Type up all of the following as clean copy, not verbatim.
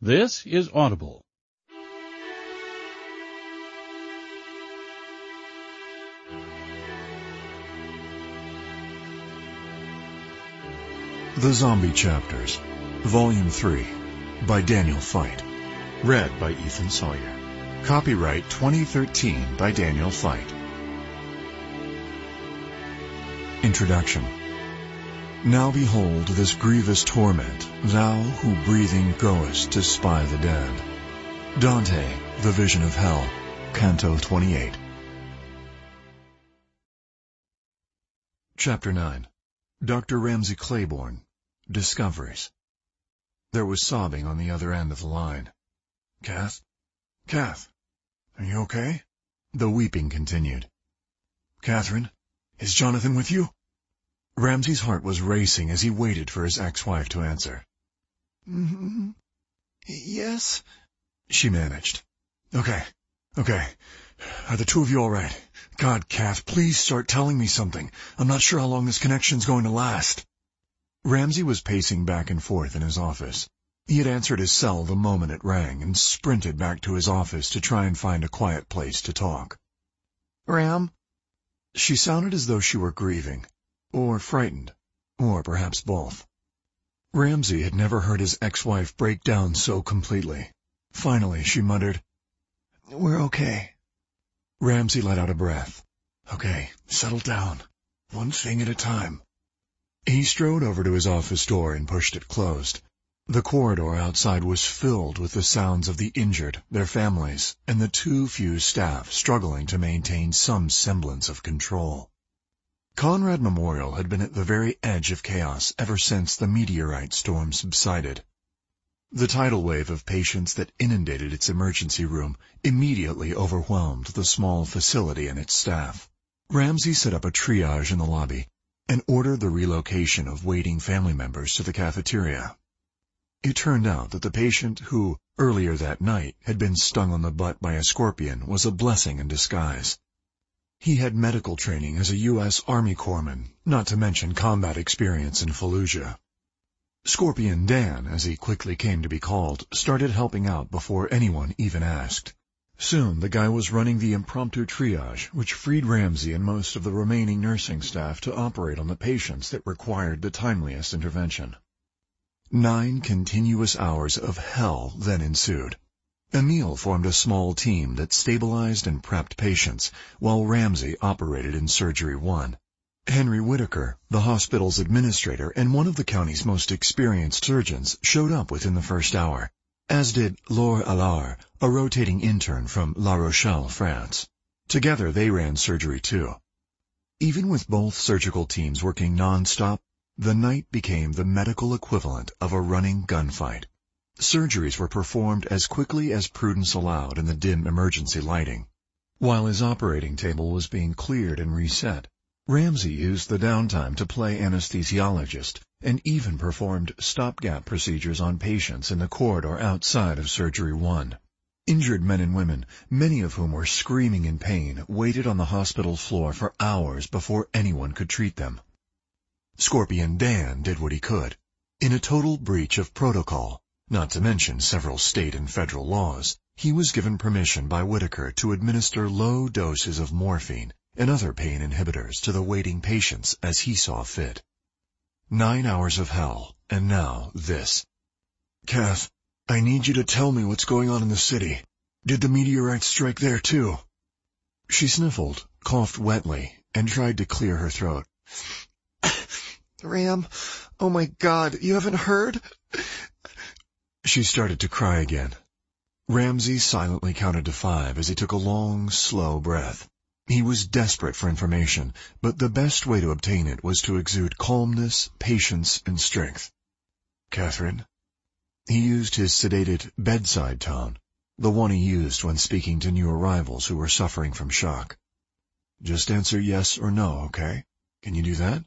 This is Audible. The Zombie Chapters, Volume 3, by Daniel Fite. Read by Ethan Sawyer. Copyright 2013 by Daniel Fite. Introduction. Now behold this grievous torment, thou who breathing goest to spy the dead. Dante, The Vision of Hell, Canto 28. Chapter 9. Dr. Ramsey Claiborne, Discoveries. There was sobbing on the other end of the line. Kath? Kath, are you okay? The weeping continued. Catherine, is Jonathan with you? Ramsey's heart was racing as he waited for his ex-wife to answer. Yes, she managed. Okay. Are the two of you all right? God, Kath, please start telling me something. I'm not sure how long this connection's going to last. Ramsey was pacing back and forth in his office. He had answered his cell the moment it rang and sprinted back to his office to try and find a quiet place to talk. Ram? She sounded as though she were grieving, or frightened, or perhaps both. Ramsey had never heard his ex-wife break down so completely. Finally, she muttered, We're okay. Ramsey let out a breath. Okay, settle down. One thing at a time. He strode over to his office door and pushed it closed. The corridor outside was filled with the sounds of the injured, their families, and the too few staff struggling to maintain some semblance of control. Conrad Memorial had been at the very edge of chaos ever since the meteorite storm subsided. The tidal wave of patients that inundated its emergency room immediately overwhelmed the small facility and its staff. Ramsey set up a triage in the lobby and ordered the relocation of waiting family members to the cafeteria. It turned out that the patient who, earlier that night, had been stung on the butt by a scorpion was a blessing in disguise. He had medical training as a U.S. Army corpsman, not to mention combat experience in Fallujah. Scorpion Dan, as he quickly came to be called, started helping out before anyone even asked. Soon the guy was running the impromptu triage, which freed Ramsey and most of the remaining nursing staff to operate on the patients that required the timeliest intervention. 9 continuous hours of hell then ensued. Emil formed a small team that stabilized and prepped patients, while Ramsey operated in Surgery 1. Henry Whitaker, the hospital's administrator and one of the county's most experienced surgeons, showed up within the first hour, as did Laure Allard, a rotating intern from La Rochelle, France. Together they ran Surgery 2. Even with both surgical teams working non-stop, the night became the medical equivalent of a running gunfight. Surgeries were performed as quickly as prudence allowed in the dim emergency lighting. While his operating table was being cleared and reset, Ramsey used the downtime to play anesthesiologist and even performed stopgap procedures on patients in the corridor outside of Surgery 1. Injured men and women, many of whom were screaming in pain, waited on the hospital floor for hours before anyone could treat them. Scorpion Dan did what he could. In a total breach of protocol, not to mention several state and federal laws, he was given permission by Whitaker to administer low doses of morphine and other pain inhibitors to the waiting patients as he saw fit. 9 hours of hell, and now this. Kath, I need you to tell me what's going on in the city. Did the meteorite strike there too? She sniffled, coughed wetly, and tried to clear her throat. Ram, oh my God, you haven't heard? She started to cry again. Ramsey silently counted to 5 as he took a long, slow breath. He was desperate for information, but the best way to obtain it was to exude calmness, patience, and strength. Catherine? He used his sedated bedside tone, the one he used when speaking to new arrivals who were suffering from shock. Just answer yes or no, okay? Can you do that?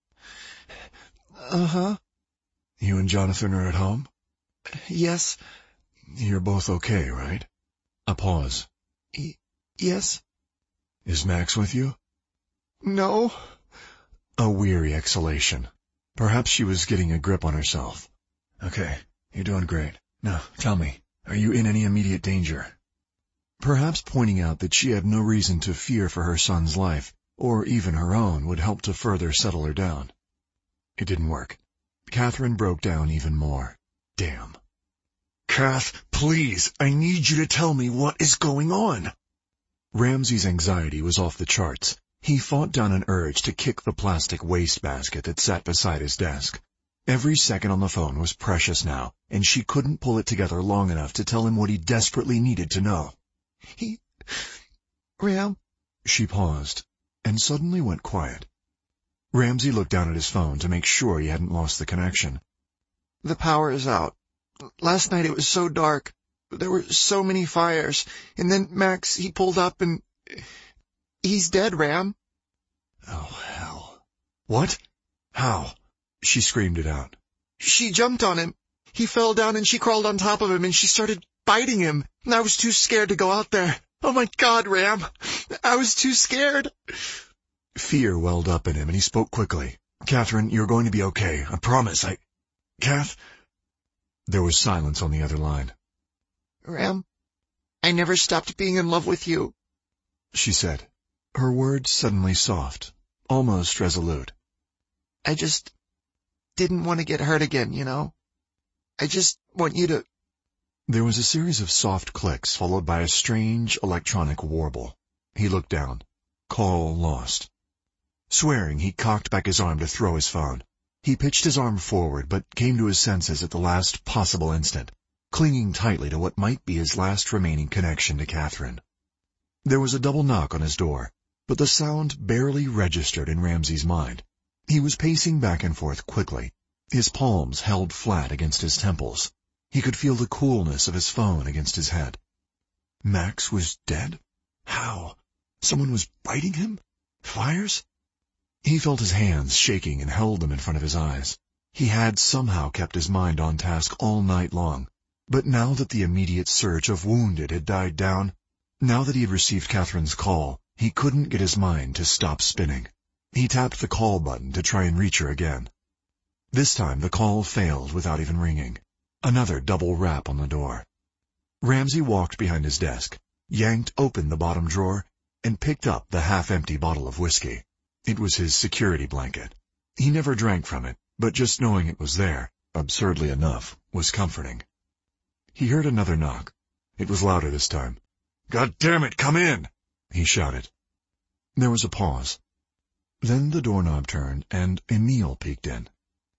Uh-huh. You and Jonathan are at home? Yes. You're both okay, right? A pause. Yes. Is Max with you? No. A weary exhalation. Perhaps she was getting a grip on herself. Okay, you're doing great. Now, tell me, are you in any immediate danger? Perhaps pointing out that she had no reason to fear for her son's life, or even her own, would help to further settle her down. It didn't work. Catherine broke down even more. Damn. Kath, please, I need you to tell me what is going on. Ramsey's anxiety was off the charts. He fought down an urge to kick the plastic wastebasket that sat beside his desk. Every second on the phone was precious now, and she couldn't pull it together long enough to tell him what he desperately needed to know. Ram? She paused, and suddenly went quiet. Ramsey looked down at his phone to make sure he hadn't lost the connection. The power is out. Last night it was so dark. There were so many fires. And then Max, he pulled up and... he's dead, Ram. Oh, hell. What? How? She screamed it out. She jumped on him. He fell down and she crawled on top of him and she started biting him. And I was too scared to go out there. Oh my God, Ram. I was too scared. Fear welled up in him and he spoke quickly. Catherine, you're going to be okay. I promise. Kath? There was silence on the other line. Ram, I never stopped being in love with you, she said, her words suddenly soft, almost resolute. I just didn't want to get hurt again, you know? I just want you to... There was a series of soft clicks followed by a strange electronic warble. He looked down. Call lost. Swearing, he cocked back his arm to throw his phone. He pitched his arm forward, but came to his senses at the last possible instant, clinging tightly to what might be his last remaining connection to Catherine. There was a double knock on his door, but the sound barely registered in Ramsey's mind. He was pacing back and forth quickly, his palms held flat against his temples. He could feel the coolness of his phone against his head. Max was dead? How? Someone was biting him? Fires? He felt his hands shaking and held them in front of his eyes. He had somehow kept his mind on task all night long, but now that the immediate surge of wounded had died down, now that he had received Catherine's call, he couldn't get his mind to stop spinning. He tapped the call button to try and reach her again. This time the call failed without even ringing. Another double rap on the door. Ramsey walked behind his desk, yanked open the bottom drawer, and picked up the half-empty bottle of whiskey. It was his security blanket. He never drank from it, but just knowing it was there, absurdly enough, was comforting. He heard another knock. It was louder this time. "God damn it, come in!" he shouted. There was a pause. Then the doorknob turned, and Emile peeked in.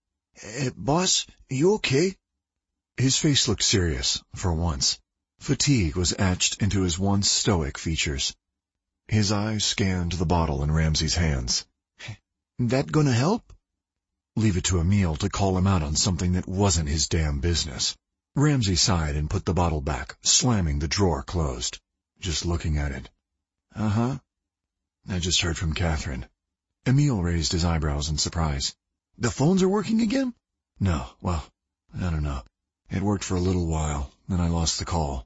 Boss, you okay?" His face looked serious, for once. Fatigue was etched into his once stoic features. His eyes scanned the bottle in Ramsey's hands. "That gonna help?" Leave it to Emile to call him out on something that wasn't his damn business. Ramsey sighed and put the bottle back, slamming the drawer closed. Just looking at it. Uh-huh. I just heard from Catherine. Emile raised his eyebrows in surprise. "The phones are working again?" "No, well, I don't know. It worked for a little while, then I lost the call."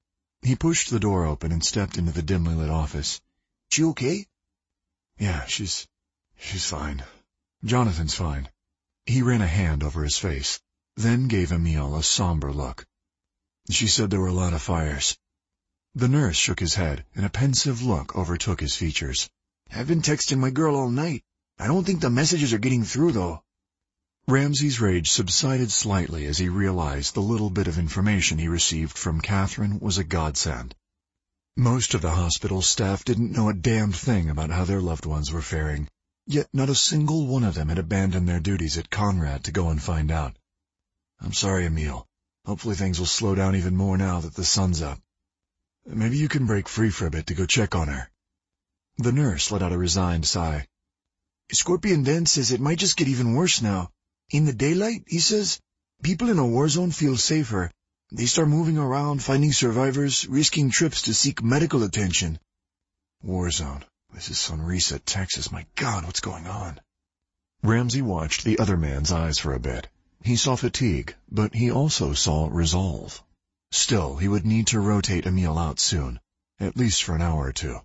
He pushed the door open and stepped into the dimly lit office. "She okay?" "Yeah, she's fine. Jonathan's fine." He ran a hand over his face, then gave Emile a somber look. "She said there were a lot of fires." The nurse shook his head, and a pensive look overtook his features. "I've been texting my girl all night. I don't think the messages are getting through, though." Ramsey's rage subsided slightly as he realized the little bit of information he received from Catherine was a godsend. Most of the hospital staff didn't know a damned thing about how their loved ones were faring, yet not a single one of them had abandoned their duties at Conrad to go and find out. "I'm sorry, Emile. Hopefully things will slow down even more now that the sun's up. Maybe you can break free for a bit to go check on her." The nurse let out a resigned sigh. "Scorpion Dan says it might just get even worse now. In the daylight, he says, people in a war zone feel safer. They start moving around, finding survivors, risking trips to seek medical attention." War zone. This is Sonrisa, Texas. My God, what's going on? Ramsey watched the other man's eyes for a bit. He saw fatigue, but he also saw resolve. Still, he would need to rotate Emile out soon, at least for an hour or two.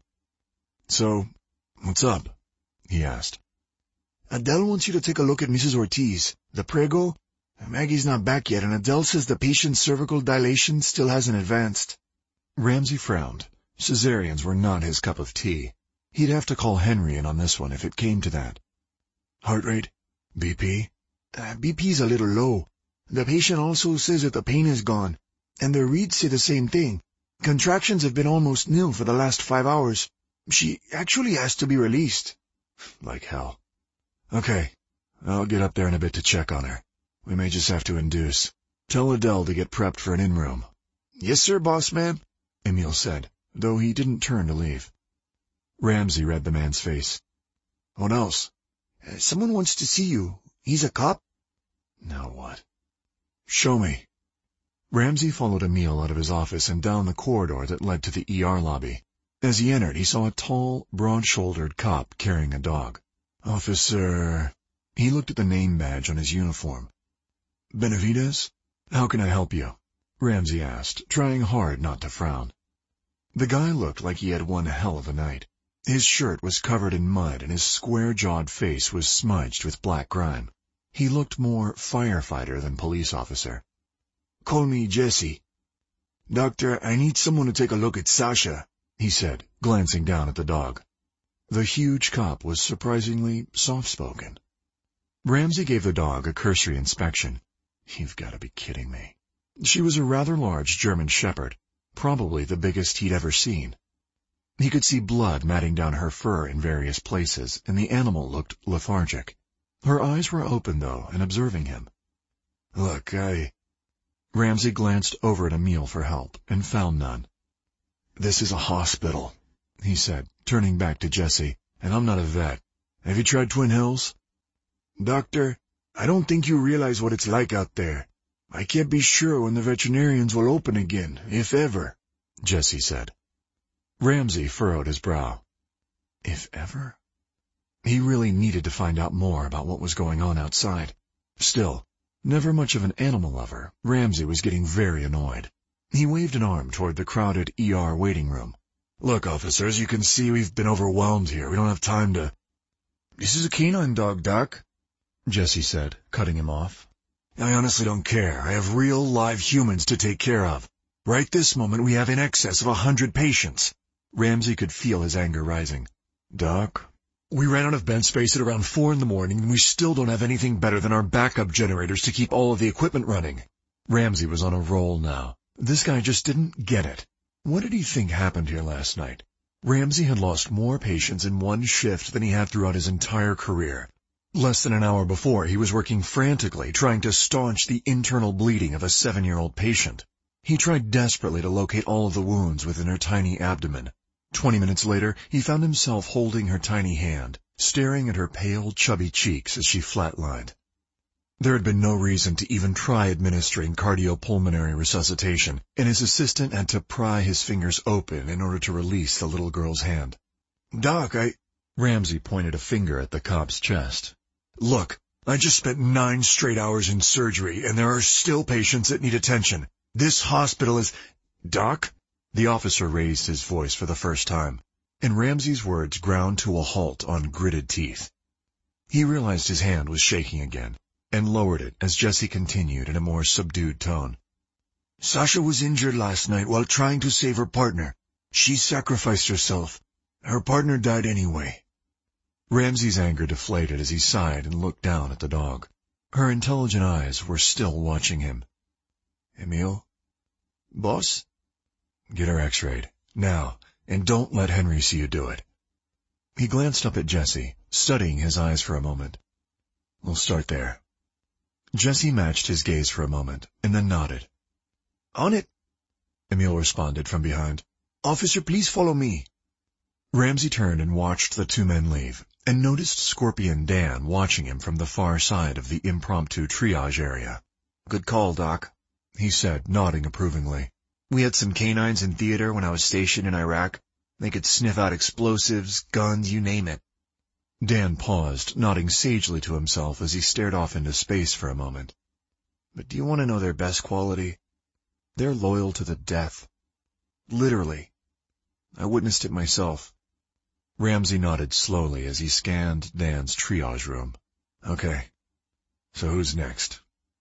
"So, what's up?" he asked. "Adele wants you to take a look at Mrs. Ortiz, the Prego. Maggie's not back yet, and Adele says the patient's cervical dilation still hasn't advanced. Ramsey frowned. Cesareans were not his cup of tea. He'd have to call Henry in on this one if it came to that. Heart rate? BP? BP's a little low. The patient also says that the pain is gone, and the reads say the same thing. Contractions have been almost nil for the last 5 hours. She actually has to be released. Like hell. Okay, I'll get up there in a bit to check on her. We may just have to induce. Tell Adele to get prepped for an in-room. Yes, sir, boss man, Emil said, though he didn't turn to leave. Ramsey read the man's face. What else? Someone wants to see you. He's a cop? Now what? Show me. Ramsey followed Emil out of his office and down the corridor that led to the ER lobby. As he entered, he saw a tall, broad-shouldered cop carrying a dog. Officer... He looked at the name badge on his uniform. Benavides? How can I help you? Ramsey asked, trying hard not to frown. The guy looked like he had one hell of a night. His shirt was covered in mud and his square-jawed face was smudged with black grime. He looked more firefighter than police officer. Call me Jesse. Doctor, I need someone to take a look at Sasha, he said, glancing down at the dog. The huge cop was surprisingly soft-spoken. Ramsey gave the dog a cursory inspection. You've got to be kidding me. She was a rather large German shepherd, probably the biggest he'd ever seen. He could see blood matting down her fur in various places, and the animal looked lethargic. Her eyes were open, though, and observing him. Look, Ramsey glanced over at Emil for help, and found none. This is a hospital, he said, turning back to Jesse, and I'm not a vet. Have you tried Twin Hills? Doctor, I don't think you realize what it's like out there. I can't be sure when the veterinarians will open again, if ever, Jesse said. Ramsey furrowed his brow. If ever? He really needed to find out more about what was going on outside. Still, never much of an animal lover, Ramsey was getting very annoyed. He waved an arm toward the crowded ER waiting room. Look, officers, you can see we've been overwhelmed here. We don't have time to... This is a canine dog, Doc, Jesse said, cutting him off. I honestly don't care. I have real, live humans to take care of. Right this moment, we have in excess of 100 patients. Ramsey could feel his anger rising. Doc, we ran out of bed space at around 4 in the morning, and we still don't have anything better than our backup generators to keep all of the equipment running. Ramsey was on a roll now. This guy just didn't get it. What did he think happened here last night? Ramsey had lost more patients in one shift than he had throughout his entire career. Less than an hour before, he was working frantically, trying to staunch the internal bleeding of a 7-year-old patient. He tried desperately to locate all of the wounds within her tiny abdomen. 20 minutes later, he found himself holding her tiny hand, staring at her pale, chubby cheeks as she flatlined. There had been no reason to even try administering cardiopulmonary resuscitation, and his assistant had to pry his fingers open in order to release the little girl's hand. Doc, Ramsey pointed a finger at the cop's chest. Look, I just spent 9 straight hours in surgery, and there are still patients that need attention. This hospital is... Doc? The officer raised his voice for the first time, and Ramsey's words ground to a halt on gritted teeth. He realized his hand was shaking again, and lowered it as Jesse continued in a more subdued tone. Sasha was injured last night while trying to save her partner. She sacrificed herself. Her partner died anyway. Ramsey's anger deflated as he sighed and looked down at the dog. Her intelligent eyes were still watching him. Emil? Boss? Get her x-rayed, now, and don't let Henry see you do it. He glanced up at Jesse, studying his eyes for a moment. We'll start there. Jesse matched his gaze for a moment, and then nodded. On it, Emil responded from behind. Officer, please follow me. Ramsey turned and watched the 2 men leave, and noticed Scorpion Dan watching him from the far side of the impromptu triage area. Good call, Doc, he said, nodding approvingly. We had some canines in theater when I was stationed in Iraq. They could sniff out explosives, guns, you name it. Dan paused, nodding sagely to himself as he stared off into space for a moment. But do you want to know their best quality? They're loyal to the death. Literally. I witnessed it myself. Ramsey nodded slowly as he scanned Dan's triage room. Okay. So who's next?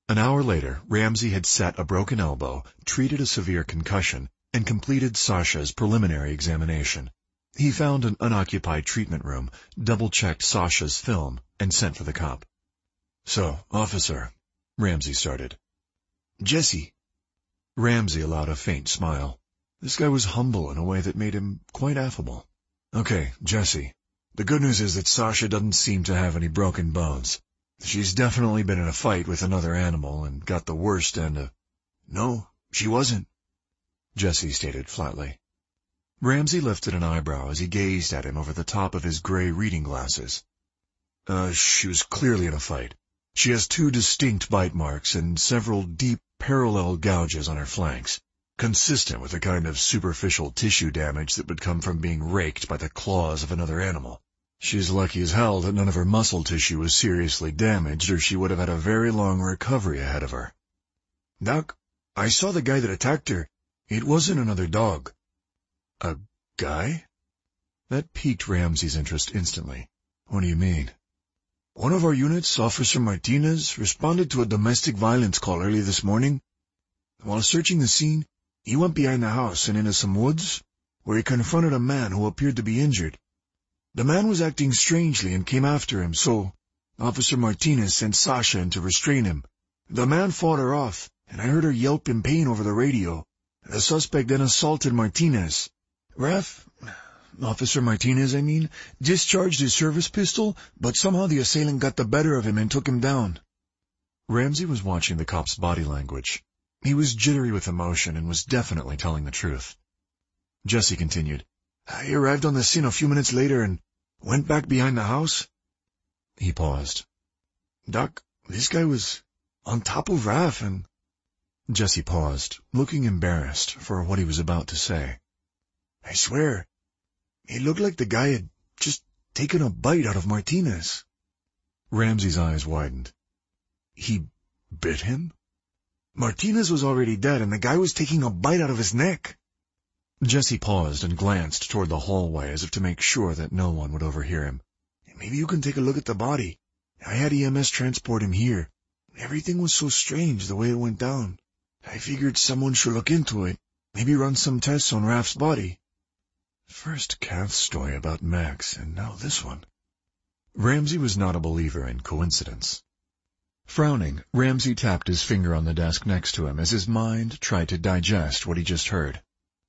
An hour later, Ramsey had set a broken elbow, treated a severe concussion, and completed Sasha's preliminary examination. He found an unoccupied treatment room, double-checked Sasha's film, and sent for the cop. "So, officer," Ramsey started. "Jesse." Ramsey allowed a faint smile. This guy was humble in a way that made him quite affable. "Okay, Jesse. The good news is that Sasha doesn't seem to have any broken bones. She's definitely been in a fight with another animal and got the worst end of—" "No, she wasn't," Jesse stated flatly. Ramsey lifted an eyebrow as he gazed at him over the top of his gray reading glasses. She was clearly in a fight. She has 2 distinct bite marks and several deep parallel gouges on her flanks, consistent with the kind of superficial tissue damage that would come from being raked by the claws of another animal. She's lucky as hell that none of her muscle tissue was seriously damaged, or she would have had a very long recovery ahead of her." "Doc, I saw the guy that attacked her. It wasn't another dog." "A guy?" That piqued Ramsey's interest instantly. "What do you mean?" "One of our units, Officer Martinez, responded to a domestic violence call early this morning. While searching the scene, he went behind the house and into some woods, where he confronted a man who appeared to be injured. The man was acting strangely and came after him, so Officer Martinez sent Sasha in to restrain him. The man fought her off, and I heard her yelp in pain over the radio. The suspect then assaulted Martinez. Officer Martinez, discharged his service pistol, but somehow the assailant got the better of him and took him down." Ramsey was watching the cop's body language. He was jittery with emotion and was definitely telling the truth. Jesse continued. "I arrived on the scene a few minutes later and went back behind the house." He paused. "Doc, this guy was on top of Raph and—" Jesse paused, looking embarrassed for what he was about to say. "I swear, it looked like the guy had just taken a bite out of Martinez." Ramsey's eyes widened. "He bit him?" "Martinez was already dead, and the guy was taking a bite out of his neck." Jesse paused and glanced toward the hallway as if to make sure that no one would overhear him. "Maybe you can take a look at the body. I had EMS transport him here. Everything was so strange the way it went down. I figured someone should look into it, maybe run some tests on Raph's body." First Kath's story about Max, and now this one. Ramsey was not a believer in coincidence. Frowning, Ramsey tapped his finger on the desk next to him as his mind tried to digest what he just heard.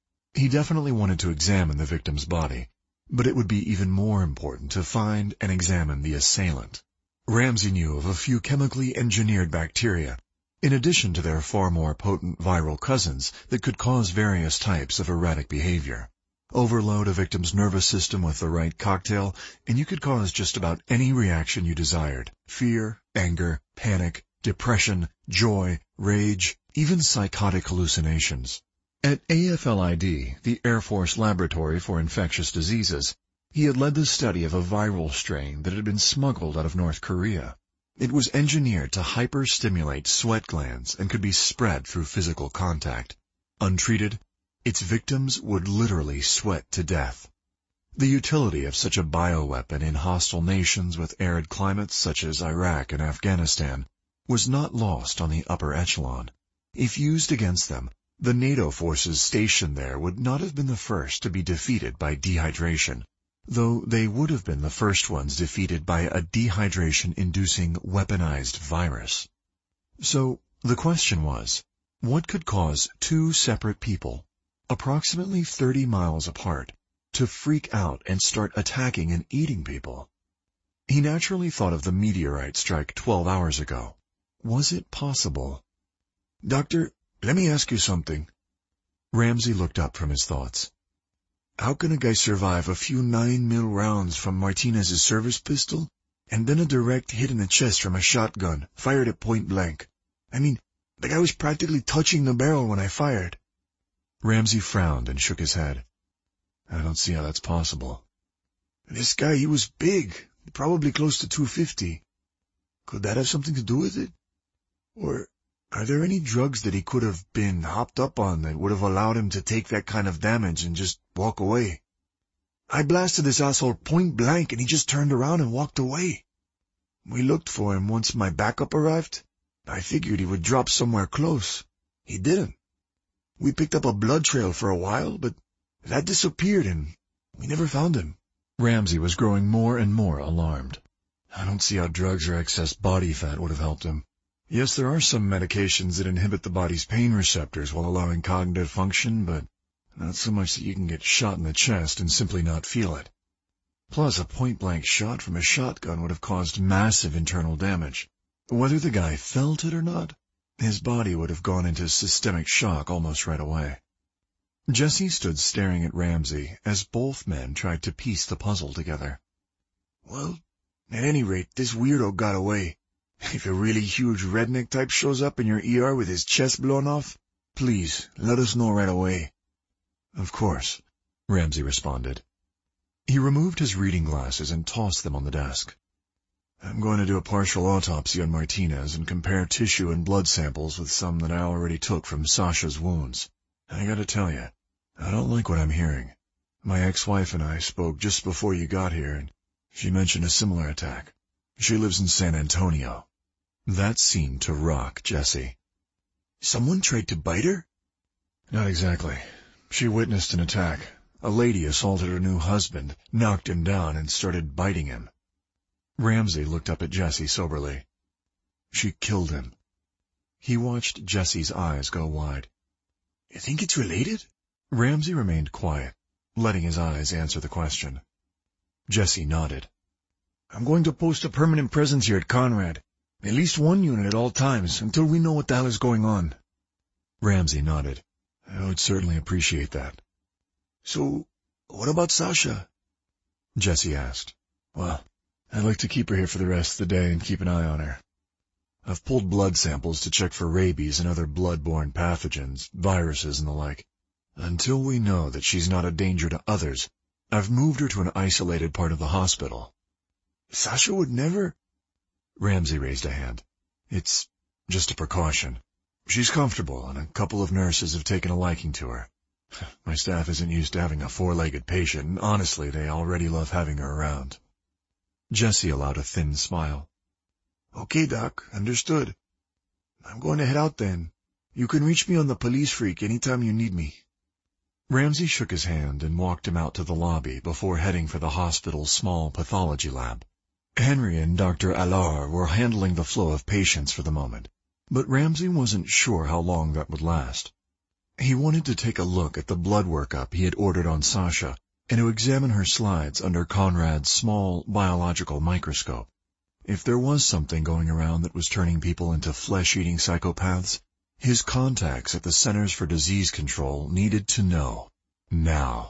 He definitely wanted to examine the victim's body, but it would be even more important to find and examine the assailant. Ramsey knew of a few chemically engineered bacteria, in addition to their far more potent viral cousins that could cause various types of erratic behavior. Overload a victim's nervous system with the right cocktail, and you could cause just about any reaction you desired: fear, anger, panic, depression, joy, rage, even psychotic hallucinations. At AFLID, the Air Force Laboratory for Infectious Diseases, he had led the study of a viral strain that had been smuggled out of North Korea. It was engineered to hyperstimulate sweat glands and could be spread through physical contact. Untreated, its victims would literally sweat to death. The utility of such a bioweapon in hostile nations with arid climates such as Iraq and Afghanistan was not lost on the upper echelon. If used against them, the NATO forces stationed there would not have been the first to be defeated by dehydration, though they would have been the first ones defeated by a dehydration-inducing weaponized virus. So the question was, what could cause 2 separate people, approximately 30 miles apart, to freak out and start attacking and eating people? He naturally thought of the meteorite strike 12 hours ago. Was it possible? "Doctor, let me ask you something." Ramsey looked up from his thoughts. "How can a guy survive a few 9mm rounds from Martinez's service pistol, and then a direct hit in the chest from a shotgun, fired at point blank? The guy was practically touching the barrel when I fired." Ramsey frowned and shook his head. "I don't see how that's possible." "This guy, he was big, probably close to 250. Could that have something to do with it? Or are there any drugs that he could have been hopped up on that would have allowed him to take that kind of damage and just walk away? I blasted this asshole point blank and he just turned around and walked away. We looked for him once my backup arrived, I figured he would drop somewhere close. He didn't. We picked up a blood trail for a while, but that disappeared and we never found him. Ramsey was growing more and more alarmed. I don't see how drugs or excess body fat would have helped him. Yes, there are some medications that inhibit the body's pain receptors while allowing cognitive function, but not so much that you can get shot in the chest and simply not feel it. Plus, a point-blank shot from a shotgun would have caused massive internal damage. Whether the guy felt it or not, his body would have gone into systemic shock almost right away. Jesse stood staring at Ramsey as both men tried to piece the puzzle together. Well, at any rate, this weirdo got away. If a really huge redneck type shows up in your ER with his chest blown off, please, let us know right away. Of course, Ramsey responded. He removed his reading glasses and tossed them on the desk. I'm going to do a partial autopsy on Martinez and compare tissue and blood samples with some that I already took from Sasha's wounds. I gotta tell you, I don't like what I'm hearing. My ex-wife and I spoke just before you got here, and she mentioned a similar attack. She lives in San Antonio. That seemed to rock Jesse. Someone tried to bite her? Not exactly. She witnessed an attack. A lady assaulted her new husband, knocked him down, and started biting him. Ramsey looked up at Jesse soberly. She killed him. He watched Jesse's eyes go wide. You think it's related? Ramsey remained quiet, letting his eyes answer the question. Jesse nodded. I'm going to post a permanent presence here at Conrad. At least one unit at all times, until we know what the hell is going on. Ramsey nodded. I would certainly appreciate that. So, what about Sasha? Jesse asked. Well, I'd like to keep her here for the rest of the day and keep an eye on her. I've pulled blood samples to check for rabies and other blood-borne pathogens, viruses and the like. Until we know that she's not a danger to others, I've moved her to an isolated part of the hospital. Sasha would never... Ramsey raised a hand. It's just a precaution. She's comfortable, and a couple of nurses have taken a liking to her. My staff isn't used to having a four-legged patient, and honestly, they already love having her around. Jesse allowed a thin smile. Okay, Doc, understood. I'm going to head out then. You can reach me on the police freak anytime you need me. Ramsey shook his hand and walked him out to the lobby before heading for the hospital's small pathology lab. Henry and Dr. Allard were handling the flow of patients for the moment, but Ramsey wasn't sure how long that would last. He wanted to take a look at the blood workup he had ordered on Sasha and to examine her slides under Conrad's small biological microscope. If there was something going around that was turning people into flesh-eating psychopaths, his contacts at the Centers for Disease Control needed to know. Now.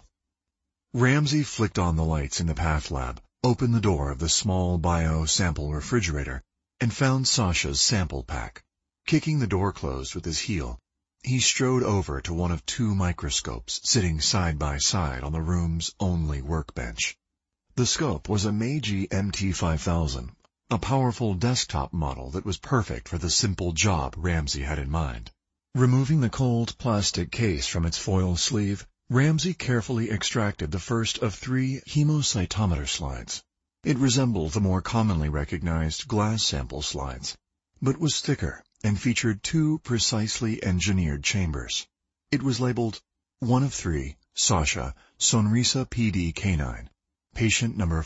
Ramsey flicked on the lights in the path lab, opened the door of the small bio-sample refrigerator, and found Sasha's sample pack. Kicking the door closed with his heel, he strode over to one of two microscopes sitting side by side on the room's only workbench. The scope was a Meiji MT5000, a powerful desktop model that was perfect for the simple job Ramsey had in mind. Removing the cold plastic case from its foil sleeve, Ramsey carefully extracted the first of 3 hemocytometer slides. It resembled the more commonly recognized glass sample slides, but was thicker and featured 2 precisely engineered chambers. It was labeled 1 of 3, Sasha, Sonrisa PD Canine, patient number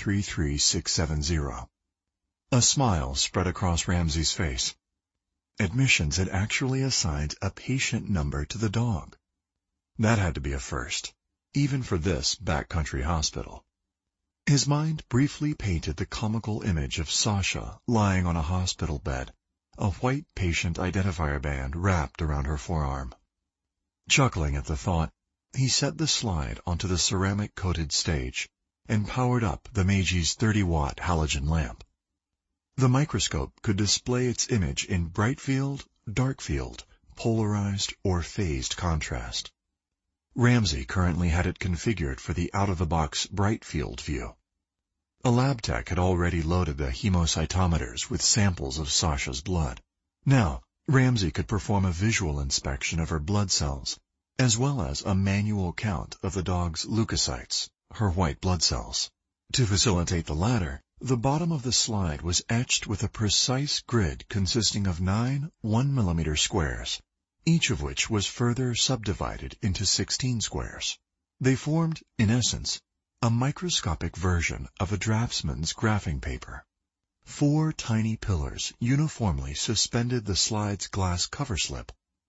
433670. A smile spread across Ramsey's face. Admissions had actually assigned a patient number to the dog. That had to be a first, even for this backcountry hospital. His mind briefly painted the comical image of Sasha lying on a hospital bed, a white patient identifier band wrapped around her forearm. Chuckling at the thought, he set the slide onto the ceramic-coated stage and powered up the Meiji's 30-watt halogen lamp. The microscope could display its image in bright field, dark field, polarized, or phased contrast. Ramsey currently had it configured for the out-of-the-box bright field view. A lab tech had already loaded the hemocytometers with samples of Sasha's blood. Now, Ramsey could perform a visual inspection of her blood cells, as well as a manual count of the dog's leukocytes, her white blood cells. To facilitate the latter, The bottom of the slide was etched with a precise grid consisting of 9 1-millimeter squares, each of which was further subdivided into 16 squares. They formed, in essence, a microscopic version of a draftsman's graphing paper. 4 tiny pillars uniformly suspended the slide's glass cover slip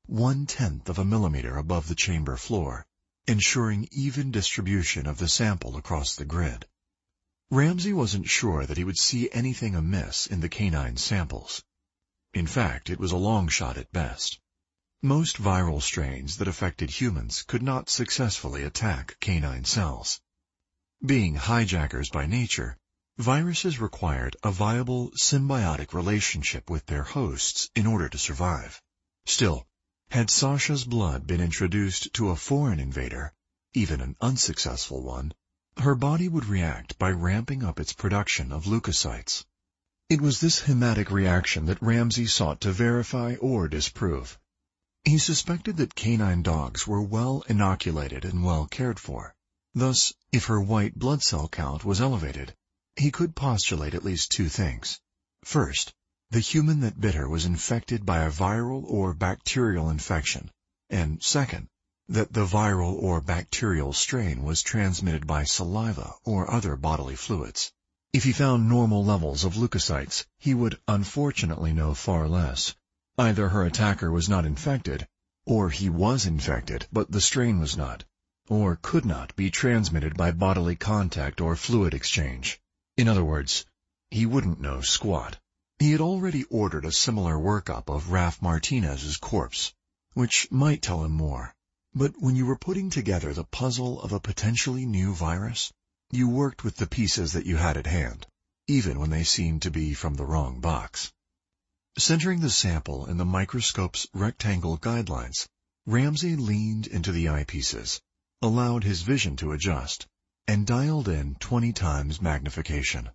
1/10 of a millimeter above the chamber floor, ensuring even distribution of the sample across the grid. Ramsey wasn't sure that he would see anything amiss in the canine samples. In fact, it was a long shot at best. Most viral strains that affected humans could not successfully attack canine cells. Being hijackers by nature, viruses required a viable symbiotic relationship with their hosts in order to survive. Still, had Sasha's blood been introduced to a foreign invader, even an unsuccessful one, her body would react by ramping up its production of leukocytes. It was this hematic reaction that Ramsey sought to verify or disprove. He suspected that canine dogs were well inoculated and well cared for. Thus, if her white blood cell count was elevated, he could postulate at least 2 things. First, the human that bit her was infected by a viral or bacterial infection, and second, that the viral or bacterial strain was transmitted by saliva or other bodily fluids. If he found normal levels of leukocytes, he would unfortunately know far less. Either her attacker was not infected, or he was infected, but the strain was not, or could not be transmitted by bodily contact or fluid exchange. In other words, he wouldn't know squat. He had already ordered a similar workup of Raf Martinez's corpse, which might tell him more. But when you were putting together the puzzle of a potentially new virus, you worked with the pieces that you had at hand, even when they seemed to be from the wrong box. Centering the sample in the microscope's rectangle guidelines, Ramsey leaned into the eyepieces, allowed his vision to adjust, and dialed in 20 times magnification.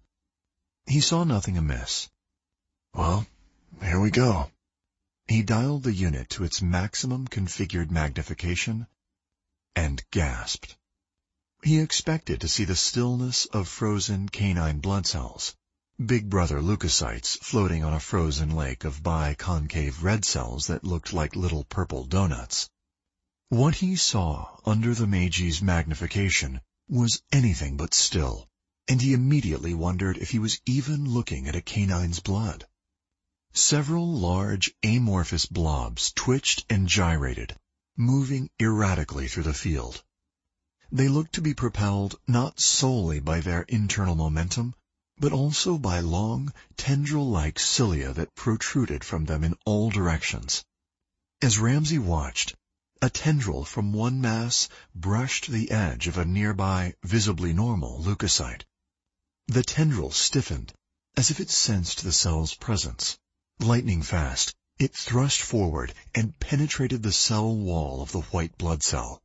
He saw nothing amiss. Well, here we go. He dialed the unit to its maximum configured magnification and gasped. He expected to see the stillness of frozen canine blood cells, Big Brother leukocytes floating on a frozen lake of biconcave red cells that looked like little purple donuts. What he saw under the Meiji's magnification was anything but still, and he immediately wondered if he was even looking at a canine's blood. Several large amorphous blobs twitched and gyrated, moving erratically through the field. They looked to be propelled not solely by their internal momentum, but also by long, tendril-like cilia that protruded from them in all directions. As Ramsey watched, a tendril from one mass brushed the edge of a nearby, visibly normal leukocyte. The tendril stiffened, as if it sensed the cell's presence. Lightning fast, it thrust forward and penetrated the cell wall of the white blood cell.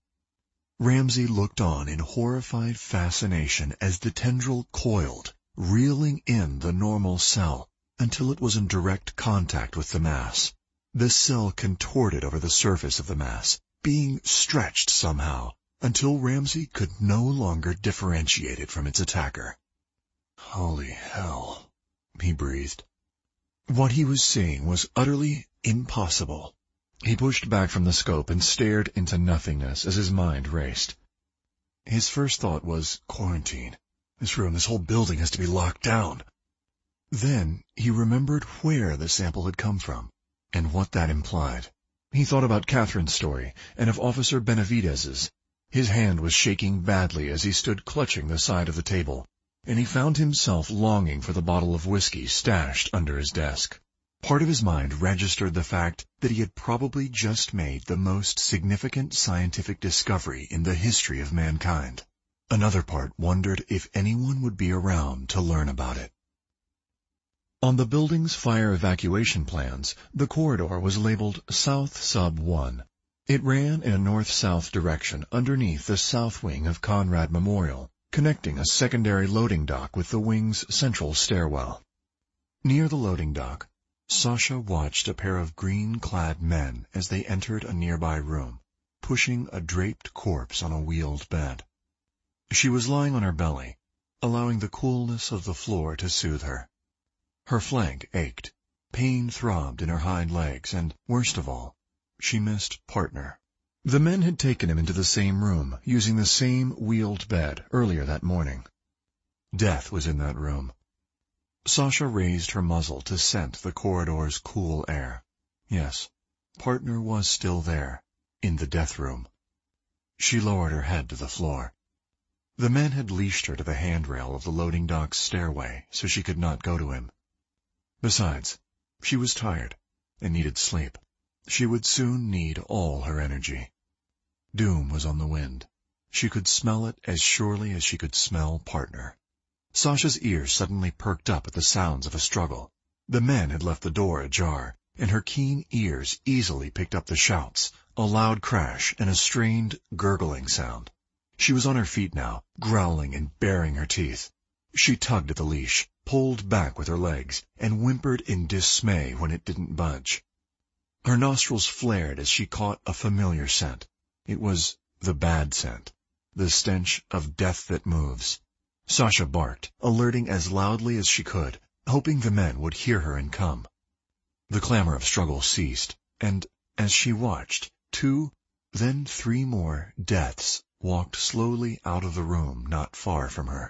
Ramsey looked on in horrified fascination as the tendril coiled, reeling in the normal cell until it was in direct contact with the mass. The cell contorted over the surface of the mass, being stretched somehow, until Ramsey could no longer differentiate it from its attacker. Holy hell, he breathed. What he was seeing was utterly impossible. He pushed back from the scope and stared into nothingness as his mind raced. His first thought was quarantine. This room, this whole building has to be locked down. Then he remembered where the sample had come from, and what that implied. He thought about Catherine's story, and of Officer Benavidez's. His hand was shaking badly as he stood clutching the side of the table, and he found himself longing for the bottle of whiskey stashed under his desk. Part of his mind registered the fact that he had probably just made the most significant scientific discovery in the history of mankind. Another part wondered if anyone would be around to learn about it. On the building's fire evacuation plans, the corridor was labeled South Sub 1. It ran in a north-south direction underneath the south wing of Conrad Memorial, connecting a secondary loading dock with the wing's central stairwell. Near the loading dock, Sasha watched a pair of green-clad men as they entered a nearby room, pushing a draped corpse on a wheeled bed. She was lying on her belly, allowing the coolness of the floor to soothe her. Her flank ached. Pain throbbed in her hind legs, and, worst of all, she missed Partner. The men had taken him into the same room, using the same wheeled bed, earlier that morning. Death was in that room. Sasha raised her muzzle to scent the corridor's cool air. Yes, Partner was still there, in the death room. She lowered her head to the floor. The men had leashed her to the handrail of the loading dock's stairway so she could not go to him. Besides, she was tired and needed sleep. She would soon need all her energy. Doom was on the wind. She could smell it as surely as she could smell Partner. Sasha's ears suddenly perked up at the sounds of a struggle. The men had left the door ajar, and her keen ears easily picked up the shouts, a loud crash, and a strained, gurgling sound. She was on her feet now, growling and baring her teeth. She tugged at the leash, pulled back with her legs, and whimpered in dismay when it didn't budge. Her nostrils flared as she caught a familiar scent. It was the bad scent, the stench of death that moves. Sasha barked, alerting as loudly as she could, hoping the men would hear her and come. The clamor of struggle ceased, and as she watched, 2, then 3 more deaths walked slowly out of the room not far from her.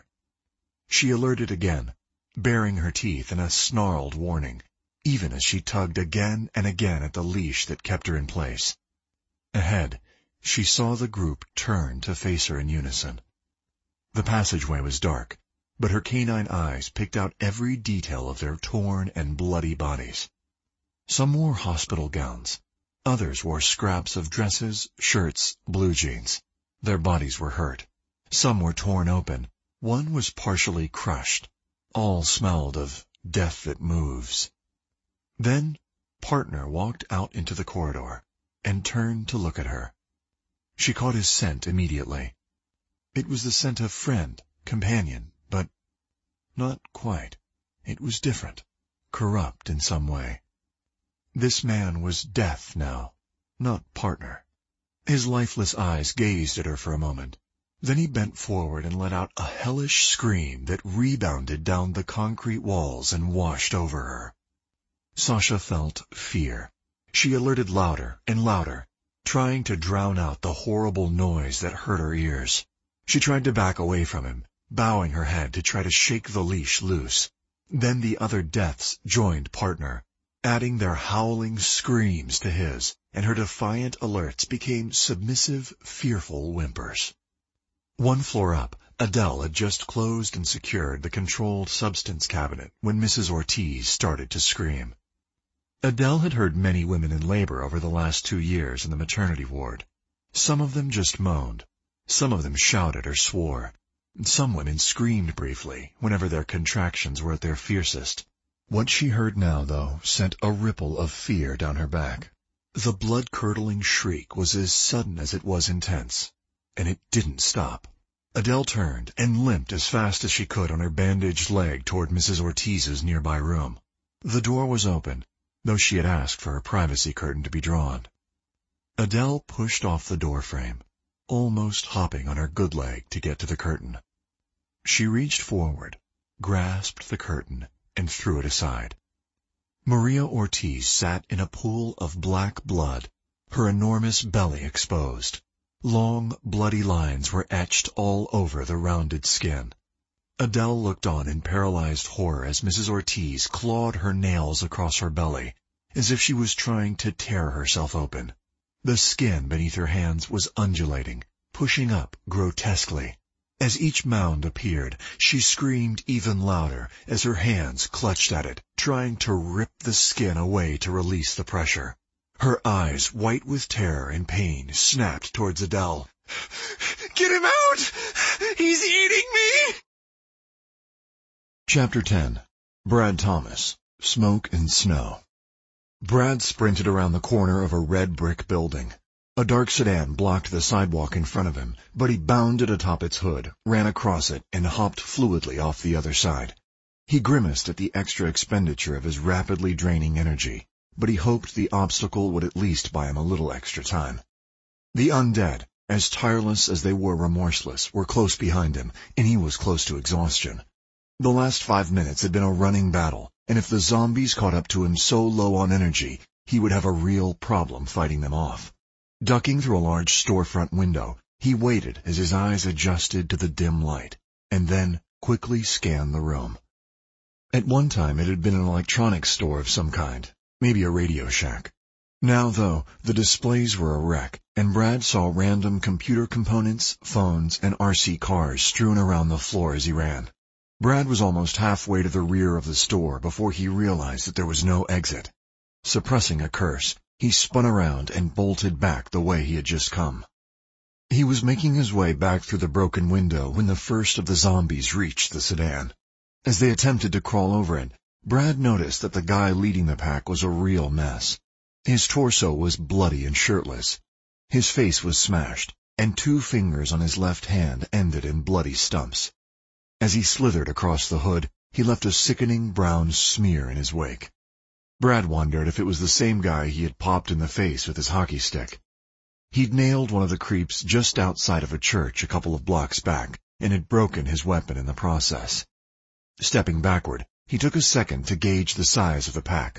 She alerted again, baring her teeth in a snarled warning, even as she tugged again and again at the leash that kept her in place. Ahead, she saw the group turn to face her in unison. The passageway was dark, but her canine eyes picked out every detail of their torn and bloody bodies. Some wore hospital gowns. Others wore scraps of dresses, shirts, blue jeans. Their bodies were hurt. Some were torn open. One was partially crushed. All smelled of death that moves. Then Partner walked out into the corridor and turned to look at her. She caught his scent immediately. It was the scent of friend, companion, but not quite. It was different, corrupt in some way. This man was death now, not Partner. His lifeless eyes gazed at her for a moment. Then he bent forward and let out a hellish scream that rebounded down the concrete walls and washed over her. Sasha felt fear. She alerted louder and louder, trying to drown out the horrible noise that hurt her ears. She tried to back away from him, bowing her head to try to shake the leash loose. Then the other deaths joined Partner, adding their howling screams to his, and her defiant alerts became submissive, fearful whimpers. 1 floor up, Adele had just closed and secured the controlled substance cabinet when Mrs. Ortiz started to scream. Adele had heard many women in labor over the last 2 years in the maternity ward. Some of them just moaned. Some of them shouted or swore. Some women screamed briefly whenever their contractions were at their fiercest. What she heard now, though, sent a ripple of fear down her back. The blood-curdling shriek was as sudden as it was intense, and it didn't stop. Adele turned and limped as fast as she could on her bandaged leg toward Mrs. Ortiz's nearby room. The door was open, though she had asked for her privacy curtain to be drawn. Adele pushed off the door frame, almost hopping on her good leg to get to the curtain. She reached forward, grasped the curtain, and threw it aside. Maria Ortiz sat in a pool of black blood, her enormous belly exposed. Long, bloody lines were etched all over the rounded skin. Adele looked on in paralyzed horror as Mrs. Ortiz clawed her nails across her belly, as if she was trying to tear herself open. The skin beneath her hands was undulating, pushing up grotesquely. As each mound appeared, she screamed even louder as her hands clutched at it, trying to rip the skin away to release the pressure. Her eyes, white with terror and pain, snapped towards Adele. "Get him out! He's eating me!" Chapter 10. Brad Thomas, Smoke and Snow. Brad sprinted around the corner of a red brick building. A dark sedan blocked the sidewalk in front of him, but he bounded atop its hood, ran across it, and hopped fluidly off the other side. He grimaced at the extra expenditure of his rapidly draining energy, but he hoped the obstacle would at least buy him a little extra time. The undead, as tireless as they were remorseless, were close behind him, and he was close to exhaustion. The last 5 minutes had been a running battle, and if the zombies caught up to him so low on energy, he would have a real problem fighting them off. Ducking through a large storefront window, he waited as his eyes adjusted to the dim light, and then quickly scanned the room. At one time it had been an electronics store of some kind, maybe a Radio Shack. Now, though, the displays were a wreck, and Brad saw random computer components, phones, and RC cars strewn around the floor as he ran. Brad was almost halfway to the rear of the store before he realized that there was no exit. Suppressing a curse, he spun around and bolted back the way he had just come. He was making his way back through the broken window when the first of the zombies reached the sedan. As they attempted to crawl over it, Brad noticed that the guy leading the pack was a real mess. His torso was bloody and shirtless. His face was smashed, and 2 fingers on his left hand ended in bloody stumps. As he slithered across the hood, he left a sickening brown smear in his wake. Brad wondered if it was the same guy he had popped in the face with his hockey stick. He'd nailed one of the creeps just outside of a church a couple of blocks back, and had broken his weapon in the process. Stepping backward, he took a second to gauge the size of the pack.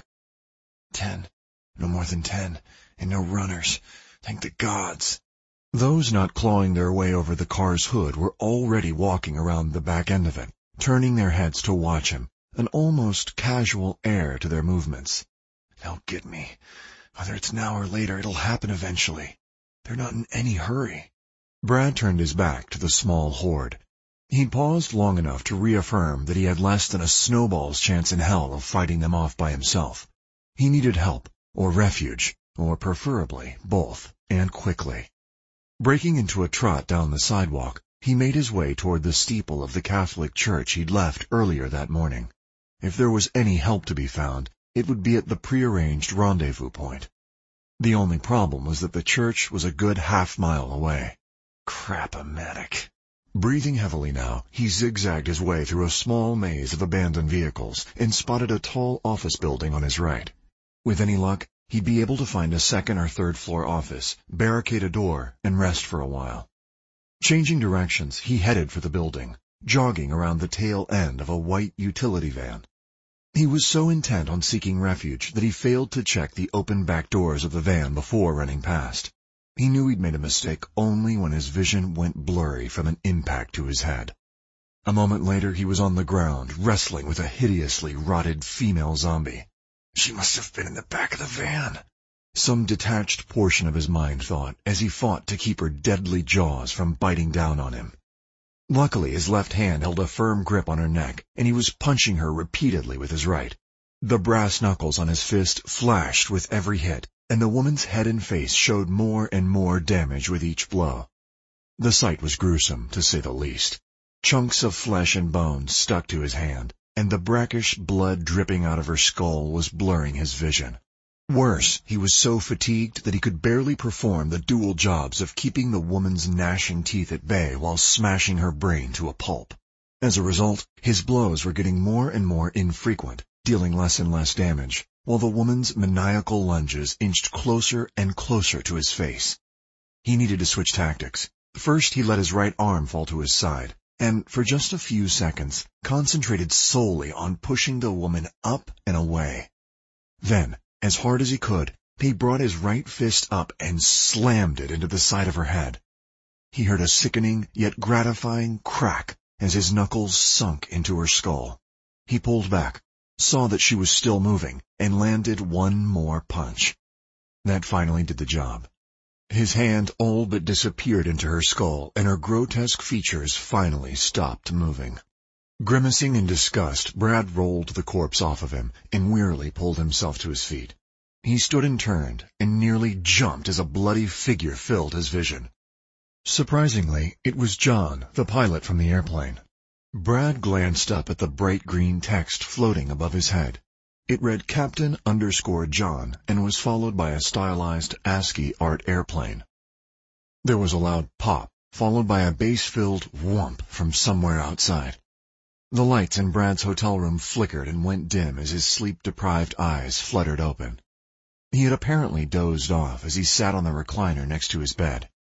10. No more than 10, and no runners. Thank the gods. Those not clawing their way over the car's hood were already walking around the back end of it, turning their heads to watch him, an almost casual air to their movements. They'll get me. Whether it's now or later, it'll happen eventually. They're not in any hurry. Brad turned his back to the small horde. He'd paused long enough to reaffirm that he had less than a snowball's chance in hell of fighting them off by himself. He needed help, or refuge, or preferably both, and quickly. Breaking into a trot down the sidewalk, he made his way toward the steeple of the Catholic church he'd left earlier that morning. If there was any help to be found, it would be at the prearranged rendezvous point. The only problem was that the church was a good half-mile away. Crap-o-matic. Breathing heavily now, he zigzagged his way through a small maze of abandoned vehicles and spotted a tall office building on his right. With any luck, he'd be able to find a 2nd or 3rd floor office, barricade a door, and rest for a while. Changing directions, he headed for the building, jogging around the tail end of a white utility van. He was so intent on seeking refuge that he failed to check the open back doors of the van before running past. He knew he'd made a mistake only when his vision went blurry from an impact to his head. A moment later, he was on the ground, wrestling with a hideously rotted female zombie. She must have been in the back of the van. Some detached portion of his mind thought as he fought to keep her deadly jaws from biting down on him. Luckily, his left hand held a firm grip on her neck, and he was punching her repeatedly with his right. The brass knuckles on his fist flashed with every hit, and the woman's head and face showed more and more damage with each blow. The sight was gruesome, to say the least. Chunks of flesh and bone stuck to his hand, and the brackish blood dripping out of her skull was blurring his vision. Worse, he was so fatigued that he could barely perform the dual jobs of keeping the woman's gnashing teeth at bay while smashing her brain to a pulp. As a result, his blows were getting more and more infrequent, dealing less and less damage, while the woman's maniacal lunges inched closer and closer to his face. He needed to switch tactics. First, he let his right arm fall to his side, and for just a few seconds, concentrated solely on pushing the woman up and away. Then, as hard as he could, he brought his right fist up and slammed it into the side of her head. He heard a sickening yet gratifying crack as his knuckles sunk into her skull. He pulled back, saw that she was still moving, and landed one more punch. That finally did the job. His hand all but disappeared into her skull, and her grotesque features finally stopped moving. Grimacing in disgust, Brad rolled the corpse off of him and wearily pulled himself to his feet. He stood and turned, and nearly jumped as a bloody figure filled his vision. Surprisingly, it was John, the pilot from the airplane. Brad glanced up at the bright green text floating above his head. It read Captain_John and was followed by a stylized ASCII art airplane. There was a loud pop, followed by a bass-filled whomp from somewhere outside. The lights in Brad's hotel room flickered and went dim as his sleep-deprived eyes fluttered open. He had apparently dozed off as he sat on the recliner next to his bed.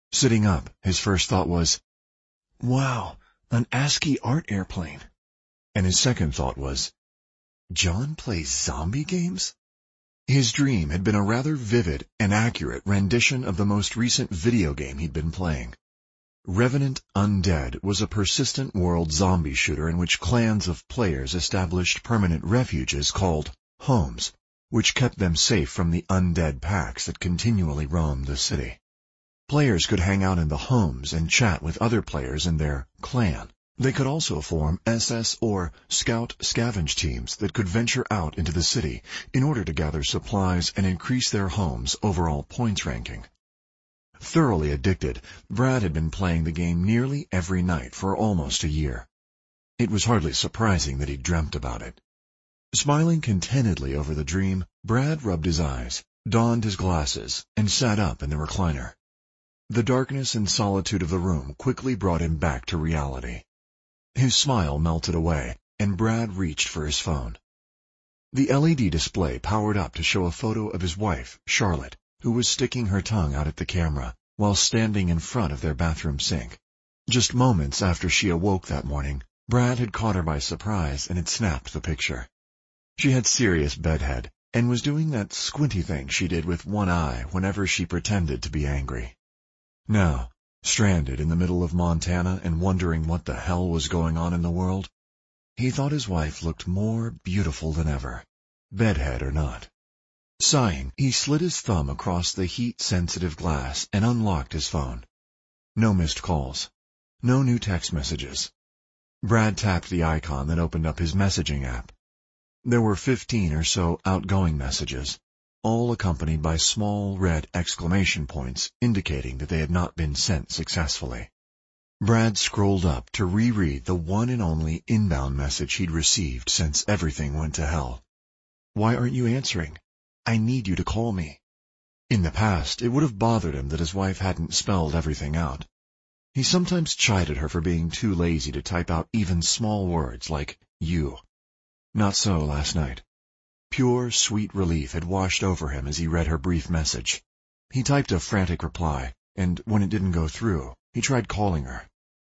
Sitting up, his first thought was, "Wow, an ASCII art airplane." And his second thought was, "John plays zombie games?" His dream had been a rather vivid and accurate rendition of the most recent video game he'd been playing. Revenant Undead was a persistent world zombie shooter in which clans of players established permanent refuges called homes, which kept them safe from the undead packs that continually roamed the city. Players could hang out in the homes and chat with other players in their clan. They could also form SS or Scout scavenge teams that could venture out into the city in order to gather supplies and increase their home's overall points ranking. Thoroughly addicted, Brad had been playing the game nearly every night for almost a year. It was hardly surprising that he dreamt about it. Smiling contentedly over the dream, Brad rubbed his eyes, donned his glasses, and sat up in the recliner. The darkness and solitude of the room quickly brought him back to reality. His smile melted away, and Brad reached for his phone. The LED display powered up to show a photo of his wife, Charlotte, who was sticking her tongue out at the camera while standing in front of their bathroom sink. Just moments after she awoke that morning, Brad had caught her by surprise and had snapped the picture. She had serious bedhead and was doing that squinty thing she did with one eye whenever she pretended to be angry. Now, stranded in the middle of Montana and wondering what the hell was going on in the world, he thought his wife looked more beautiful than ever, bedhead or not. Sighing, he slid his thumb across the heat-sensitive glass and unlocked his phone. No missed calls. No new text messages. Brad tapped the icon that opened up his messaging app. There were 15 or so outgoing messages, all accompanied by small red exclamation points indicating that they had not been sent successfully. Brad scrolled up to reread the one and only inbound message he'd received since everything went to hell. "Why aren't you answering? I need you to call me." In the past, it would have bothered him that his wife hadn't spelled everything out. He sometimes chided her for being too lazy to type out even small words like you. Not so last night. Pure, sweet relief had washed over him as he read her brief message. He typed a frantic reply, and when it didn't go through, he tried calling her.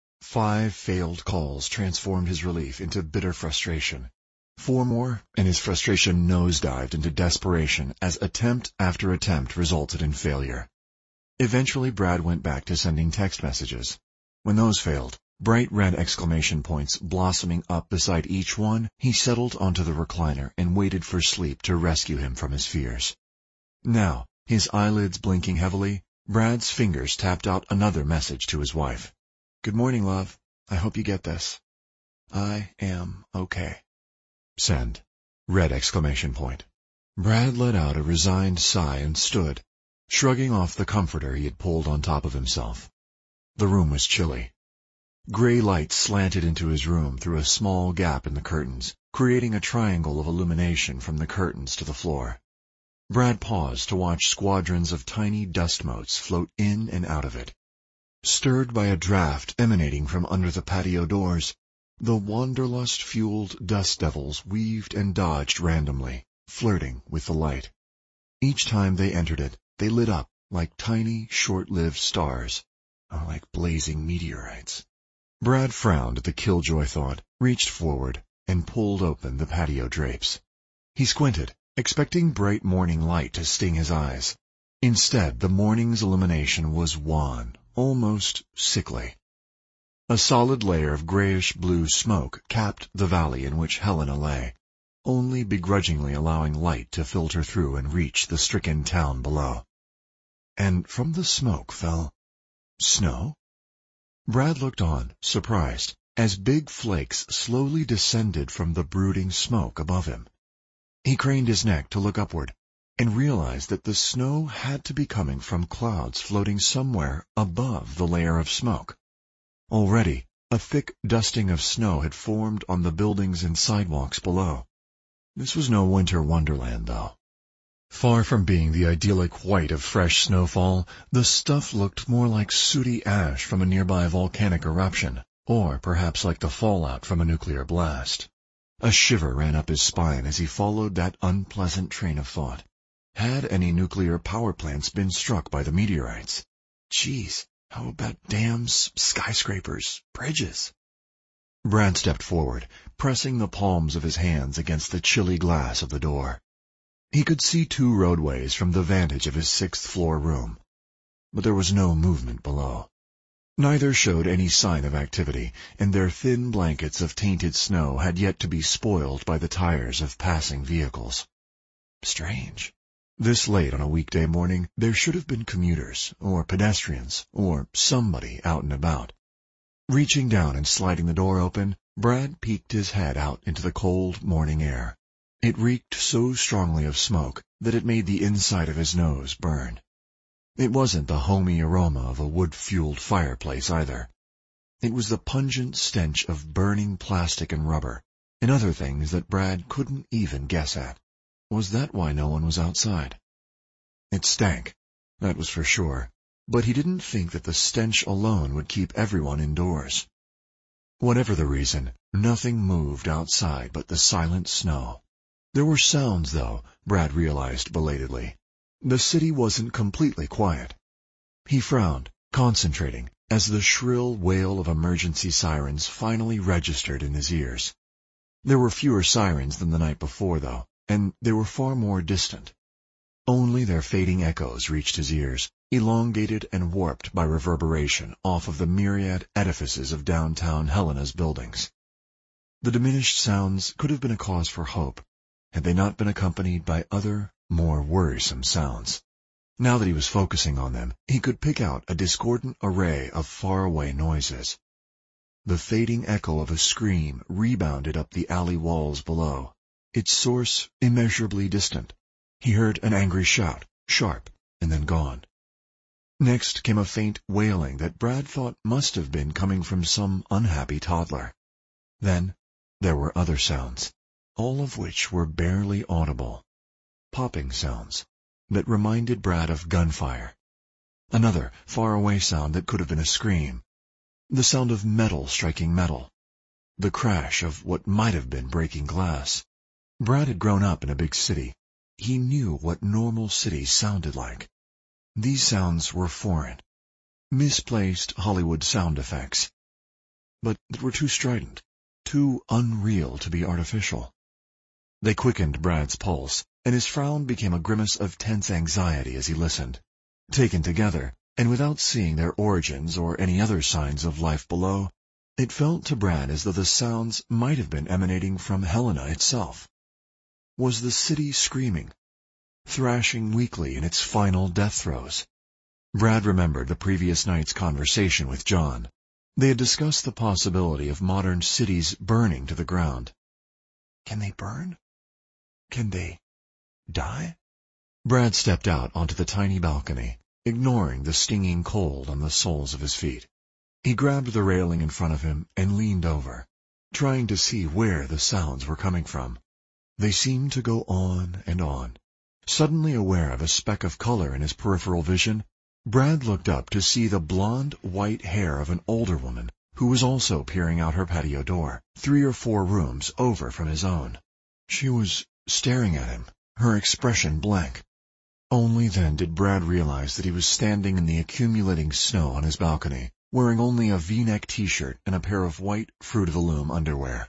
5 failed calls transformed his relief into bitter frustration. 4 more, and his frustration nosedived into desperation as attempt after attempt resulted in failure. Eventually, Brad went back to sending text messages. When those failed, bright red exclamation points blossoming up beside each one, he settled onto the recliner and waited for sleep to rescue him from his fears. Now, his eyelids blinking heavily, Brad's fingers tapped out another message to his wife. "Good morning, love. I hope you get this. I am okay." Send. Red exclamation point. Brad let out a resigned sigh and stood, shrugging off the comforter he had pulled on top of himself. The room was chilly. Gray light slanted into his room through a small gap in the curtains, creating a triangle of illumination from the curtains to the floor. Brad paused to watch squadrons of tiny dust motes float in and out of it. Stirred by a draft emanating from under the patio doors, the wanderlust-fueled dust devils weaved and dodged randomly, flirting with the light. Each time they entered it, they lit up like tiny, short-lived stars, or like blazing meteorites. Brad frowned at the killjoy thought, reached forward, and pulled open the patio drapes. He squinted, expecting bright morning light to sting his eyes. Instead, the morning's illumination was wan, almost sickly. A solid layer of grayish-blue smoke capped the valley in which Helena lay, only begrudgingly allowing light to filter through and reach the stricken town below. And from the smoke fell snow? Brad looked on, surprised, as big flakes slowly descended from the brooding smoke above him. He craned his neck to look upward, and realized that the snow had to be coming from clouds floating somewhere above the layer of smoke. Already, a thick dusting of snow had formed on the buildings and sidewalks below. This was no winter wonderland, though. Far from being the idyllic white of fresh snowfall, the stuff looked more like sooty ash from a nearby volcanic eruption, or perhaps like the fallout from a nuclear blast. A shiver ran up his spine as he followed that unpleasant train of thought. Had any nuclear power plants been struck by the meteorites? Geez, How about dams, skyscrapers, bridges? Brad stepped forward, pressing the palms of his hands against the chilly glass of the door. He could see 2 roadways from the vantage of his 6th-floor room, but there was no movement below. Neither showed any sign of activity, and their thin blankets of tainted snow had yet to be spoiled by the tires of passing vehicles. Strange. This late on a weekday morning, there should have been commuters, or pedestrians, or somebody out and about. Reaching down and sliding the door open, Brad peeked his head out into the cold morning air. It reeked so strongly of smoke that it made the inside of his nose burn. It wasn't the homey aroma of a wood-fueled fireplace either. It was the pungent stench of burning plastic and rubber, and other things that Brad couldn't even guess at. Was that why no one was outside? It stank, that was for sure, but he didn't think that the stench alone would keep everyone indoors. Whatever the reason, nothing moved outside but the silent snow. There were sounds, though, Brad realized belatedly. The city wasn't completely quiet. He frowned, concentrating, as the shrill wail of emergency sirens finally registered in his ears. There were fewer sirens than the night before, though, and they were far more distant. Only their fading echoes reached his ears, elongated and warped by reverberation off of the myriad edifices of downtown Helena's buildings. The diminished sounds could have been a cause for hope, had they not been accompanied by other, more worrisome sounds. Now that he was focusing on them, he could pick out a discordant array of faraway noises. The fading echo of a scream rebounded up the alley walls below, its source immeasurably distant. He heard an angry shout, sharp, and then gone. Next came a faint wailing that Brad thought must have been coming from some unhappy toddler. Then there were other sounds, all of which were barely audible. Popping sounds that reminded Brad of gunfire. Another faraway sound that could have been a scream. The sound of metal striking metal. The crash of what might have been breaking glass. Brad had grown up in a big city. He knew what normal cities sounded like. These sounds were foreign. Misplaced Hollywood sound effects. But that were too strident, too unreal to be artificial. They quickened Brad's pulse, and his frown became a grimace of tense anxiety as he listened. Taken together, and without seeing their origins or any other signs of life below, it felt to Brad as though the sounds might have been emanating from Helena itself. Was the city screaming, thrashing weakly in its final death throes? Brad remembered the previous night's conversation with John. They had discussed the possibility of modern cities burning to the ground. Can they burn? Can they die? Brad stepped out onto the tiny balcony, ignoring the stinging cold on the soles of his feet. He grabbed the railing in front of him and leaned over, trying to see where the sounds were coming from. They seemed to go on and on. Suddenly aware of a speck of color in his peripheral vision, Brad looked up to see the blonde, white hair of an older woman who was also peering out her patio door, 3 or 4 rooms over from his own. She was staring at him, her expression blank. Only then did Brad realize that he was standing in the accumulating snow on his balcony, wearing only a V-neck t-shirt and a pair of white Fruit of the Loom underwear.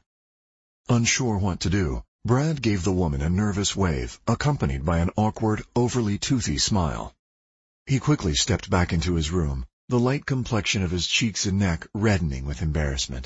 Unsure what to do, Brad gave the woman a nervous wave, accompanied by an awkward, overly toothy smile. He quickly stepped back into his room, the light complexion of his cheeks and neck reddening with embarrassment.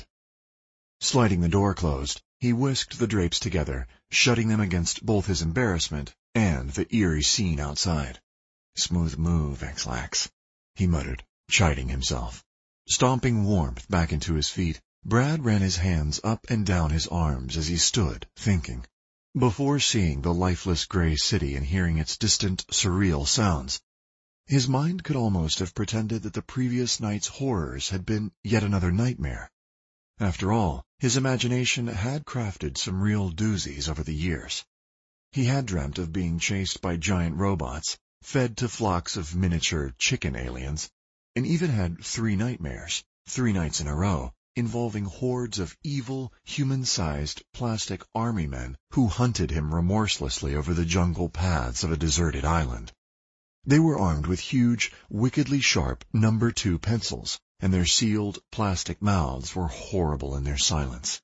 Sliding the door closed, he whisked the drapes together, shutting them against both his embarrassment and the eerie scene outside. "Smooth move, X-Lax," he muttered, chiding himself. Stomping warmth back into his feet, Brad ran his hands up and down his arms as he stood, thinking. Before seeing the lifeless gray city and hearing its distant, surreal sounds, his mind could almost have pretended that the previous night's horrors had been yet another nightmare. After all, his imagination had crafted some real doozies over the years. He had dreamt of being chased by giant robots, fed to flocks of miniature chicken aliens, and even had 3 nightmares, 3 nights in a row, involving hordes of evil, human-sized plastic army men who hunted him remorselessly over the jungle paths of a deserted island. They were armed with huge, wickedly sharp No. 2 pencils, and their sealed plastic mouths were horrible in their silence.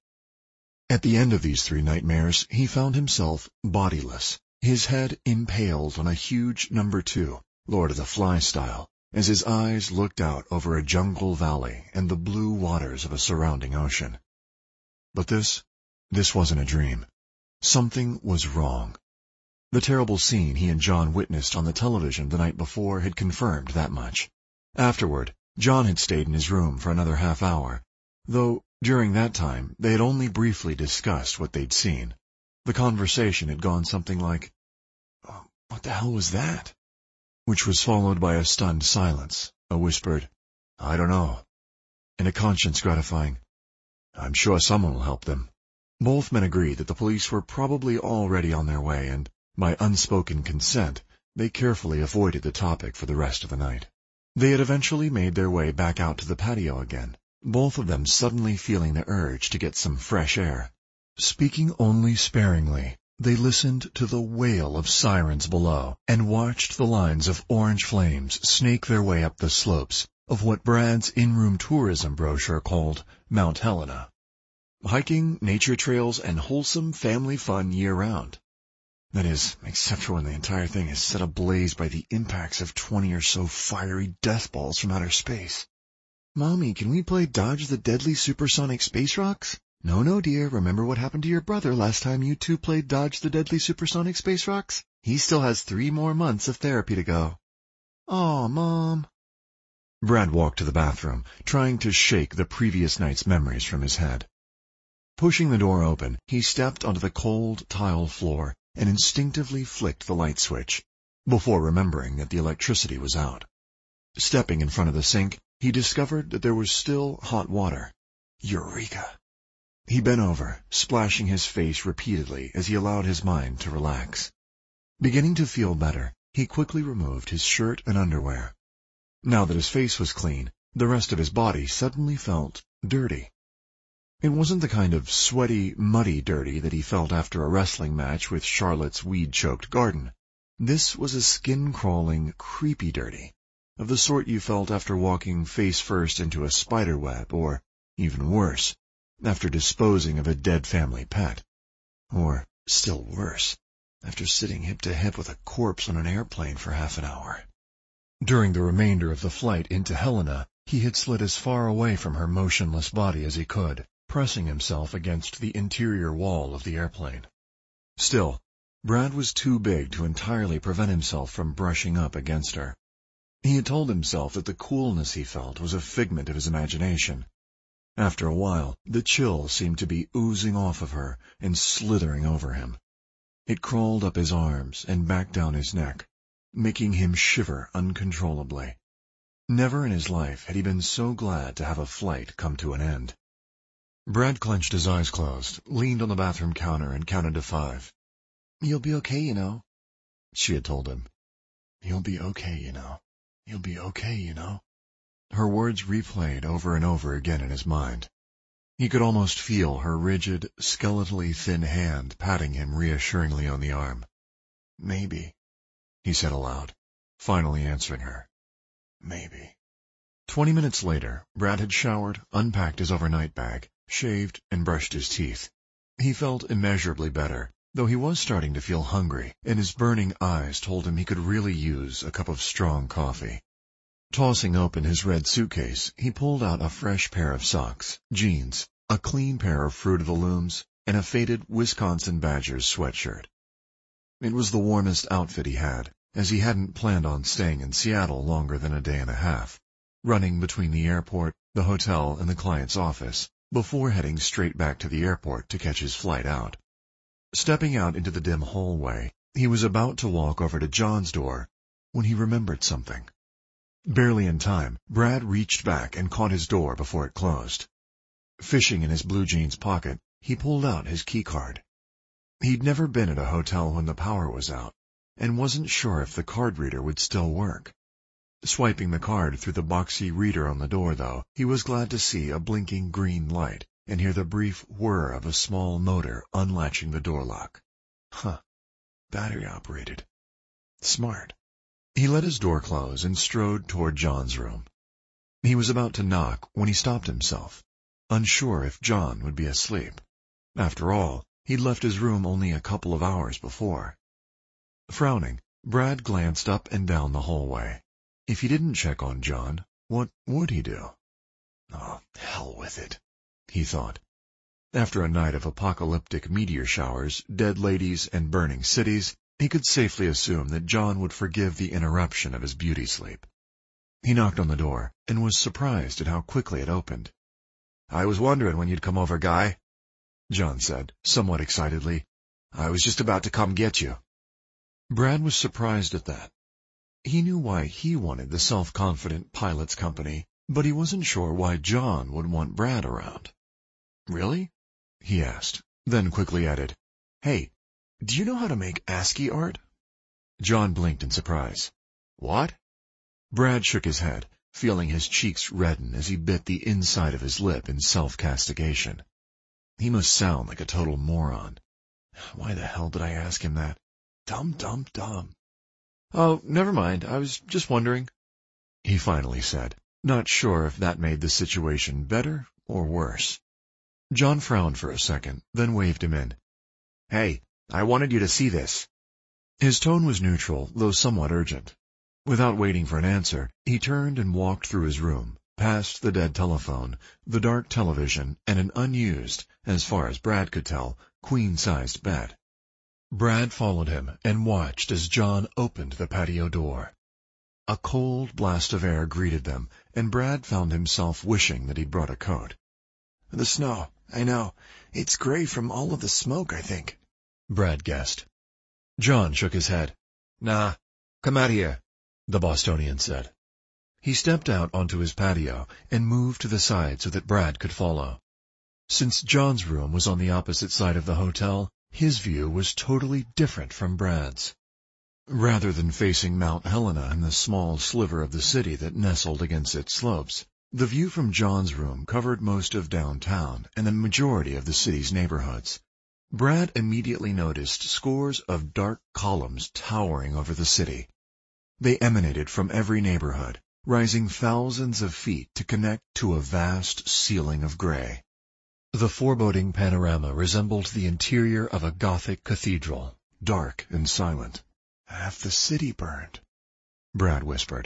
At the end of these 3 nightmares, he found himself bodiless, his head impaled on a huge No. 2, Lord of the Flies style, as his eyes looked out over a jungle valley and the blue waters of a surrounding ocean. But this wasn't a dream. Something was wrong. The terrible scene he and John witnessed on the television the night before had confirmed that much. Afterward, John had stayed in his room for another half hour, though during that time they had only briefly discussed what they'd seen. The conversation had gone something like, "What the hell was that?" which was followed by a stunned silence, a whispered, "I don't know," and a conscience-gratifying, "I'm sure someone will help them." Both men agreed that the police were probably already on their way, and by unspoken consent, they carefully avoided the topic for the rest of the night. They had eventually made their way back out to the patio again, both of them suddenly feeling the urge to get some fresh air. Speaking only sparingly, they listened to the wail of sirens below and watched the lines of orange flames snake their way up the slopes of what Brad's in-room tourism brochure called Mount Helena. Hiking, nature trails, and wholesome family fun year-round. That is, except for when the entire thing is set ablaze by the impacts of 20 or so fiery death balls from outer space. "Mommy, can we play Dodge the Deadly Supersonic Space Rocks?" No, dear, remember what happened to your brother last time you two played Dodge the Deadly Supersonic Space Rocks? He still has 3 more months of therapy to go. Aw, Mom. Brad walked to the bathroom, trying to shake the previous night's memories from his head. Pushing the door open, he stepped onto the cold tile floor and instinctively flicked the light switch, before remembering that the electricity was out. Stepping in front of the sink, he discovered that there was still hot water. Eureka! He bent over, splashing his face repeatedly as he allowed his mind to relax. Beginning to feel better, he quickly removed his shirt and underwear. Now that his face was clean, the rest of his body suddenly felt dirty. It wasn't the kind of sweaty, muddy dirty that he felt after a wrestling match with Charlotte's weed-choked garden. This was a skin-crawling, creepy dirty, of the sort you felt after walking face-first into a spider web, or, even worse, after disposing of a dead family pet. Or, still worse, after sitting hip-to-hip with a corpse on an airplane for half an hour. During the remainder of the flight into Helena, he had slid as far away from her motionless body as he could, pressing himself against the interior wall of the airplane. Still, Brad was too big to entirely prevent himself from brushing up against her. He had told himself that the coolness he felt was a figment of his imagination. After a while, the chill seemed to be oozing off of her and slithering over him. It crawled up his arms and back down his neck, making him shiver uncontrollably. Never in his life had he been so glad to have a flight come to an end. Brad clenched his eyes closed, leaned on the bathroom counter, and counted to 5. "You'll be okay, you know," she had told him. "You'll be okay, you know. You'll be okay, you know." Her words replayed over and over again in his mind. He could almost feel her rigid, skeletally thin hand patting him reassuringly on the arm. "Maybe," he said aloud, finally answering her. "Maybe." 20 minutes later, Brad had showered, unpacked his overnight bag, shaved, and brushed his teeth. He felt immeasurably better, though he was starting to feel hungry, and his burning eyes told him he could really use a cup of strong coffee. Tossing open his red suitcase, he pulled out a fresh pair of socks, jeans, a clean pair of Fruit of the Looms, and a faded Wisconsin Badgers sweatshirt. It was the warmest outfit he had, as he hadn't planned on staying in Seattle longer than a day and a half, running between the airport, the hotel, and the client's office, before heading straight back to the airport to catch his flight out. Stepping out into the dim hallway, he was about to walk over to John's door when he remembered something. Barely in time, Brad reached back and caught his door before it closed. Fishing in his blue jeans pocket, he pulled out his keycard. He'd never been at a hotel when the power was out, and wasn't sure if the card reader would still work. Swiping the card through the boxy reader on the door, though, he was glad to see a blinking green light and hear the brief whir of a small motor unlatching the door lock. Battery operated. Smart. He let his door close and strode toward John's room. He was about to knock when he stopped himself, unsure if John would be asleep. After all, he'd left his room only a couple of hours before. Frowning, Brad glanced up and down the hallway. If he didn't check on John, what would he do? Oh, hell with it, he thought. After a night of apocalyptic meteor showers, dead ladies, and burning cities, he could safely assume that John would forgive the interruption of his beauty sleep. He knocked on the door and was surprised at how quickly it opened. "I was wondering when you'd come over, Guy," John said, somewhat excitedly. "I was just about to come get you." Brad was surprised at that. He knew why he wanted the self-confident pilot's company, but he wasn't sure why John would want Brad around. "Really?" he asked, then quickly added, "Hey, do you know how to make ASCII art?" John blinked in surprise. "What?" Brad shook his head, feeling his cheeks redden as he bit the inside of his lip in self-castigation. He must sound like a total moron. Why the hell did I ask him that? Dumb. "Oh, never mind, I was just wondering," he finally said, not sure if that made the situation better or worse. John frowned for a second, then waved him in. "Hey, I wanted you to see this." His tone was neutral, though somewhat urgent. Without waiting for an answer, he turned and walked through his room, past the dead telephone, the dark television, and an unused, as far as Brad could tell, queen-sized bed. Brad followed him and watched as John opened the patio door. A cold blast of air greeted them, and Brad found himself wishing that he'd brought a coat. "The snow, I know. It's gray from all of the smoke, I think," Brad guessed. John shook his head. "Nah, come out here," the Bostonian said. He stepped out onto his patio and moved to the side so that Brad could follow. Since John's room was on the opposite side of the hotel, his view was totally different from Brad's. Rather than facing Mount Helena and the small sliver of the city that nestled against its slopes, the view from John's room covered most of downtown and the majority of the city's neighborhoods. Brad immediately noticed scores of dark columns towering over the city. They emanated from every neighborhood, rising thousands of feet to connect to a vast ceiling of gray. The foreboding panorama resembled the interior of a Gothic cathedral, dark and silent. "Half the city burned," Brad whispered.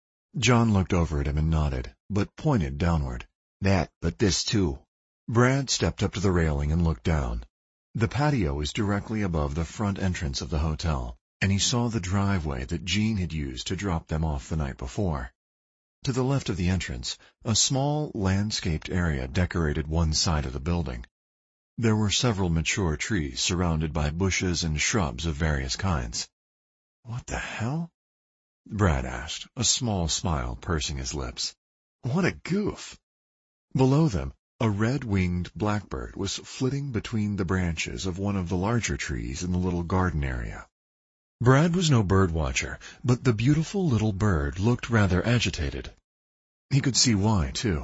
John looked over at him and nodded, but pointed downward. "That, but this too." Brad stepped up to the railing and looked down. The patio was directly above the front entrance of the hotel, and he saw the driveway that Jean had used to drop them off the night before. To the left of the entrance, a small landscaped area decorated one side of the building. There were several mature trees surrounded by bushes and shrubs of various kinds. "What the hell?" Brad asked, a small smile pursing his lips. "What a goof!" Below them, a red-winged blackbird was flitting between the branches of one of the larger trees in the little garden area. Brad was no bird watcher, but the beautiful little bird looked rather agitated. He could see why, too.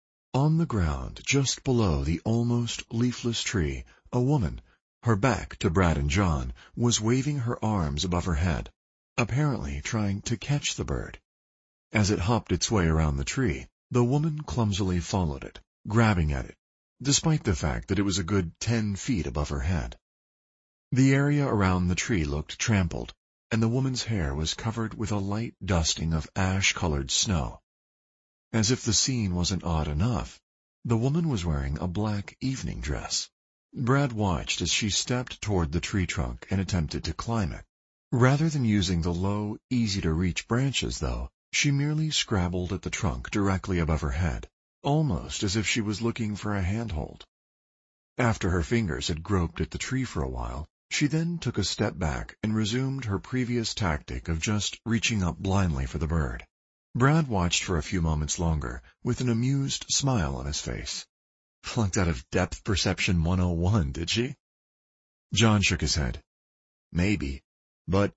On the ground, just below the almost leafless tree, a woman, her back to Brad and John, was waving her arms above her head, apparently trying to catch the bird. As it hopped its way around the tree, the woman clumsily followed it, grabbing at it, despite the fact that it was a good 10 feet above her head. The area around the tree looked trampled, and the woman's hair was covered with a light dusting of ash-colored snow. As if the scene wasn't odd enough, the woman was wearing a black evening dress. Brad watched as she stepped toward the tree trunk and attempted to climb it. Rather than using the low, easy-to-reach branches, though, she merely scrabbled at the trunk directly above her head, almost as if she was looking for a handhold. After her fingers had groped at the tree for a while, she then took a step back and resumed her previous tactic of just reaching up blindly for the bird. Brad watched for a few moments longer, with an amused smile on his face. Flunked out of Depth Perception 101, did she? John shook his head. Maybe, but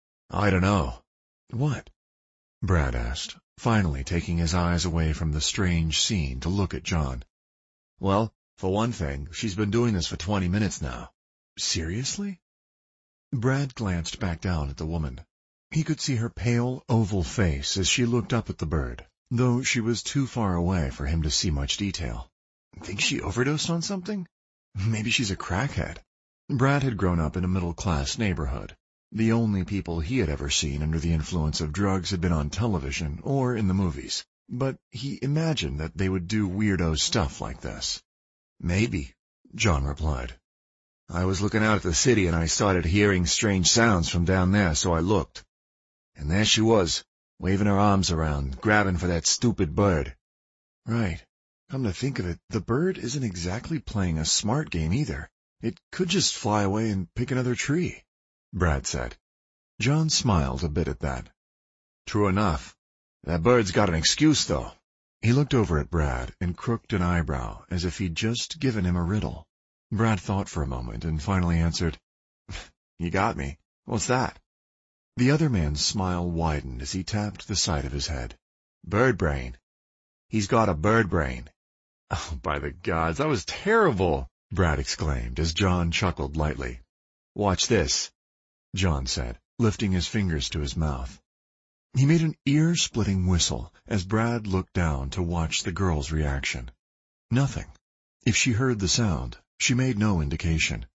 I don't know. What? Brad asked, finally taking his eyes away from the strange scene to look at John. Well, for one thing, she's been doing this for 20 minutes now. Seriously? Brad glanced back down at the woman. He could see her pale, oval face as she looked up at the bird, though she was too far away for him to see much detail. Think she overdosed on something? Maybe she's a crackhead. Brad had grown up in a middle-class neighborhood. The only people he had ever seen under the influence of drugs had been on television or in the movies, but he imagined that they would do weirdo stuff like this. Maybe, John replied. I was looking out at the city and I started hearing strange sounds from down there, so I looked. And there she was, waving her arms around, grabbing for that stupid bird. Right. Come to think of it, the bird isn't exactly playing a smart game either. It could just fly away and pick another tree, Brad said. John smiled a bit at that. True enough. That bird's got an excuse, though. He looked over at Brad and crooked an eyebrow as if he'd just given him a riddle. Brad thought for a moment and finally answered, You got me. What's that? The other man's smile widened as he tapped the side of his head. Bird brain. He's got a bird brain. Oh, by the gods, that was terrible, Brad exclaimed as John chuckled lightly. Watch this, John said, lifting his fingers to his mouth. He made an ear-splitting whistle as Brad looked down to watch the girl's reaction. Nothing. If she heard the sound, she made no indication.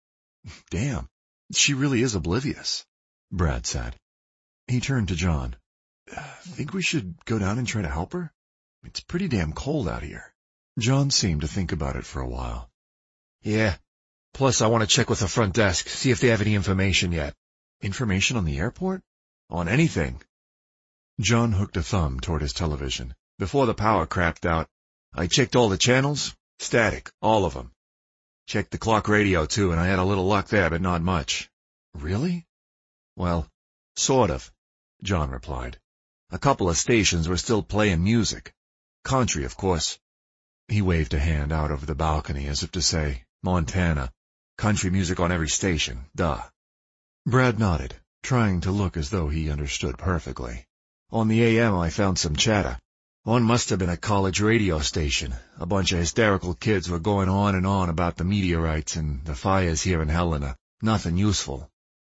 Damn, she really is oblivious, Brad said. He turned to John. Think we should go down and try to help her? It's pretty damn cold out here. John seemed to think about it for a while. Yeah. Plus, I want to check with the front desk, see if they have any information yet. Information on the airport? On anything. John hooked a thumb toward his television. Before the power crapped out, I checked all the channels. Static, all of them. Checked the clock radio, too, and I had a little luck there, but not much. Really? Well, sort of, John replied. A couple of stations were still playing music. Country, of course. He waved a hand out over the balcony as if to say, Montana. Country music on every station, duh. Brad nodded, trying to look as though he understood perfectly. On the AM, I found some chatter. One must have been a college radio station. A bunch of hysterical kids were going on and on about the meteorites and the fires here in Helena. Nothing useful.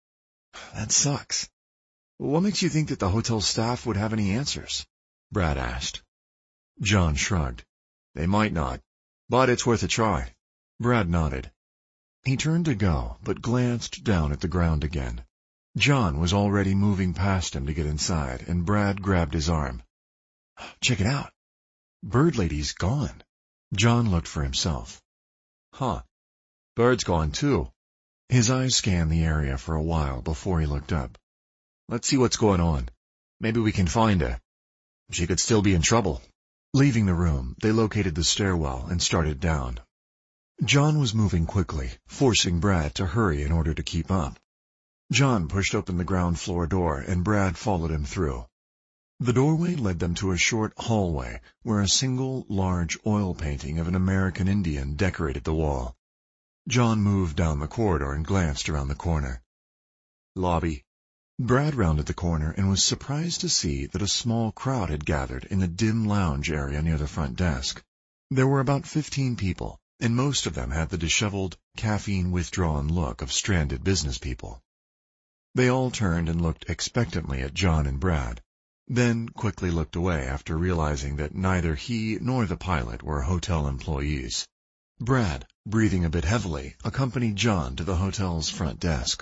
That sucks. What makes you think that the hotel staff would have any answers? Brad asked. John shrugged. They might not, but it's worth a try. Brad nodded. He turned to go, but glanced down at the ground again. John was already moving past him to get inside, and Brad grabbed his arm. Check it out. Bird Lady's gone. John looked for himself. Huh. Bird's gone, too. His eyes scanned the area for a while before he looked up. Let's see what's going on. Maybe we can find her. She could still be in trouble. Leaving the room, they located the stairwell and started down. John was moving quickly, forcing Brad to hurry in order to keep up. John pushed open the ground floor door, and Brad followed him through. The doorway led them to a short hallway where a single large oil painting of an American Indian decorated the wall. John moved down the corridor and glanced around the corner. Lobby. Brad rounded the corner and was surprised to see that a small crowd had gathered in the dim lounge area near the front desk. There were about 15 people, and most of them had the disheveled, caffeine-withdrawn look of stranded business people. They all turned and looked expectantly at John and Brad, then quickly looked away after realizing that neither he nor the pilot were hotel employees. Brad, breathing a bit heavily, accompanied John to the hotel's front desk.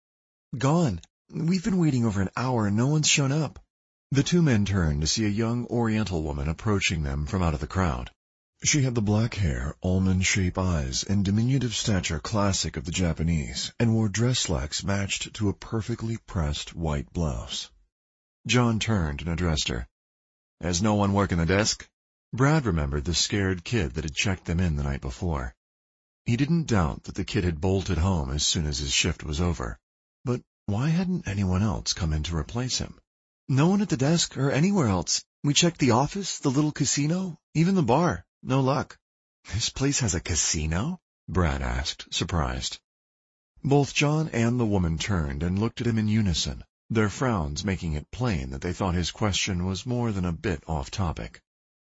Gone. We've been waiting over an hour and no one's shown up. The two men turned to see a young Oriental woman approaching them from out of the crowd. She had the black hair, almond-shaped eyes, and diminutive stature classic of the Japanese, and wore dress slacks matched to a perfectly pressed white blouse. John turned and addressed her. There's no one working the desk? Brad remembered the scared kid that had checked them in the night before. He didn't doubt that the kid had bolted home as soon as his shift was over. But why hadn't anyone else come in to replace him? No one at the desk or anywhere else. We checked the office, the little casino, even the bar. No luck. This place has a casino? Brad asked, surprised. Both John and the woman turned and looked at him in unison, their frowns making it plain that they thought his question was more than a bit off topic.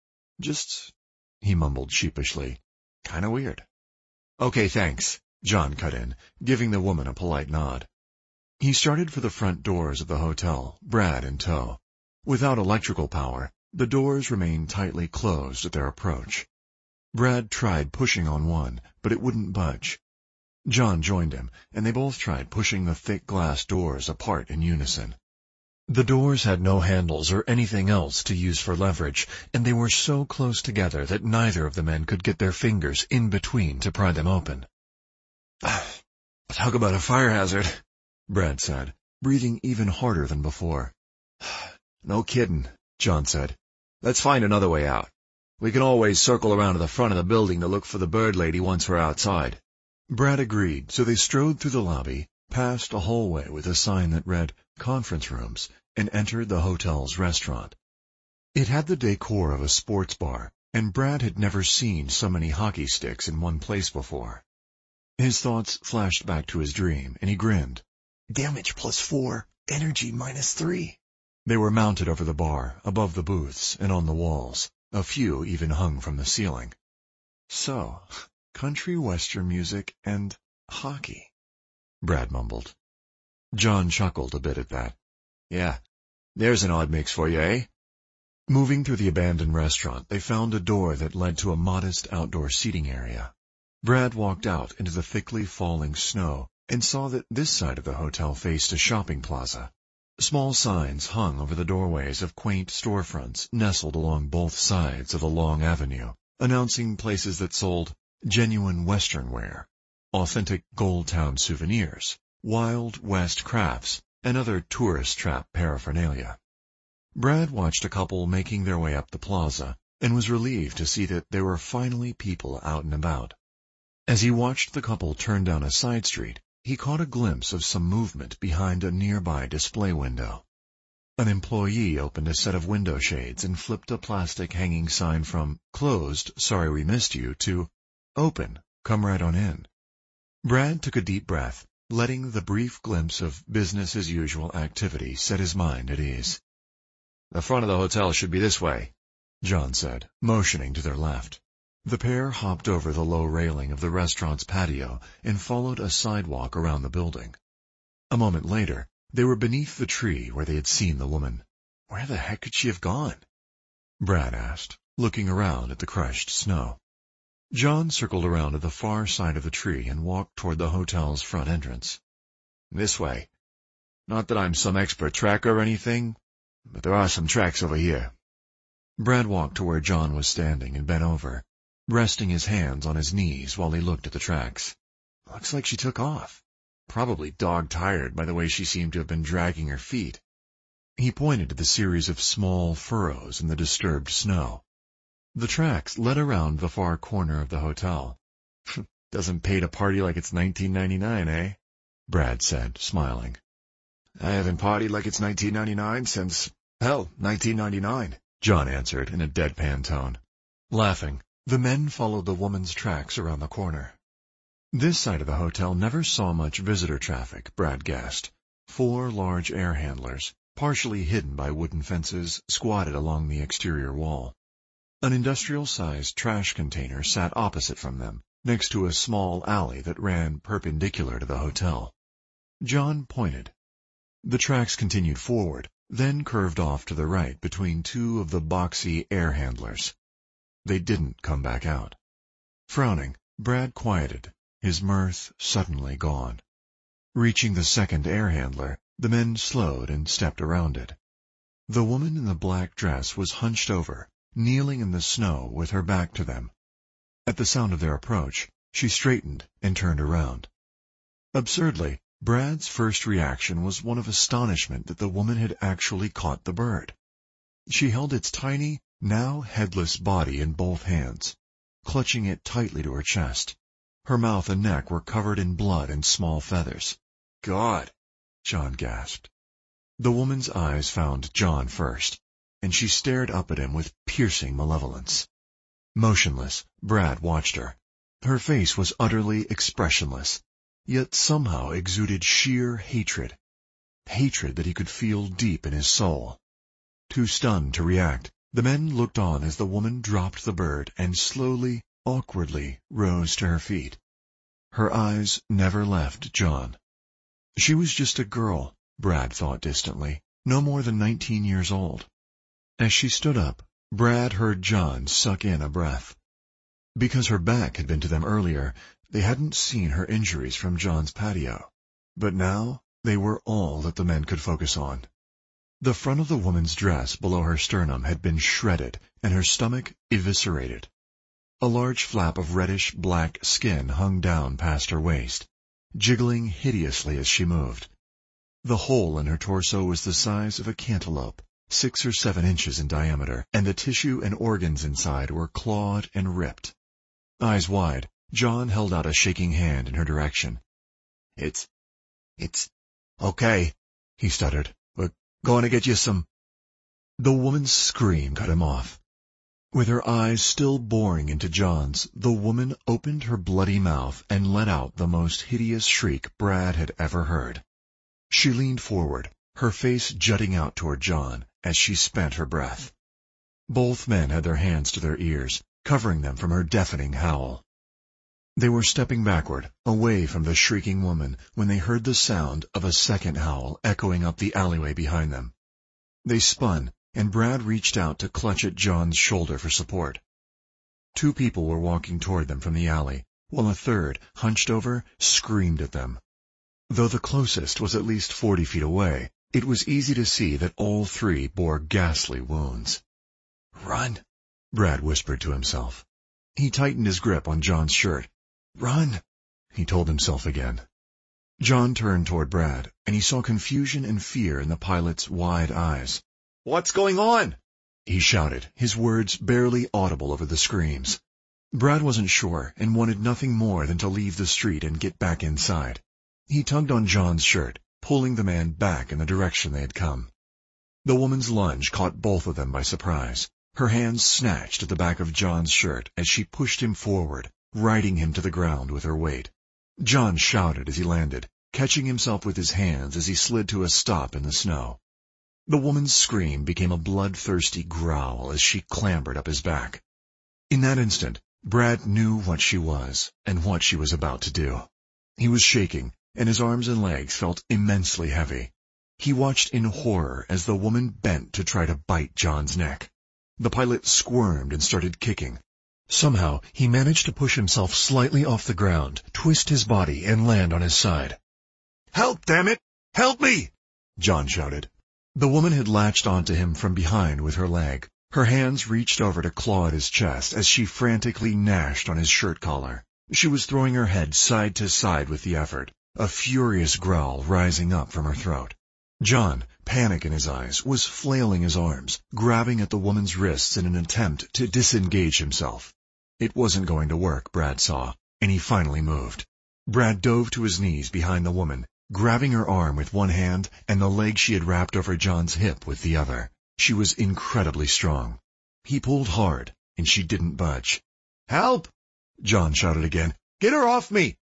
Just, he mumbled sheepishly, kinda weird. Okay, thanks, John cut in, giving the woman a polite nod. He started for the front doors of the hotel, Brad in tow. Without electrical power, the doors remained tightly closed at their approach. Brad tried pushing on one, but it wouldn't budge. John joined him, and they both tried pushing the thick glass doors apart in unison. The doors had no handles or anything else to use for leverage, and they were so close together that neither of the men could get their fingers in between to pry them open. Talk about a fire hazard, Brad said, breathing even harder than before. No kidding, John said. Let's find another way out. We can always circle around to the front of the building to look for the bird lady once we're outside. Brad agreed, so they strode through the lobby, past a hallway with a sign that read Conference Rooms, and entered the hotel's restaurant. It had the decor of a sports bar, and Brad had never seen so many hockey sticks in one place before. His thoughts flashed back to his dream, and he grinned. Damage +4, energy -3. They were mounted over the bar, above the booths, and on the walls. A few even hung from the ceiling. So, country western music and hockey, Brad mumbled. John chuckled a bit at that. Yeah, there's an odd mix for you, eh? Moving through the abandoned restaurant, they found a door that led to a modest outdoor seating area. Brad walked out into the thickly falling snow and saw that this side of the hotel faced a shopping plaza. Small signs hung over the doorways of quaint storefronts nestled along both sides of the long avenue, announcing places that sold genuine Western wear, authentic Gold Town souvenirs, Wild West crafts, and other tourist trap paraphernalia. Brad watched a couple making their way up the plaza and was relieved to see that there were finally people out and about. As he watched the couple turn down a side street, he caught a glimpse of some movement behind a nearby display window. An employee opened a set of window shades and flipped a plastic hanging sign from "Closed, sorry we missed you" to "Open, come right on in." Brad took a deep breath, letting the brief glimpse of business-as-usual activity set his mind at ease. The front of the hotel should be this way, John said, motioning to their left. The pair hopped over the low railing of the restaurant's patio and followed a sidewalk around the building. A moment later, they were beneath the tree where they had seen the woman. Where the heck could she have gone? Brad asked, looking around at the crushed snow. John circled around to the far side of the tree and walked toward the hotel's front entrance. This way. Not that I'm some expert tracker or anything, but there are some tracks over here. Brad walked to where John was standing and bent over, resting his hands on his knees while he looked at the tracks. Looks like she took off. Probably dog-tired by the way she seemed to have been dragging her feet. He pointed to the series of small furrows in the disturbed snow. The tracks led around the far corner of the hotel. Doesn't pay to party like it's 1999, eh? Brad said, smiling. I haven't partied like it's 1999 since, 1999, John answered in a deadpan tone. Laughing, the men followed the woman's tracks around the corner. This side of the hotel never saw much visitor traffic, Brad guessed. 4 large air handlers, partially hidden by wooden fences, squatted along the exterior wall. An industrial-sized trash container sat opposite from them, next to a small alley that ran perpendicular to the hotel. John pointed. The tracks continued forward, then curved off to the right between 2 of the boxy air handlers. They didn't come back out. Frowning, Brad quieted, his mirth suddenly gone. Reaching the second air handler, the men slowed and stepped around it. The woman in the black dress was hunched over, kneeling in the snow with her back to them. At the sound of their approach, she straightened and turned around. Absurdly, Brad's first reaction was one of astonishment that the woman had actually caught the bird. She held its tiny, now headless body in both hands, clutching it tightly to her chest. Her mouth and neck were covered in blood and small feathers. God, John gasped. The woman's eyes found John first, and she stared up at him with piercing malevolence. Motionless, Brad watched her. Her face was utterly expressionless, yet somehow exuded sheer hatred. Hatred that he could feel deep in his soul. Too stunned to react, the men looked on as the woman dropped the bird and slowly, awkwardly rose to her feet. Her eyes never left John. She was just a girl, Brad thought distantly, no more than 19 years old. As she stood up, Brad heard John suck in a breath. Because her back had been to them earlier, they hadn't seen her injuries from John's patio. But now they were all that the men could focus on. The front of the woman's dress below her sternum had been shredded and her stomach eviscerated. A large flap of reddish-black skin hung down past her waist, jiggling hideously as she moved. The hole in her torso was the size of a cantaloupe, 6 or 7 inches in diameter, and the tissue and organs inside were clawed and ripped. Eyes wide, John held out a shaking hand in her direction. It's okay, he stuttered. We're going to get you some... The woman's scream cut him off. With her eyes still boring into John's, the woman opened her bloody mouth and let out the most hideous shriek Brad had ever heard. She leaned forward, her face jutting out toward John as she spent her breath. Both men had their hands to their ears, covering them from her deafening howl. They were stepping backward, away from the shrieking woman, when they heard the sound of a second howl echoing up the alleyway behind them. They spun, and Brad reached out to clutch at John's shoulder for support. 2 people were walking toward them from the alley, while a third, hunched over, screamed at them. Though the closest was at least 40 feet away, it was easy to see that all 3 bore ghastly wounds. "Run," Brad whispered to himself. He tightened his grip on John's shirt. "Run," he told himself again. John turned toward Brad, and he saw confusion and fear in the pilot's wide eyes. "What's going on?" he shouted, his words barely audible over the screams. Brad wasn't sure and wanted nothing more than to leave the street and get back inside. He tugged on John's shirt, pulling the man back in the direction they had come. The woman's lunge caught both of them by surprise. Her hands snatched at the back of John's shirt as she pushed him forward, riding him to the ground with her weight. John shouted as he landed, catching himself with his hands as he slid to a stop in the snow. The woman's scream became a bloodthirsty growl as she clambered up his back. In that instant, Brad knew what she was and what she was about to do. He was shaking, and his arms and legs felt immensely heavy. He watched in horror as the woman bent to try to bite John's neck. The pilot squirmed and started kicking. Somehow, he managed to push himself slightly off the ground, twist his body, and land on his side. "Help, damn it! Help me!" John shouted. The woman had latched onto him from behind with her leg. Her hands reached over to claw at his chest as she frantically gnashed on his shirt collar. She was throwing her head side to side with the effort, a furious growl rising up from her throat. John, panic in his eyes, was flailing his arms, grabbing at the woman's wrists in an attempt to disengage himself. It wasn't going to work, Brad saw, and he finally moved. Brad dove to his knees behind the woman, grabbing her arm with one hand and the leg she had wrapped over John's hip with the other. She was incredibly strong. He pulled hard, and she didn't budge. "Help!" John shouted again. "Get her off me!"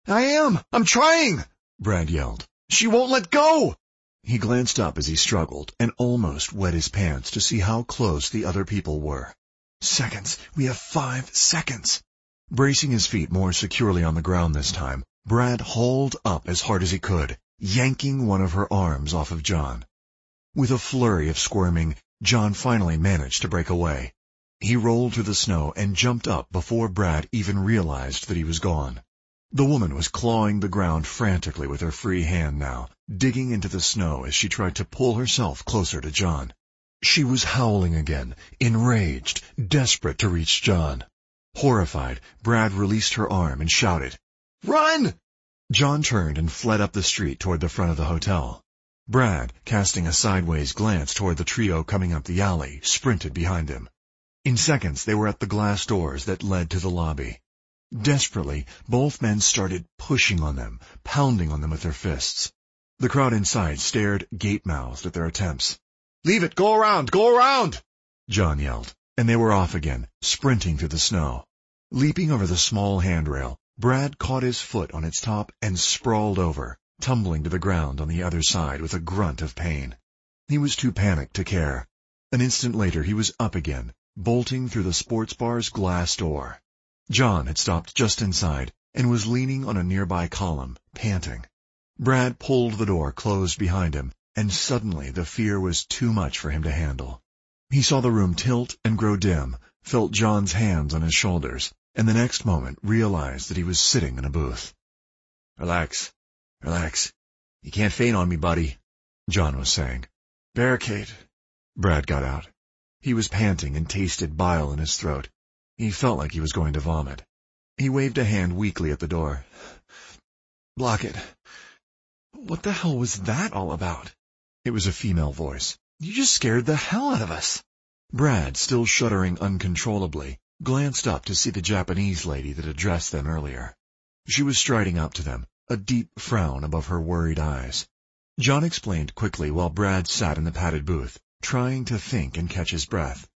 I'm trying!" Brad yelled. "She won't let go!" He glanced up as he struggled and almost wet his pants to see how close the other people were. "Seconds. We have 5 seconds." Bracing his feet more securely on the ground this time, Brad hauled up as hard as he could, yanking one of her arms off of John. With a flurry of squirming, John finally managed to break away. He rolled through the snow and jumped up before Brad even realized that he was gone. The woman was clawing the ground frantically with her free hand now, digging into the snow as she tried to pull herself closer to John. She was howling again, enraged, desperate to reach John. Horrified, Brad released her arm and shouted, "Run!" John turned and fled up the street toward the front of the hotel. Brad, casting a sideways glance toward the trio coming up the alley, sprinted behind him. In seconds, they were at the glass doors that led to the lobby. Desperately, both men started pushing on them, pounding on them with their fists. The crowd inside stared gape-mouthed at their attempts. "Leave it! Go around! Go around!" John yelled, and they were off again, sprinting through the snow. Leaping over the small handrail, Brad caught his foot on its top and sprawled over, tumbling to the ground on the other side with a grunt of pain. He was too panicked to care. An instant later he was up again, bolting through the sports bar's glass door. John had stopped just inside and was leaning on a nearby column, panting. Brad pulled the door closed behind him, and suddenly the fear was too much for him to handle. He saw the room tilt and grow dim, felt John's hands on his shoulders, and the next moment realized that he was sitting in a booth. "Relax. Relax. You can't faint on me, buddy," John was saying. "Barricade." Brad got out. He was panting and tasted bile in his throat. He felt like he was going to vomit. He waved a hand weakly at the door. "Block it." What the hell was that all about? It was a female voice. "You just scared the hell out of us." Brad, still shuddering uncontrollably, glanced up to see the Japanese lady that addressed them earlier. She was striding up to them, a deep frown above her worried eyes. John explained quickly while Brad sat in the padded booth, trying to think and catch his breath.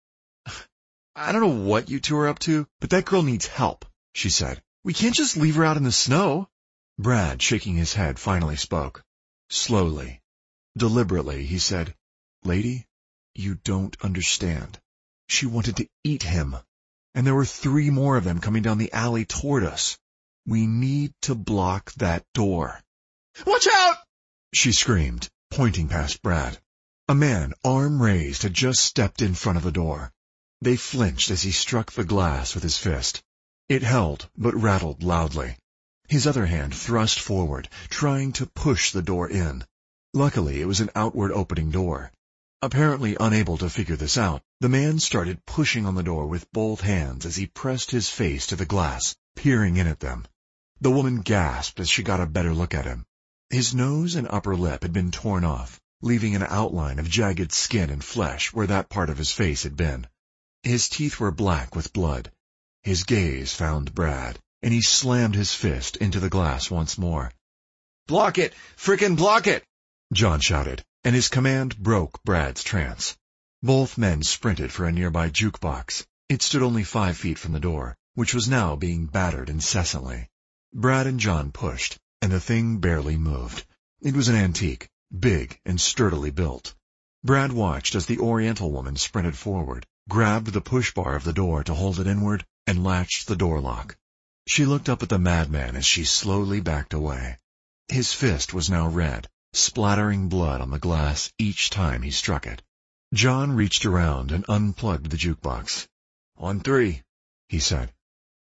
"I don't know what you two are up to, but that girl needs help," she said. "We can't just leave her out in the snow." Brad, shaking his head, finally spoke. Slowly, deliberately, he said, "Lady, you don't understand. She wanted to eat him, and there were 3 more of them coming down the alley toward us. We need to block that door." "Watch out!" she screamed, pointing past Brad. A man, arm raised, had just stepped in front of the door. They flinched as he struck the glass with his fist. It held, but rattled loudly. His other hand thrust forward, trying to push the door in. Luckily, it was an outward opening door. Apparently unable to figure this out, the man started pushing on the door with both hands as he pressed his face to the glass, peering in at them. The woman gasped as she got a better look at him. His nose and upper lip had been torn off, leaving an outline of jagged skin and flesh where that part of his face had been. His teeth were black with blood. His gaze found Brad, and he slammed his fist into the glass once more. "Block it! Frickin' block it!" John shouted, and his command broke Brad's trance. Both men sprinted for a nearby jukebox. It stood only 5 feet from the door, which was now being battered incessantly. Brad and John pushed, and the thing barely moved. It was an antique, big and sturdily built. Brad watched as the Oriental woman sprinted forward, grabbed the push bar of the door to hold it inward, and latched the door lock. She looked up at the madman as she slowly backed away. His fist was now red, splattering blood on the glass each time he struck it. John reached around and unplugged the jukebox. "On 3, he said.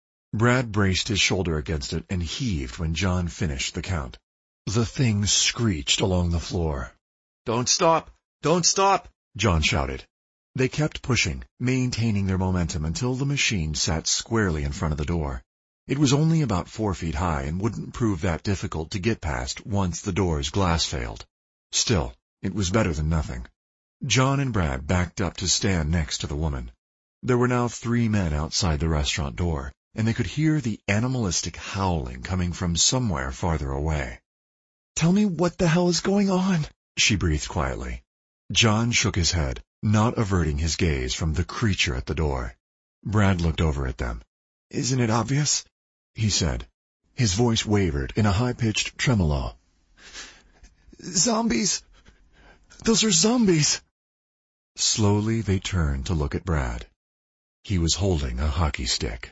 Brad braced his shoulder against it and heaved when John finished the count. The thing screeched along the floor. "Don't stop! Don't stop!" John shouted. They kept pushing, maintaining their momentum until the machine sat squarely in front of the door. It was only about 4 feet high and wouldn't prove that difficult to get past once the door's glass failed. Still, it was better than nothing. John and Brad backed up to stand next to the woman. There were now 3 men outside the restaurant door, and they could hear the animalistic howling coming from somewhere farther away. "Tell me what the hell is going on," she breathed quietly. John shook his head, not averting his gaze from the creature at the door. Brad looked over at them. "Isn't it obvious?" he said. His voice wavered in a high-pitched tremolo. "Zombies! Those are zombies!" Slowly they turned to look at Brad. He was holding a hockey stick.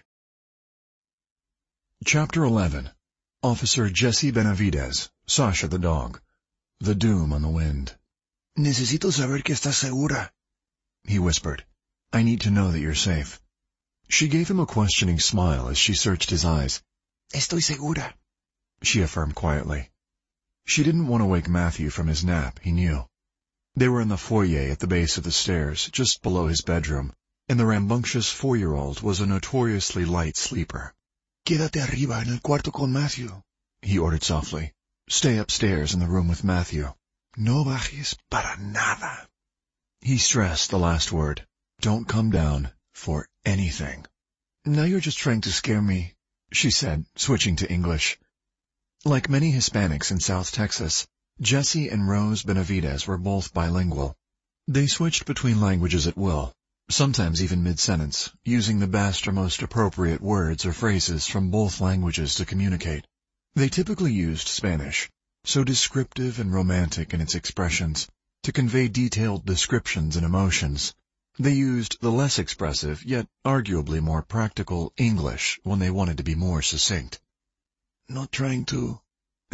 Chapter 11. Officer Jesse Benavides, Sasha the dog. The doom on the wind. "Necesito saber que estás segura," he whispered. "I need to know that you're safe." She gave him a questioning smile as she searched his eyes. "Estoy segura," she affirmed quietly. She didn't want to wake Matthew from his nap, he knew. They were in the foyer at the base of the stairs, just below his bedroom, and the rambunctious 4-year-old was a notoriously light sleeper. "Quédate arriba en el cuarto con Matthew," he ordered softly. "Stay upstairs in the room with Matthew. "No bajes para nada." He stressed the last word. "Don't come down for anything." "Now you're just trying to scare me," she said, switching to English. Like many Hispanics in South Texas, Jesse and Rose Benavides were both bilingual. They switched between languages at will, sometimes even mid-sentence, using the best or most appropriate words or phrases from both languages to communicate. They typically used Spanish, so descriptive and romantic in its expressions, to convey detailed descriptions and emotions. They used the less expressive, yet arguably more practical, English when they wanted to be more succinct. "Not trying to,"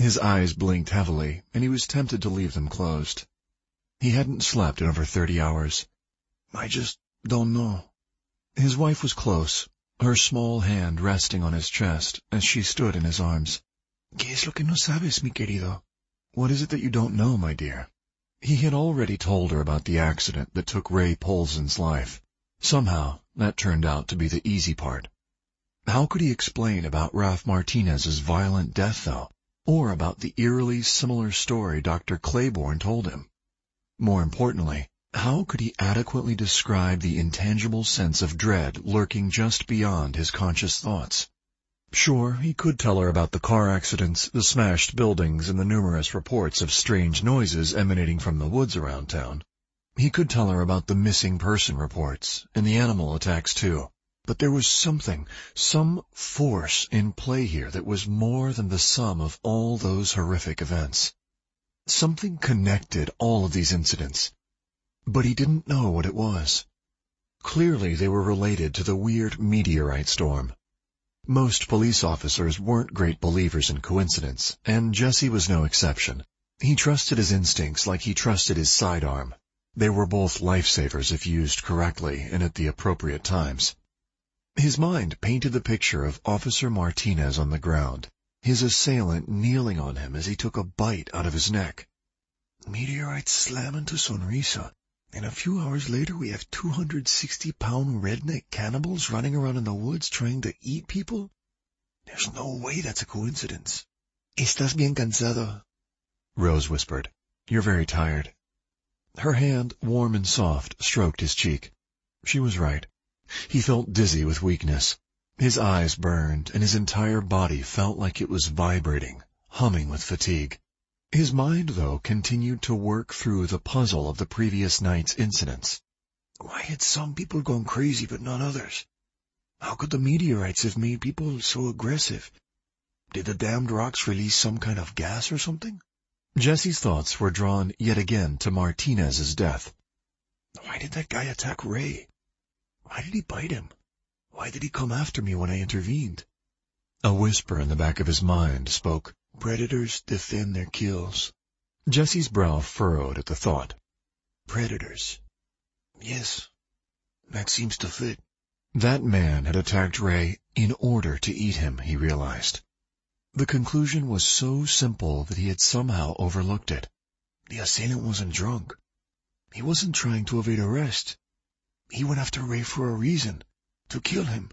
His eyes blinked heavily, and he was tempted to leave them closed. He hadn't slept in over 30 hours. I just don't know. His wife was close, her small hand resting on his chest as she stood in his arms. ¿Qué es lo que no sabes, mi querido? What is it that you don't know, my dear? He had already told her about the accident that took Ray Polson's life. Somehow, that turned out to be the easy part. How could he explain about Ralph Martinez's violent death, though, or about the eerily similar story Dr. Claiborne told him? More importantly, how could he adequately describe the intangible sense of dread lurking just beyond his conscious thoughts? Sure, he could tell her about the car accidents, the smashed buildings, and the numerous reports of strange noises emanating from the woods around town. He could tell her about the missing person reports, and the animal attacks too. But there was something, some force in play here that was more than the sum of all those horrific events. Something connected all of these incidents, but he didn't know what it was. Clearly they were related to the weird meteorite storm. Most police officers weren't great believers in coincidence, and Jesse was no exception. He trusted his instincts like he trusted his sidearm. They were both lifesavers if used correctly and at the appropriate times. His mind painted the picture of Officer Martinez on the ground, his assailant kneeling on him as he took a bite out of his neck. Meteorites slam into Sonrisa, and a few hours later we have 260-pound redneck cannibals running around in the woods trying to eat people? There's no way that's a coincidence. Estás bien cansado, Rose whispered. You're very tired. Her hand, warm and soft, stroked his cheek. She was right. He felt dizzy with weakness. His eyes burned, and his entire body felt like it was vibrating, humming with fatigue. His mind, though, continued to work through the puzzle of the previous night's incidents. Why had some people gone crazy but not others? How could the meteorites have made people so aggressive? Did the damned rocks release some kind of gas or something? Jesse's thoughts were drawn yet again to Martinez's death. Why did that guy attack Ray? Why did he bite him? Why did he come after me when I intervened? A whisper in the back of his mind spoke. Predators defend their kills. Jesse's brow furrowed at the thought. Predators. Yes, that seems to fit. That man had attacked Ray in order to eat him, he realized. The conclusion was so simple that he had somehow overlooked it. The assailant wasn't drunk. He wasn't trying to evade arrest. He went after Ray for a reason. To kill him.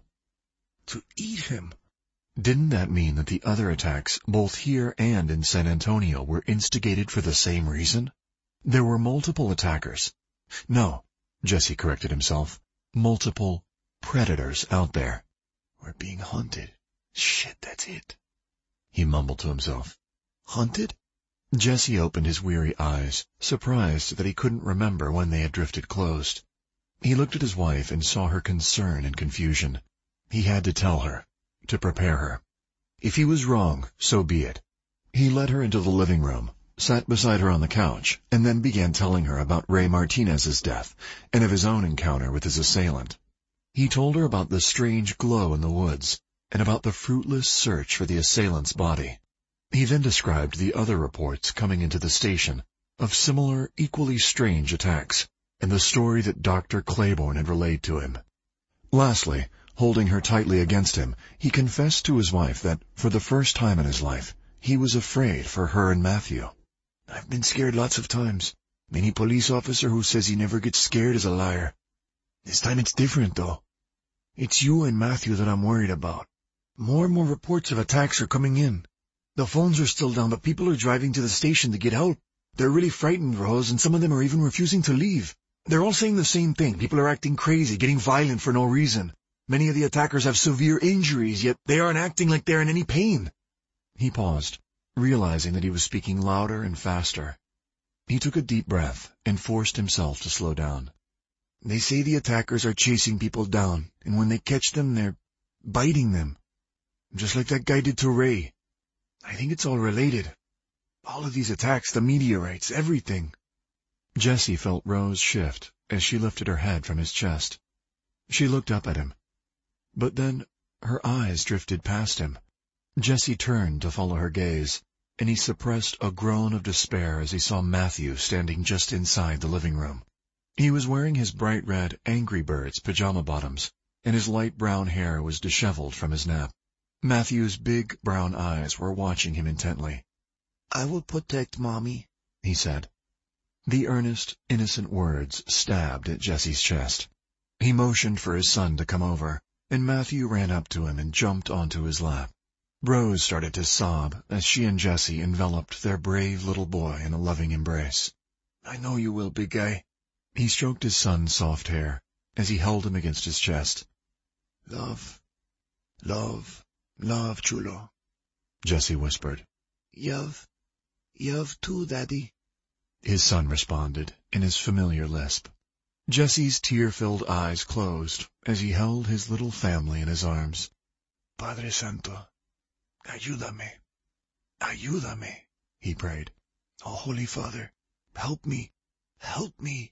To eat him. Didn't that mean that the other attacks, both here and in San Antonio, were instigated for the same reason? There were multiple attackers. No, Jesse corrected himself. Multiple predators out there. We're being hunted. Shit, that's it. He mumbled to himself. Hunted? Jesse opened his weary eyes, surprised that he couldn't remember when they had drifted closed. He looked at his wife and saw her concern and confusion. He had to tell her, to prepare her. If he was wrong, so be it. He led her into the living room, sat beside her on the couch, and then began telling her about Ray Martinez's death and of his own encounter with his assailant. He told her about the strange glow in the woods and about the fruitless search for the assailant's body. He then described the other reports coming into the station of similar, equally strange attacks, and the story that Dr. Claiborne had relayed to him. Lastly, holding her tightly against him, he confessed to his wife that, for the first time in his life, he was afraid for her and Matthew. I've been scared lots of times. Any police officer who says he never gets scared is a liar. This time it's different, though. It's you and Matthew that I'm worried about. More and more reports of attacks are coming in. The phones are still down, but people are driving to the station to get help. They're really frightened, Rose, and some of them are even refusing to leave. They're all saying the same thing. People are acting crazy, getting violent for no reason. Many of the attackers have severe injuries, yet they aren't acting like they're in any pain. He paused, realizing that he was speaking louder and faster. He took a deep breath and forced himself to slow down. They say the attackers are chasing people down, and when they catch them, they're biting them. Just like that guy did to Ray. I think it's all related. All of these attacks, the meteorites, everything. Jessie felt Rose shift as she lifted her head from his chest. She looked up at him. But then her eyes drifted past him. Jessie turned to follow her gaze, and he suppressed a groan of despair as he saw Matthew standing just inside the living room. He was wearing his bright red Angry Birds pajama bottoms, and his light brown hair was disheveled from his nap. Matthew's big brown eyes were watching him intently. "I will protect Mommy," he said. The earnest, innocent words stabbed at Jesse's chest. He motioned for his son to come over, and Matthew ran up to him and jumped onto his lap. Rose started to sob as she and Jesse enveloped their brave little boy in a loving embrace. "I know you will, big guy." He stroked his son's soft hair as he held him against his chest. "Love, love, love, chulo," Jesse whispered. "Yav too, Daddy," his son responded in his familiar lisp. Jesse's tear-filled eyes closed as he held his little family in his arms. "Padre Santo, ayúdame, ayúdame," he prayed. "Oh, Holy Father, help me, help me."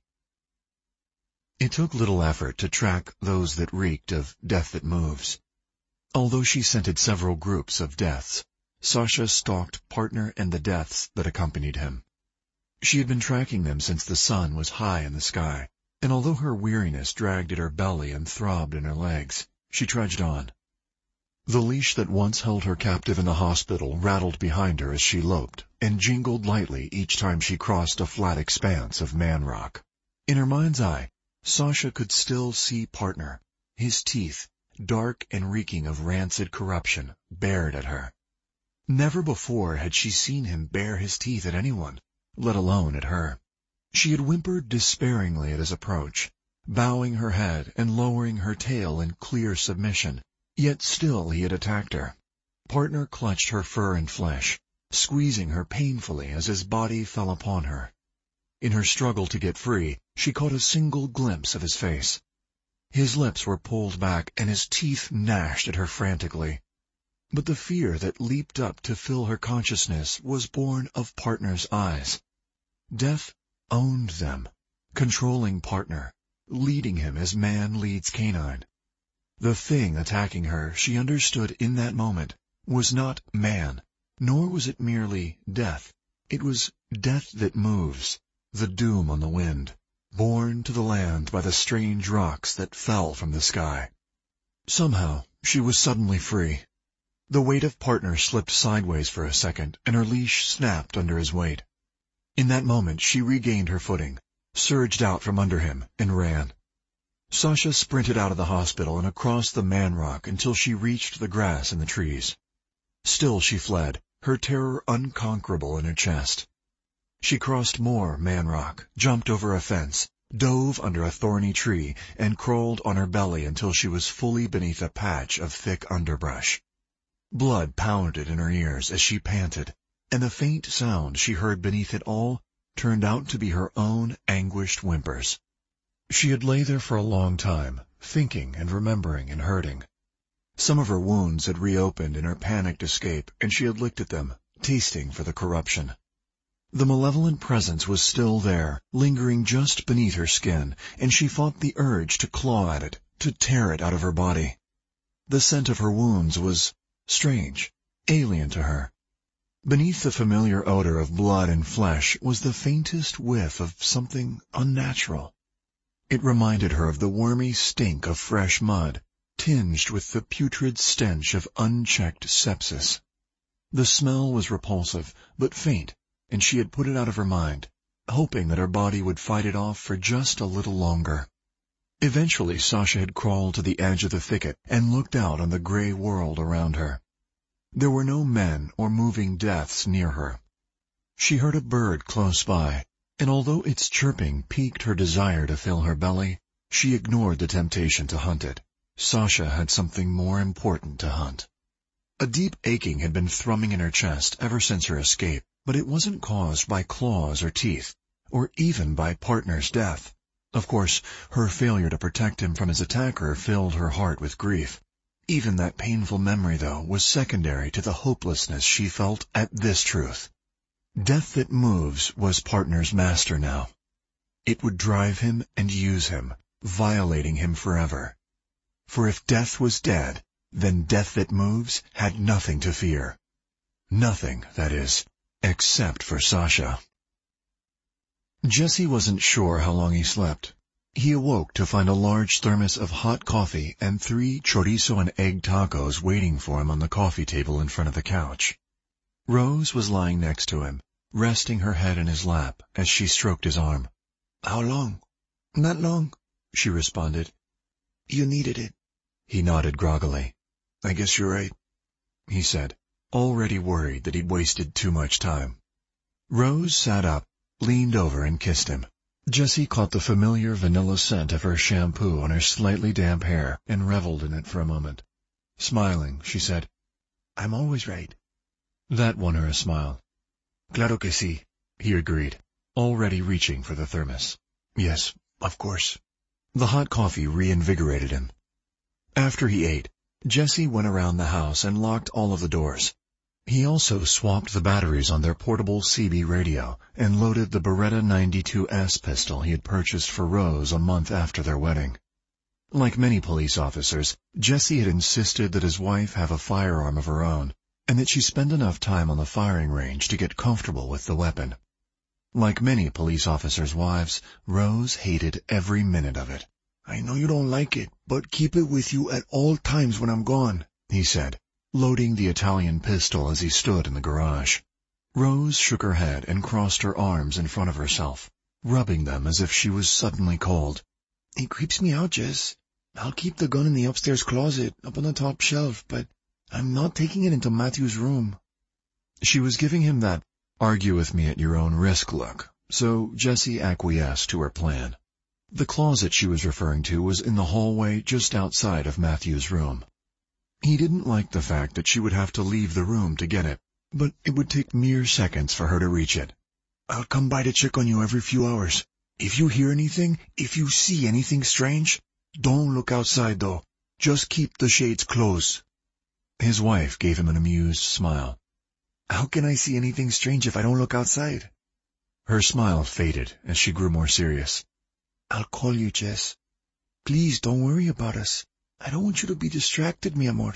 It took little effort to track those that reeked of death that moves. Although she scented several groups of deaths, Sasha stalked Partner and the deaths that accompanied him. She had been tracking them since the sun was high in the sky, and although her weariness dragged at her belly and throbbed in her legs, she trudged on. The leash that once held her captive in the hospital rattled behind her as she loped, and jingled lightly each time she crossed a flat expanse of man rock. In her mind's eye, Sasha could still see Partner, his teeth, dark and reeking of rancid corruption, bared at her. Never before had she seen him bare his teeth at anyone, let alone at her. She had whimpered despairingly at his approach, bowing her head and lowering her tail in clear submission, yet still he had attacked her. Partner clutched her fur and flesh, squeezing her painfully as his body fell upon her. In her struggle to get free, she caught a single glimpse of his face. His lips were pulled back and his teeth gnashed at her frantically. But the fear that leaped up to fill her consciousness was born of Partner's eyes. Death owned them, controlling Partner, leading him as man leads canine. The thing attacking her, she understood in that moment, was not man, nor was it merely death. It was death that moves, the doom on the wind, borne to the land by the strange rocks that fell from the sky. Somehow, she was suddenly free. The weight of Partner slipped sideways for a second, and her leash snapped under his weight. In that moment, she regained her footing, surged out from under him, and ran. Sasha sprinted out of the hospital and across the man rock until she reached the grass and the trees. Still she fled, her terror unconquerable in her chest. She crossed more man rock, jumped over a fence, dove under a thorny tree, and crawled on her belly until she was fully beneath a patch of thick underbrush. Blood pounded in her ears as she panted, and the faint sound she heard beneath it all turned out to be her own anguished whimpers. She had lay there for a long time, thinking and remembering and hurting. Some of her wounds had reopened in her panicked escape, and she had licked at them, tasting for the corruption. The malevolent presence was still there, lingering just beneath her skin, and she fought the urge to claw at it, to tear it out of her body. The scent of her wounds was strange, alien to her. Beneath the familiar odor of blood and flesh was the faintest whiff of something unnatural. It reminded her of the wormy stink of fresh mud, tinged with the putrid stench of unchecked sepsis. The smell was repulsive, but faint, and she had put it out of her mind, hoping that her body would fight it off for just a little longer. Eventually Sasha had crawled to the edge of the thicket and looked out on the gray world around her. There were no men or moving deaths near her. She heard a bird close by, and although its chirping piqued her desire to fill her belly, she ignored the temptation to hunt it. Sasha had something more important to hunt. A deep aching had been thrumming in her chest ever since her escape, but it wasn't caused by claws or teeth, or even by Partner's death. Of course, her failure to protect him from his attacker filled her heart with grief. Even that painful memory, though, was secondary to the hopelessness she felt at this truth. Death that moves was Partner's master now. It would drive him and use him, violating him forever. For if death was dead, then death that moves had nothing to fear. Nothing, that is, except for Sasha. Jesse wasn't sure how long he slept. He awoke to find a large thermos of hot coffee and 3 chorizo and egg tacos waiting for him on the coffee table in front of the couch. Rose was lying next to him, resting her head in his lap as she stroked his arm. How long? Not long, she responded. You needed it. He nodded groggily. I guess you're right, he said, already worried that he'd wasted too much time. Rose sat up, leaned over and kissed him. Jesse caught the familiar vanilla scent of her shampoo on her slightly damp hair and reveled in it for a moment. Smiling, she said, I'm always right. That won her a smile. Claro que sí, he agreed, already reaching for the thermos. Yes, of course. The hot coffee reinvigorated him. After he ate, Jesse went around the house and locked all of the doors. He also swapped the batteries on their portable CB radio and loaded the Beretta 92S pistol he had purchased for Rose a month after their wedding. Like many police officers, Jesse had insisted that his wife have a firearm of her own, and that she spend enough time on the firing range to get comfortable with the weapon. Like many police officers' wives, Rose hated every minute of it. I know you don't like it, but keep it with you at all times when I'm gone, he said, loading the Italian pistol as he stood in the garage. Rose shook her head and crossed her arms in front of herself, rubbing them as if she was suddenly cold. It creeps me out, Jess. I'll keep the gun in the upstairs closet, up on the top shelf, but I'm not taking it into Matthew's room. She was giving him that argue with me at your own risk look, so Jesse acquiesced to her plan. The closet she was referring to was in the hallway just outside of Matthew's room. He didn't like the fact that she would have to leave the room to get it, but it would take mere seconds for her to reach it. I'll come by to check on you every few hours. If you hear anything, if you see anything strange, don't look outside though. Just keep the shades closed. His wife gave him an amused smile. How can I see anything strange if I don't look outside? Her smile faded as she grew more serious. I'll call you, Jess. Please don't worry about us. I don't want you to be distracted, mi amor.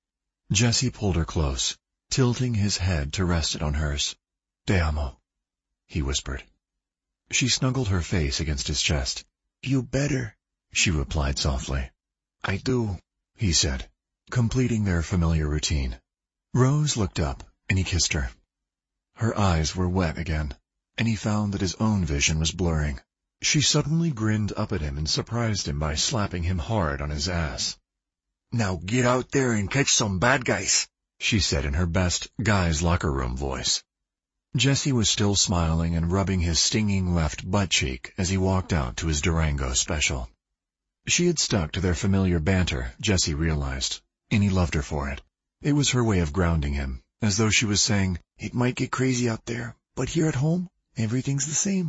Jesse pulled her close, tilting his head to rest it on hers. Te amo, he whispered. She snuggled her face against his chest. You better, she replied softly. I do, he said, completing their familiar routine. Rose looked up, and he kissed her. Her eyes were wet again, and he found that his own vision was blurring. She suddenly grinned up at him and surprised him by slapping him hard on his ass. Now get out there and catch some bad guys, she said in her best guy's locker room voice. Jesse was still smiling and rubbing his stinging left butt cheek as he walked out to his Durango special. She had stuck to their familiar banter, Jesse realized, and he loved her for it. It was her way of grounding him, as though she was saying, it might get crazy out there, but here at home, everything's the same.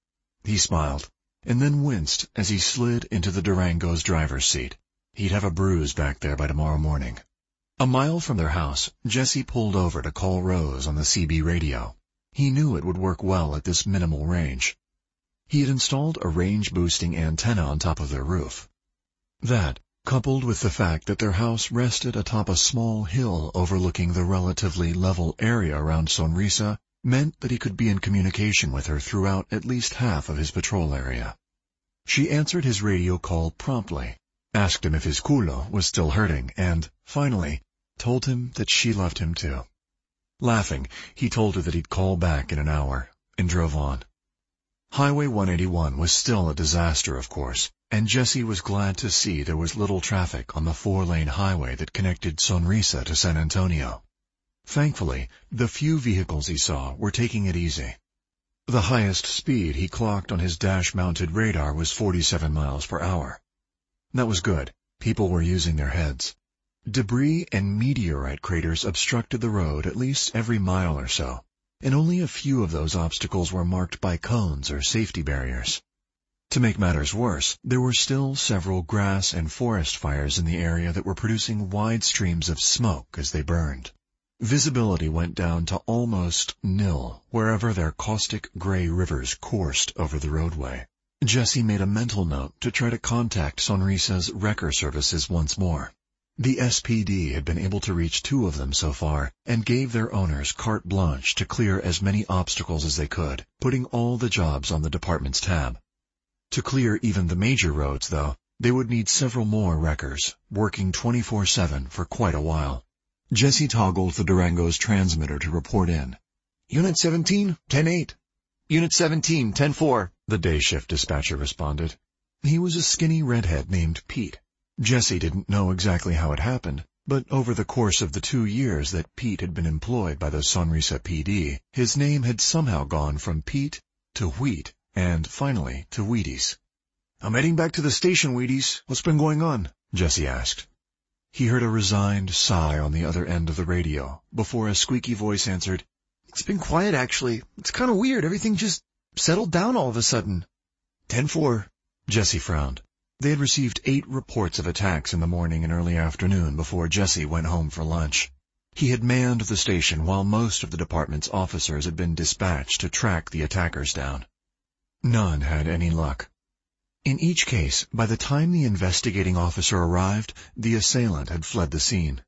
He smiled, and then winced as he slid into the Durango's driver's seat. He'd have a bruise back there by tomorrow morning. A mile from their house, Jesse pulled over to call Rose on the CB radio. He knew it would work well at this minimal range. He had installed a range-boosting antenna on top of their roof. That, coupled with the fact that their house rested atop a small hill overlooking the relatively level area around Sonrisa, meant that he could be in communication with her throughout at least half of his patrol area. She answered his radio call promptly, asked him if his culo was still hurting, and, finally, told him that she loved him too. Laughing, he told her that he'd call back in an hour, and drove on. Highway 181 was still a disaster, of course, and Jesse was glad to see there was little traffic on the 4-lane highway that connected Sonrisa to San Antonio. Thankfully, the few vehicles he saw were taking it easy. The highest speed he clocked on his dash-mounted radar was 47 miles per hour. That was good. People were using their heads. Debris and meteorite craters obstructed the road at least every mile or so, and only a few of those obstacles were marked by cones or safety barriers. To make matters worse, there were still several grass and forest fires in the area that were producing wide streams of smoke as they burned. Visibility went down to almost nil wherever their caustic gray rivers coursed over the roadway. Jesse made a mental note to try to contact Sonrisa's wrecker services once more. The SPD had been able to reach 2 of them so far and gave their owners carte blanche to clear as many obstacles as they could, putting all the jobs on the department's tab. To clear even the major roads, though, they would need several more wreckers, working 24/7 for quite a while. Jesse toggled the Durango's transmitter to report in. Unit 17, 10-8. Unit 17, 10-4, the day shift dispatcher responded. He was a skinny redhead named Pete. Jesse didn't know exactly how it happened, but over the course of the 2 years that Pete had been employed by the Sonrisa PD, his name had somehow gone from Pete to Wheat, and finally to Wheaties. I'm heading back to the station, Wheaties. What's been going on? Jesse asked. He heard a resigned sigh on the other end of the radio, before a squeaky voice answered, It's been quiet, actually. It's kind of weird. Everything just settled down all of a sudden. 10-4. Jesse frowned. They had received 8 reports of attacks in the morning and early afternoon before Jesse went home for lunch. He had manned the station while most of the department's officers had been dispatched to track the attackers down. None had any luck. In each case, by the time the investigating officer arrived, the assailant had fled the scene.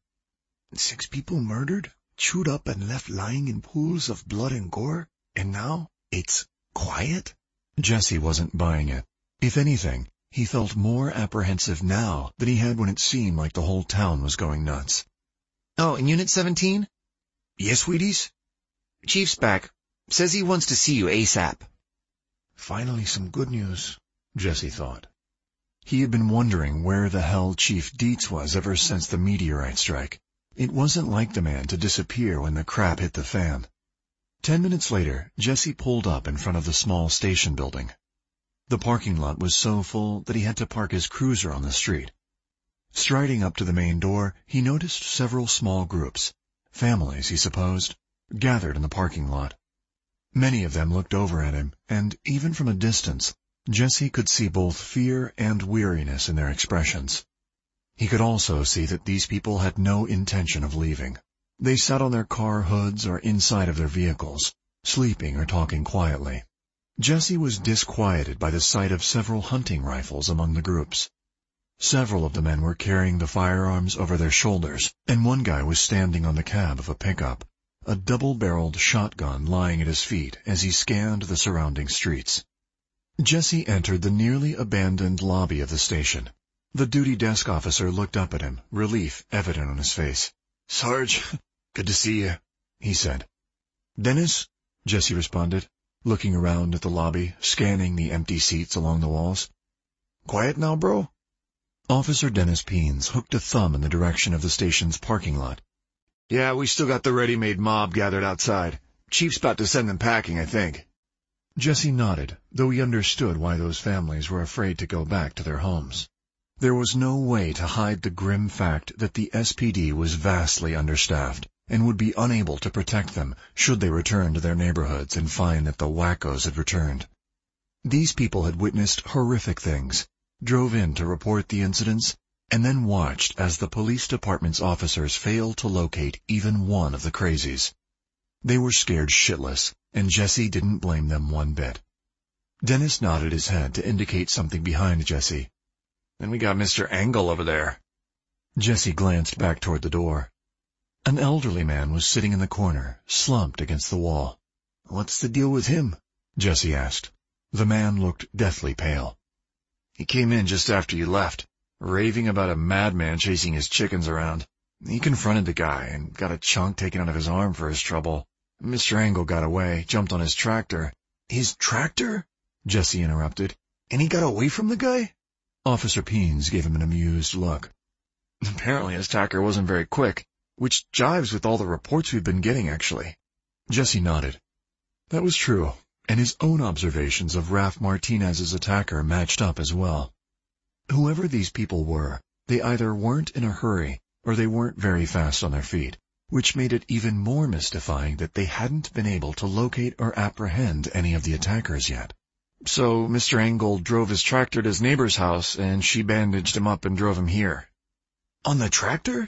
6 people murdered, chewed up and left lying in pools of blood and gore, and now it's quiet? Jesse wasn't buying it. If anything, he felt more apprehensive now than he had when it seemed like the whole town was going nuts. Oh, in Unit 17? Yes, Wheaties? Chief's back. Says he wants to see you ASAP. Finally some good news, Jesse thought. He had been wondering where the hell Chief Dietz was ever since the meteorite strike. It wasn't like the man to disappear when the crap hit the fan. 10 minutes later, Jesse pulled up in front of the small station building. The parking lot was so full that he had to park his cruiser on the street. Striding up to the main door, he noticed several small groups, families he supposed, gathered in the parking lot. Many of them looked over at him, and even from a distance, Jesse could see both fear and weariness in their expressions. He could also see that these people had no intention of leaving. They sat on their car hoods or inside of their vehicles, sleeping or talking quietly. Jesse was disquieted by the sight of several hunting rifles among the groups. Several of the men were carrying the firearms over their shoulders, and one guy was standing on the cab of a pickup, a double-barreled shotgun lying at his feet as he scanned the surrounding streets. Jesse entered the nearly abandoned lobby of the station. The duty desk officer looked up at him, relief evident on his face. Sarge, good to see you, he said. Dennis? Jesse responded, looking around at the lobby, scanning the empty seats along the walls. Quiet now, bro? Officer Dennis Peens hooked a thumb in the direction of the station's parking lot. Yeah, we still got the ready-made mob gathered outside. Chief's about to send them packing, I think. Jesse nodded, though he understood why those families were afraid to go back to their homes. There was no way to hide the grim fact that the SPD was vastly understaffed and would be unable to protect them should they return to their neighborhoods and find that the wackos had returned. These people had witnessed horrific things, drove in to report the incidents, and then watched as the police department's officers failed to locate even one of the crazies. They were scared shitless, and Jesse didn't blame them one bit. Dennis nodded his head to indicate something behind Jesse. Then we got Mr. Engel over there. Jesse glanced back toward the door. An elderly man was sitting in the corner, slumped against the wall. What's the deal with him? Jesse asked. The man looked deathly pale. He came in just after you left, raving about a madman chasing his chickens around. He confronted the guy and got a chunk taken out of his arm for his trouble. Mr. Engel got away, jumped on his tractor. His tractor? Jesse interrupted. And he got away from the guy? Officer Peens gave him an amused look. Apparently his attacker wasn't very quick, which jives with all the reports we've been getting, actually. Jesse nodded. That was true, and his own observations of Raf Martinez's attacker matched up as well. Whoever these people were, they either weren't in a hurry or they weren't very fast on their feet, which made it even more mystifying that they hadn't been able to locate or apprehend any of the attackers yet. So Mr. Engel drove his tractor to his neighbor's house, and she bandaged him up and drove him here. On the tractor?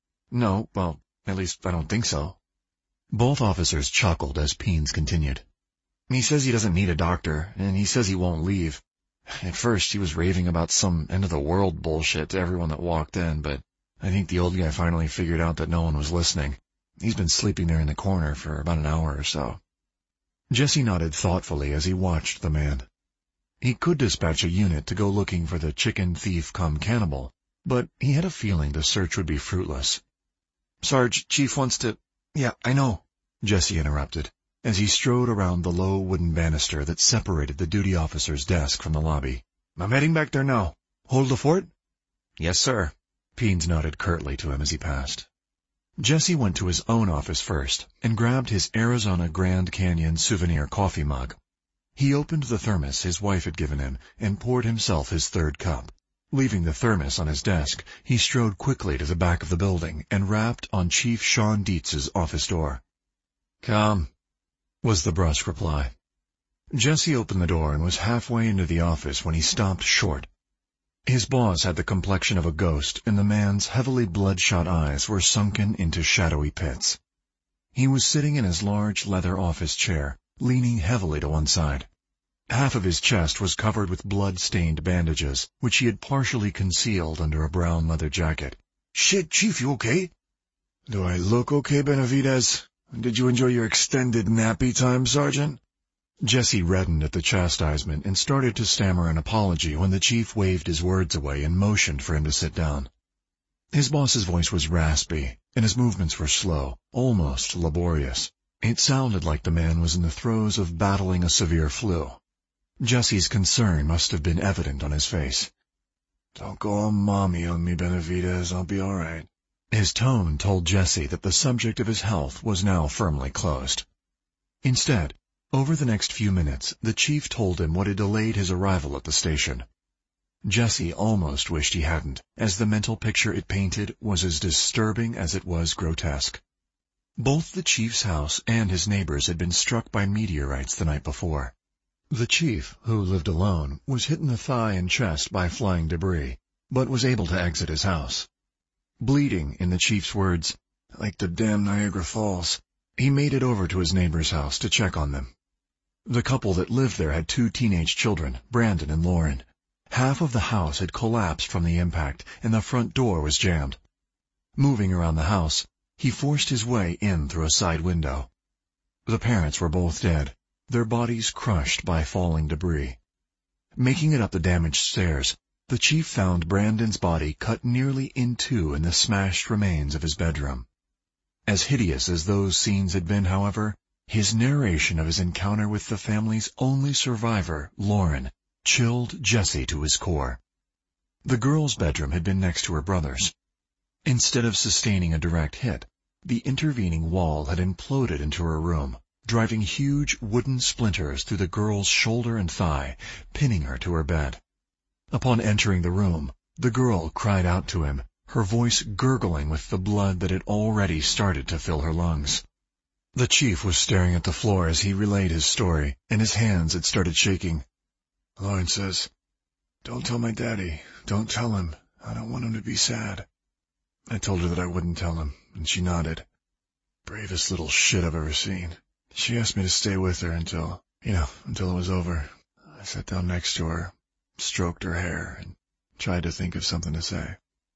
No, well, at least I don't think so. Both officers chuckled as Peens continued. He says he doesn't need a doctor, and he says he won't leave. At first he was raving about some end-of-the-world bullshit to everyone that walked in, but I think the old guy finally figured out that no one was listening. He's been sleeping there in the corner for about an hour or so." Jesse nodded thoughtfully as he watched the man. He could dispatch a unit to go looking for the chicken thief come cannibal, but he had a feeling the search would be fruitless. "Sarge, Chief wants to—" "Yeah, I know," Jesse interrupted, as he strode around the low wooden banister that separated the duty officer's desk from the lobby. "I'm heading back there now. Hold the fort?" "Yes, sir." Peens nodded curtly to him as he passed. Jesse went to his own office first and grabbed his Arizona Grand Canyon souvenir coffee mug. He opened the thermos his wife had given him and poured himself his third cup. Leaving the thermos on his desk, he strode quickly to the back of the building and rapped on Chief Sean Dietz's office door. "Come," was the brusque reply. Jesse opened the door and was halfway into the office when he stopped short. His boss had the complexion of a ghost, and the man's heavily bloodshot eyes were sunken into shadowy pits. He was sitting in his large leather office chair, leaning heavily to one side. Half of his chest was covered with blood-stained bandages, which he had partially concealed under a brown leather jacket. "Shit, Chief, you okay?" "Do I look okay, Benavidez? Did you enjoy your extended nappy time, Sergeant?" Jesse reddened at the chastisement and started to stammer an apology when the chief waved his words away and motioned for him to sit down. His boss's voice was raspy, and his movements were slow, almost laborious. It sounded like the man was in the throes of battling a severe flu. Jesse's concern must have been evident on his face. "Don't go all mommy on me, Benavidez. I'll be all right." His tone told Jesse that the subject of his health was now firmly closed. Instead, over the next few minutes, the chief told him what had delayed his arrival at the station. Jesse almost wished he hadn't, as the mental picture it painted was as disturbing as it was grotesque. Both the chief's house and his neighbors had been struck by meteorites the night before. The chief, who lived alone, was hit in the thigh and chest by flying debris, but was able to exit his house. Bleeding, in the chief's words, "like the damn Niagara Falls," he made it over to his neighbor's house to check on them. The couple that lived there had 2 teenage children, Brandon and Lauren. Half of the house had collapsed from the impact, and the front door was jammed. Moving around the house, he forced his way in through a side window. The parents were both dead, their bodies crushed by falling debris. Making it up the damaged stairs, the chief found Brandon's body cut nearly in two in the smashed remains of his bedroom. As hideous as those scenes had been, however, his narration of his encounter with the family's only survivor, Lauren, chilled Jesse to his core. The girl's bedroom had been next to her brother's. Instead of sustaining a direct hit, the intervening wall had imploded into her room, driving huge wooden splinters through the girl's shoulder and thigh, pinning her to her bed. Upon entering the room, the girl cried out to him, her voice gurgling with the blood that had already started to fill her lungs. The chief was staring at the floor as he relayed his story, and his hands had started shaking. "Lauren says, 'Don't tell my daddy. Don't tell him. I don't want him to be sad.' I told her that I wouldn't tell him, and she nodded. Bravest little shit I've ever seen. She asked me to stay with her until it was over. I sat down next to her, stroked her hair, and tried to think of something to say."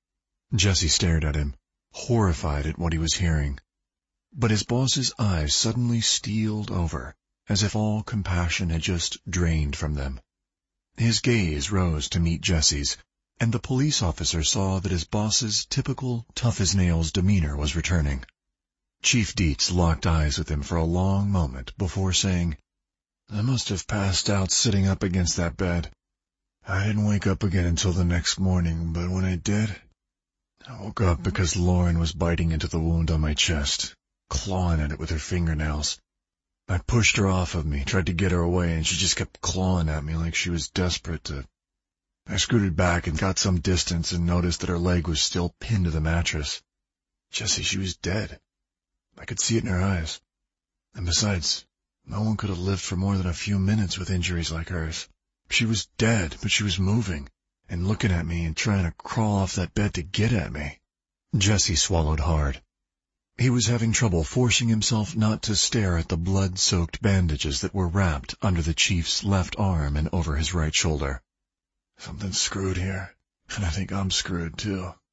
Jesse stared at him, horrified at what he was hearing. But his boss's eyes suddenly steeled over, as if all compassion had just drained from them. His gaze rose to meet Jesse's, and the police officer saw that his boss's typical tough-as-nails demeanor was returning. Chief Dietz locked eyes with him for a long moment before saying, "I must have passed out sitting up against that bed. I didn't wake up again until the next morning, but when I did, I woke up because Lauren was biting into the wound on my chest, clawing at it with her fingernails. I pushed her off of me, tried to get her away, and she just kept clawing at me like she was desperate to... I scooted back and got some distance and noticed that her leg was still pinned to the mattress. Jesse, she was dead. I could see it in her eyes. And besides, no one could have lived for more than a few minutes with injuries like hers. She was dead, but she was moving, and looking at me and trying to crawl off that bed to get at me." Jesse swallowed hard. He was having trouble forcing himself not to stare at the blood-soaked bandages that were wrapped under the chief's left arm and over his right shoulder. "Something's screwed here, and I think I'm screwed, too."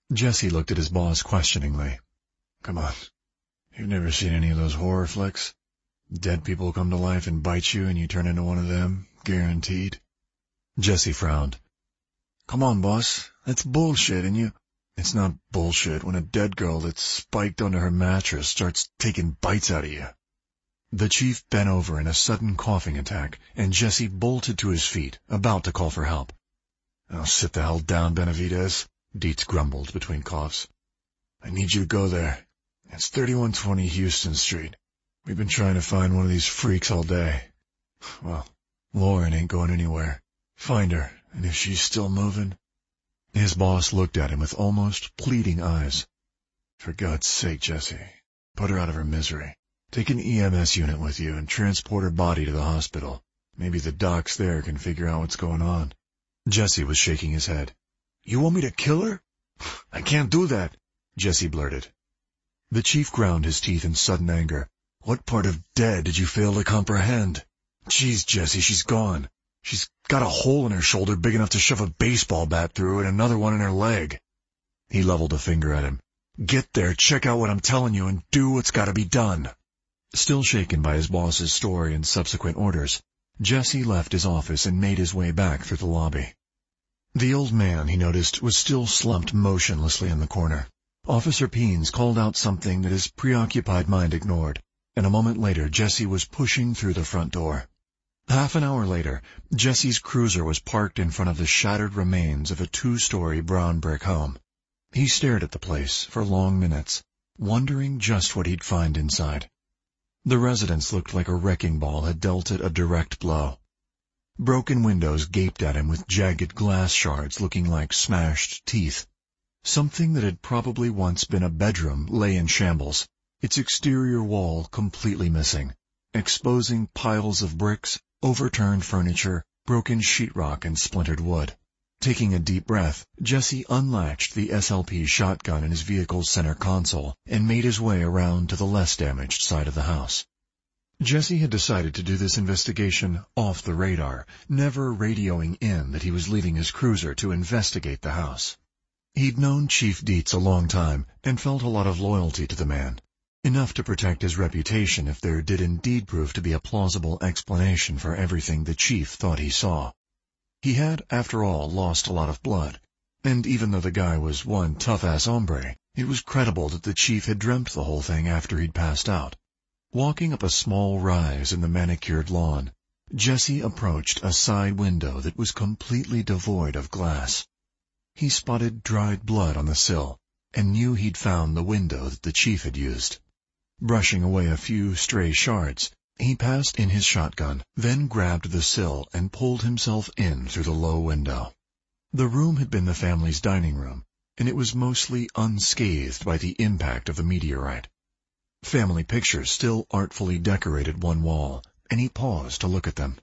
Jesse looked at his boss questioningly. Come on, you've never seen any of those horror flicks? Dead people come to life and bite you and you turn into one of them, guaranteed. Jesse frowned. Come on, boss, that's bullshit, and you... It's not bullshit when a dead girl that's spiked under her mattress starts taking bites out of you. The chief bent over in a sudden coughing attack, and Jesse bolted to his feet, about to call for help. Oh, sit the hell down, Benavidez, Dietz grumbled between coughs. I need you to go there. It's 3120 Houston Street. We've been trying to find one of these freaks all day. Well, Lauren ain't going anywhere. Find her, and if she's still moving... His boss looked at him with almost pleading eyes. For God's sake, Jesse, put her out of her misery. Take an EMS unit with you and transport her body to the hospital. Maybe the docs there can figure out what's going on. Jesse was shaking his head. You want me to kill her? I can't do that, Jesse blurted. The chief ground his teeth in sudden anger. What part of dead did you fail to comprehend? Jeez, Jesse, she's gone. She's got a hole in her shoulder big enough to shove a baseball bat through and another one in her leg. He leveled a finger at him. Get there, check out what I'm telling you, and do what's got to be done. Still shaken by his boss's story and subsequent orders, Jesse left his office and made his way back through the lobby. The old man, he noticed, was still slumped motionlessly in the corner. Officer Peens called out something that his preoccupied mind ignored, and a moment later Jesse was pushing through the front door. Half an hour later, Jesse's cruiser was parked in front of the shattered remains of a 2-story brown brick home. He stared at the place for long minutes, wondering just what he'd find inside. The residence looked like a wrecking ball had dealt it a direct blow. Broken windows gaped at him with jagged glass shards looking like smashed teeth. Something that had probably once been a bedroom lay in shambles, its exterior wall completely missing, exposing piles of bricks, overturned furniture, broken sheetrock, and splintered wood. Taking a deep breath, Jesse unlatched the SLP shotgun in his vehicle's center console and made his way around to the less damaged side of the house. Jesse had decided to do this investigation off the radar, never radioing in that he was leaving his cruiser to investigate the house. He'd known Chief Dietz a long time and felt a lot of loyalty to the man. Enough to protect his reputation if there did indeed prove to be a plausible explanation for everything the chief thought he saw. He had, after all, lost a lot of blood, and even though the guy was one tough-ass hombre, it was credible that the chief had dreamt the whole thing after he'd passed out. Walking up a small rise in the manicured lawn, Jesse approached a side window that was completely devoid of glass. He spotted dried blood on the sill and knew he'd found the window that the chief had used. Brushing away a few stray shards, he passed in his shotgun, then grabbed the sill and pulled himself in through the low window. The room had been the family's dining room, and it was mostly unscathed by the impact of the meteorite. Family pictures still artfully decorated one wall, and he paused to look at them.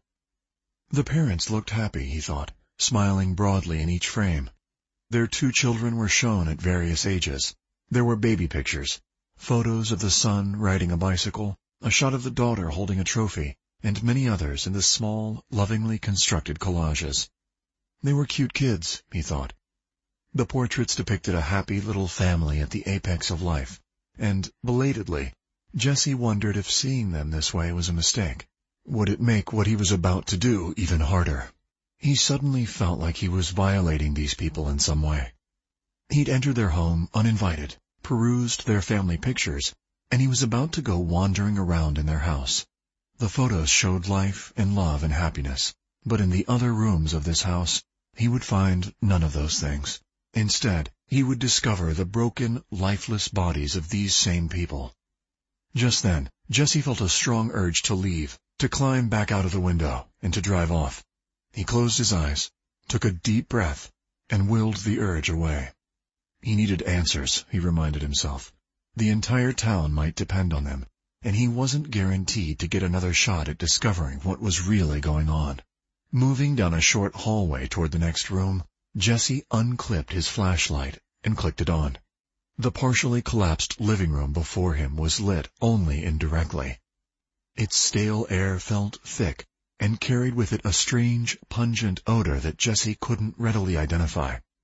The parents looked happy, he thought, smiling broadly in each frame. Their 2 children were shown at various ages. There were baby pictures, photos of the son riding a bicycle, a shot of the daughter holding a trophy, and many others in the small, lovingly constructed collages. They were cute kids, he thought. The portraits depicted a happy little family at the apex of life, and, belatedly, Jesse wondered if seeing them this way was a mistake. Would it make what he was about to do even harder? He suddenly felt like he was violating these people in some way. He'd entered their home uninvited, perused their family pictures, and he was about to go wandering around in their house. The photos showed life and love and happiness, but in the other rooms of this house, he would find none of those things. Instead, he would discover the broken, lifeless bodies of these same people. Just then, Jesse felt a strong urge to leave, to climb back out of the window, and to drive off. He closed his eyes, took a deep breath, and willed the urge away. He needed answers, he reminded himself. The entire town might depend on them, and he wasn't guaranteed to get another shot at discovering what was really going on. Moving down a short hallway toward the next room, Jesse unclipped his flashlight and clicked it on. The partially collapsed living room before him was lit only indirectly. Its stale air felt thick and carried with it a strange, pungent odor that Jesse couldn't readily identify.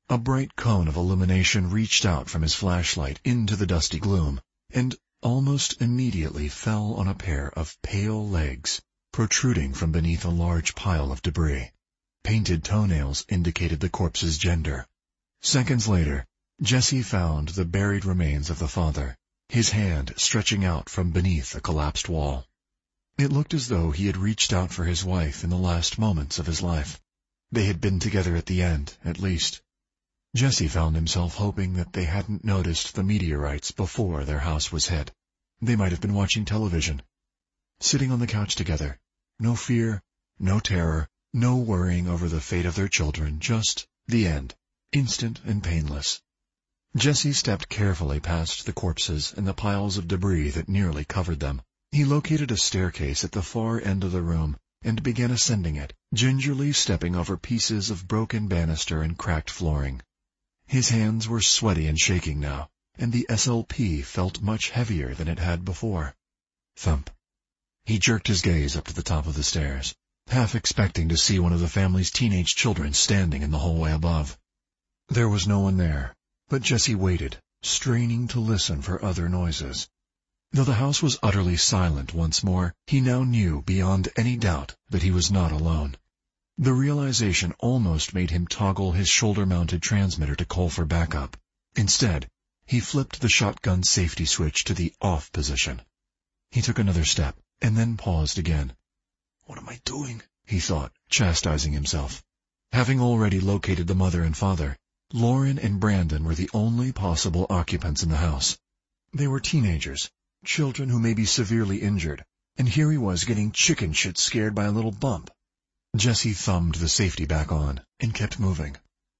A bright cone of illumination reached out from his flashlight into the dusty gloom, and almost immediately fell on a pair of pale legs protruding from beneath a large pile of debris. Painted toenails indicated the corpse's gender. Seconds later, Jesse found the buried remains of the father, his hand stretching out from beneath a collapsed wall. It looked as though he had reached out for his wife in the last moments of his life. They had been together at the end, at least. Jesse found himself hoping that they hadn't noticed the meteorites before their house was hit. They might have been watching television. Sitting on the couch together, no fear, no terror, no worrying over the fate of their children, just the end, instant and painless. Jesse stepped carefully past the corpses and the piles of debris that nearly covered them. He located a staircase at the far end of the room and began ascending it, gingerly stepping over pieces of broken banister and cracked flooring. His hands were sweaty and shaking now, and the SLP felt much heavier than it had before. Thump. He jerked his gaze up to the top of the stairs, half expecting to see one of the family's teenage children standing in the hallway above. There was no one there, but Jesse waited, straining to listen for other noises. Though the house was utterly silent once more, he now knew beyond any doubt that he was not alone. The realization almost made him toggle his shoulder-mounted transmitter to call for backup. Instead, he flipped the shotgun safety switch to the off position. He took another step, and then paused again. What am I doing? He thought, chastising himself. Having already located the mother and father, Lauren and Brandon were the only possible occupants in the house. They were teenagers, children who may be severely injured, and here he was getting chicken shit scared by a little bump. Jesse thumbed the safety back on and kept moving.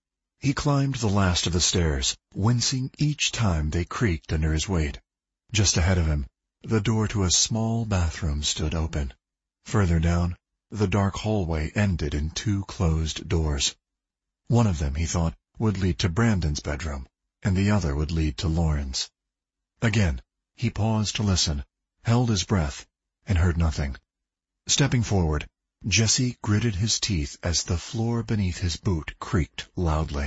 He climbed the last of the stairs, wincing each time they creaked under his weight. Just ahead of him, the door to a small bathroom stood open. Further down, the dark hallway ended in two closed doors. One of them, he thought, would lead to Brandon's bedroom, and the other would lead to Lauren's. Again, he paused to listen, held his breath, and heard nothing. Stepping forward, Jesse gritted his teeth as the floor beneath his boot creaked loudly.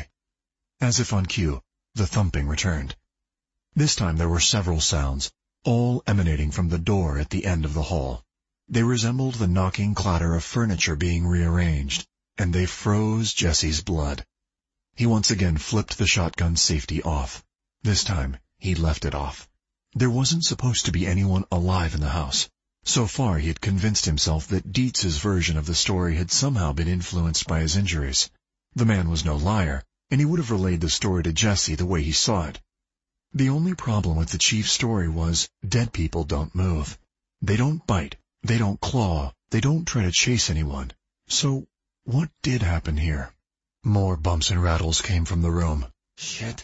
As if on cue, the thumping returned. This time there were several sounds, all emanating from the door at the end of the hall. They resembled the knocking clatter of furniture being rearranged, and they froze Jesse's blood. He once again flipped the shotgun safety off. This time, he left it off. There wasn't supposed to be anyone alive in the house. So far, he had convinced himself that Dietz's version of the story had somehow been influenced by his injuries. The man was no liar, and he would have relayed the story to Jesse the way he saw it. The only problem with the chief's story was dead people don't move. They don't bite, they don't claw, they don't try to chase anyone. So, what did happen here? More bumps and rattles came from the room. Shit.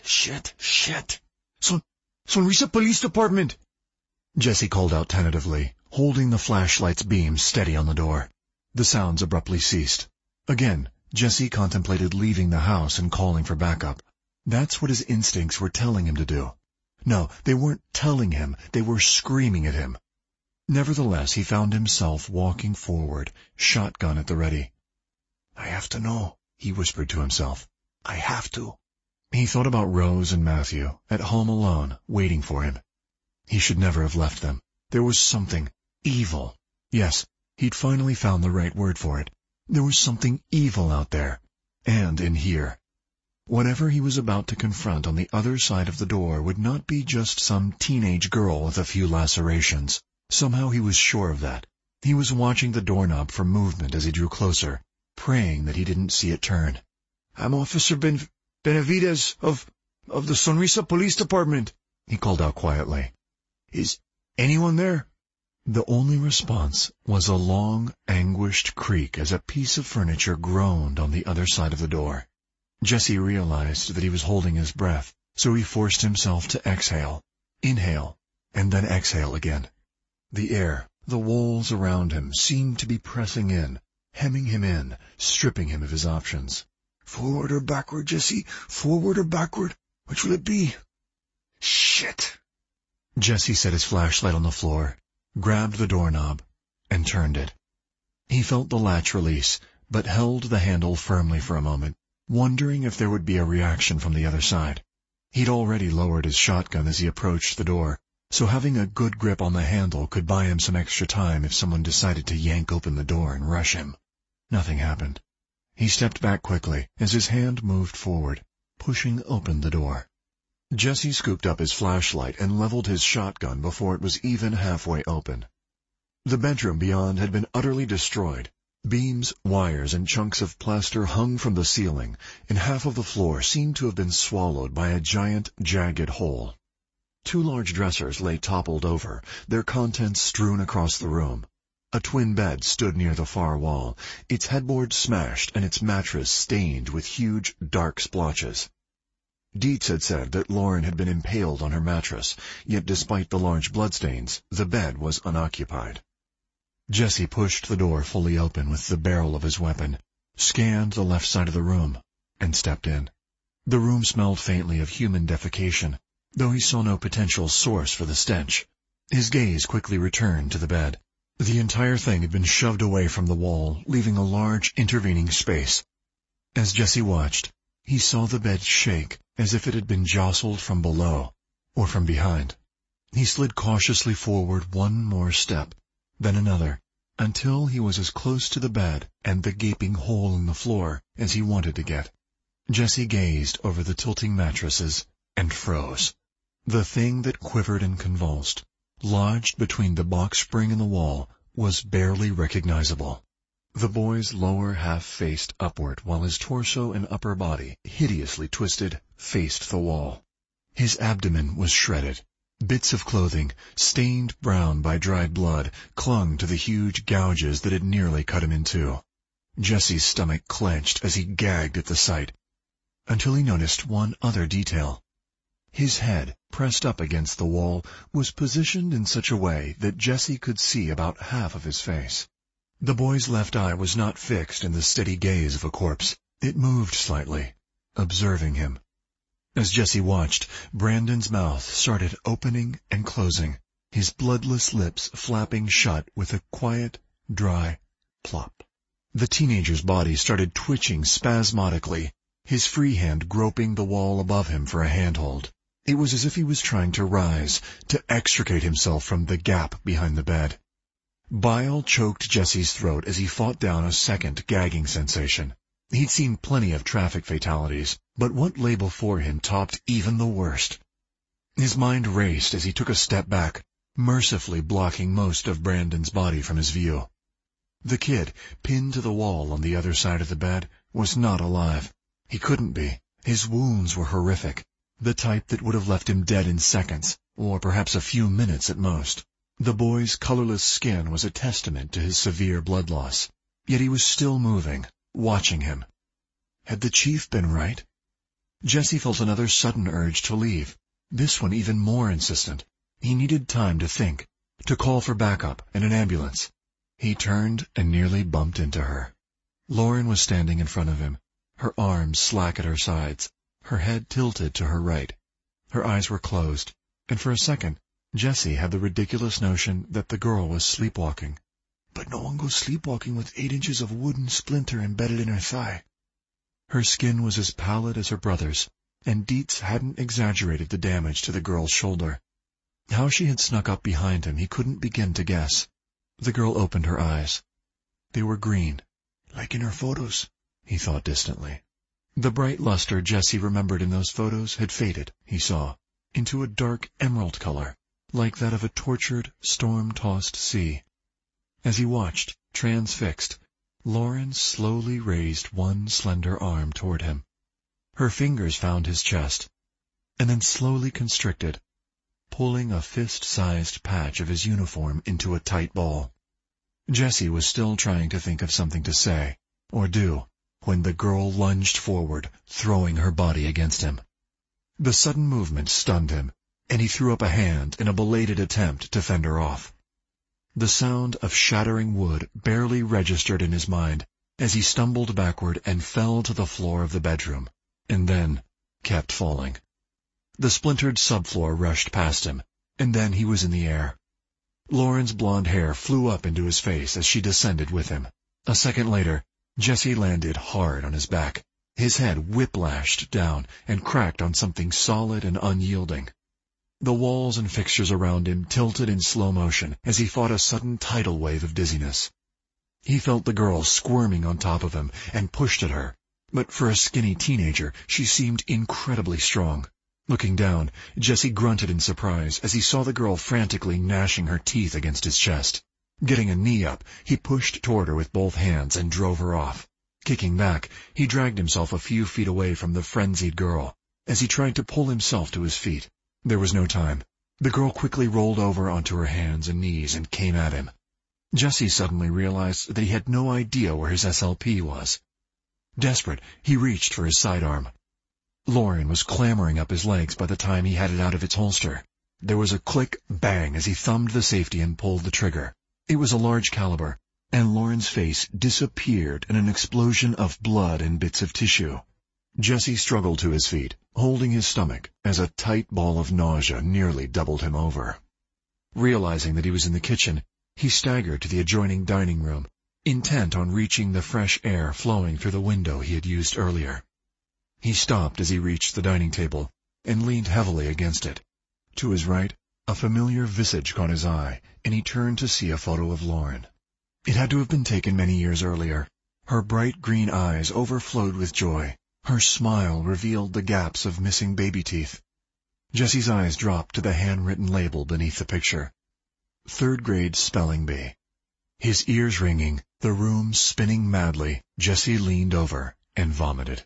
Sonrisa Police Department! Jesse called out tentatively, holding the flashlight's beam steady on the door. The sounds abruptly ceased. Again, Jesse contemplated leaving the house and calling for backup. That's what his instincts were telling him to do. No, they weren't telling him, they were screaming at him. Nevertheless, he found himself walking forward, shotgun at the ready. I have to know, he whispered to himself. I have to. He thought about Rose and Matthew, at home alone, waiting for him. He should never have left them. There was something evil. Yes, he'd finally found the right word for it. There was something evil out there, and in here. Whatever he was about to confront on the other side of the door would not be just some teenage girl with a few lacerations. Somehow he was sure of that. He was watching the doorknob for movement as he drew closer, praying that he didn't see it turn. I'm Officer Benavides of the Sonrisa Police Department, he called out quietly. Is anyone there? The only response was a long, anguished creak as a piece of furniture groaned on the other side of the door. Jesse realized that he was holding his breath, so he forced himself to exhale, inhale, and then exhale again. The air, the walls around him, seemed to be pressing in, hemming him in, stripping him of his options. Forward or backward, Jesse? Forward or backward? Which will it be? Shit! Jesse set his flashlight on the floor, grabbed the doorknob, and turned it. He felt the latch release, but held the handle firmly for a moment. wondering if there would be a reaction from the other side. He'd already lowered his shotgun as he approached the door, so having a good grip on the handle could buy him some extra time if someone decided to yank open the door and rush him. Nothing happened. He stepped back quickly as his hand moved forward, pushing open the door. Jesse scooped up his flashlight and leveled his shotgun before it was even halfway open. The bedroom beyond had been utterly destroyed. Beams, wires, and chunks of plaster hung from the ceiling, and half of the floor seemed to have been swallowed by a giant, jagged hole. 2 large dressers lay toppled over, their contents strewn across the room. A twin bed stood near the far wall, its headboard smashed and its mattress stained with huge, dark splotches. Dietz had said that Lauren had been impaled on her mattress, yet despite the large bloodstains, the bed was unoccupied. Jesse pushed the door fully open with the barrel of his weapon, scanned the left side of the room, and stepped in. The room smelled faintly of human defecation, though he saw no potential source for the stench. His gaze quickly returned to the bed. The entire thing had been shoved away from the wall, leaving a large intervening space. As Jesse watched, he saw the bed shake as if it had been jostled from below or from behind. He slid cautiously forward one more step, then another, until he was as close to the bed and the gaping hole in the floor as he wanted to get. Jesse gazed over the tilting mattresses and froze. The thing that quivered and convulsed, lodged between the box spring and the wall, was barely recognizable. The boy's lower half faced upward, while his torso and upper body, hideously twisted, faced the wall. His abdomen was shredded. Bits of clothing, stained brown by dried blood, clung to the huge gouges that had nearly cut him in two. Jesse's stomach clenched as he gagged at the sight, until he noticed one other detail. His head, pressed up against the wall, was positioned in such a way that Jesse could see about half of his face. The boy's left eye was not fixed in the steady gaze of a corpse. It moved slightly, observing him. As Jesse watched, Brandon's mouth started opening and closing, his bloodless lips flapping shut with a quiet, dry plop. The teenager's body started twitching spasmodically, his free hand groping the wall above him for a handhold. It was as if he was trying to rise, to extricate himself from the gap behind the bed. Bile choked Jesse's throat as he fought down a second gagging sensation. He'd seen plenty of traffic fatalities, but what lay before him topped even the worst. His mind raced as he took a step back, mercifully blocking most of Brandon's body from his view. The kid, pinned to the wall on the other side of the bed, was not alive. He couldn't be. His wounds were horrific, the type that would have left him dead in seconds, or perhaps a few minutes at most. The boy's colorless skin was a testament to his severe blood loss, yet he was still moving, watching him. Had the chief been right? Jesse felt another sudden urge to leave, this one even more insistent. He needed time to think, to call for backup and an ambulance. He turned and nearly bumped into her. Lauren was standing in front of him, her arms slack at her sides, her head tilted to her right. Her eyes were closed, and for a second, Jesse had the ridiculous notion that the girl was sleepwalking. But no one goes sleepwalking with 8 inches of wooden splinter embedded in her thigh. Her skin was as pallid as her brother's, and Dietz hadn't exaggerated the damage to the girl's shoulder. How she had snuck up behind him he couldn't begin to guess. The girl opened her eyes. They were green. Like in her photos, he thought distantly. The bright luster Jesse remembered in those photos had faded, he saw, into a dark emerald color, like that of a tortured, storm-tossed sea. As he watched, transfixed, Lauren slowly raised one slender arm toward him. Her fingers found his chest, and then slowly constricted, pulling a fist-sized patch of his uniform into a tight ball. Jesse was still trying to think of something to say, or do, when the girl lunged forward, throwing her body against him. The sudden movement stunned him, and he threw up a hand in a belated attempt to fend her off. The sound of shattering wood barely registered in his mind as he stumbled backward and fell to the floor of the bedroom, and then kept falling. The splintered subfloor rushed past him, and then he was in the air. Lauren's blonde hair flew up into his face as she descended with him. A second later, Jesse landed hard on his back, His head whiplashed down and cracked on something solid and unyielding. The walls and fixtures around him tilted in slow motion as he fought a sudden tidal wave of dizziness. He felt the girl squirming on top of him and pushed at her, but for a skinny teenager, she seemed incredibly strong. Looking down, Jesse grunted in surprise as he saw the girl frantically gnashing her teeth against his chest. Getting a knee up, he pushed toward her with both hands and drove her off. Kicking back, he dragged himself a few feet away from the frenzied girl. As he tried to pull himself to his feet, there was no time. The girl quickly rolled over onto her hands and knees and came at him. Jesse suddenly realized that he had no idea where his SLP was. Desperate, he reached for his sidearm. Lauren was clambering up his legs by the time he had it out of its holster. There was a click, bang as he thumbed the safety and pulled the trigger. It was a large caliber, and Lauren's face disappeared in an explosion of blood and bits of tissue. Jesse struggled to his feet, holding his stomach, as a tight ball of nausea nearly doubled him over. Realizing that he was in the kitchen, he staggered to the adjoining dining room, intent on reaching the fresh air flowing through the window he had used earlier. He stopped as he reached the dining table and leaned heavily against it. To his right, a familiar visage caught his eye, and he turned to see a photo of Lauren. It had to have been taken many years earlier. Her bright green eyes overflowed with joy. Her smile revealed the gaps of missing baby teeth. Jesse's eyes dropped to the handwritten label beneath the picture. 3rd grade spelling bee. His ears ringing, the room spinning madly, Jesse leaned over and vomited.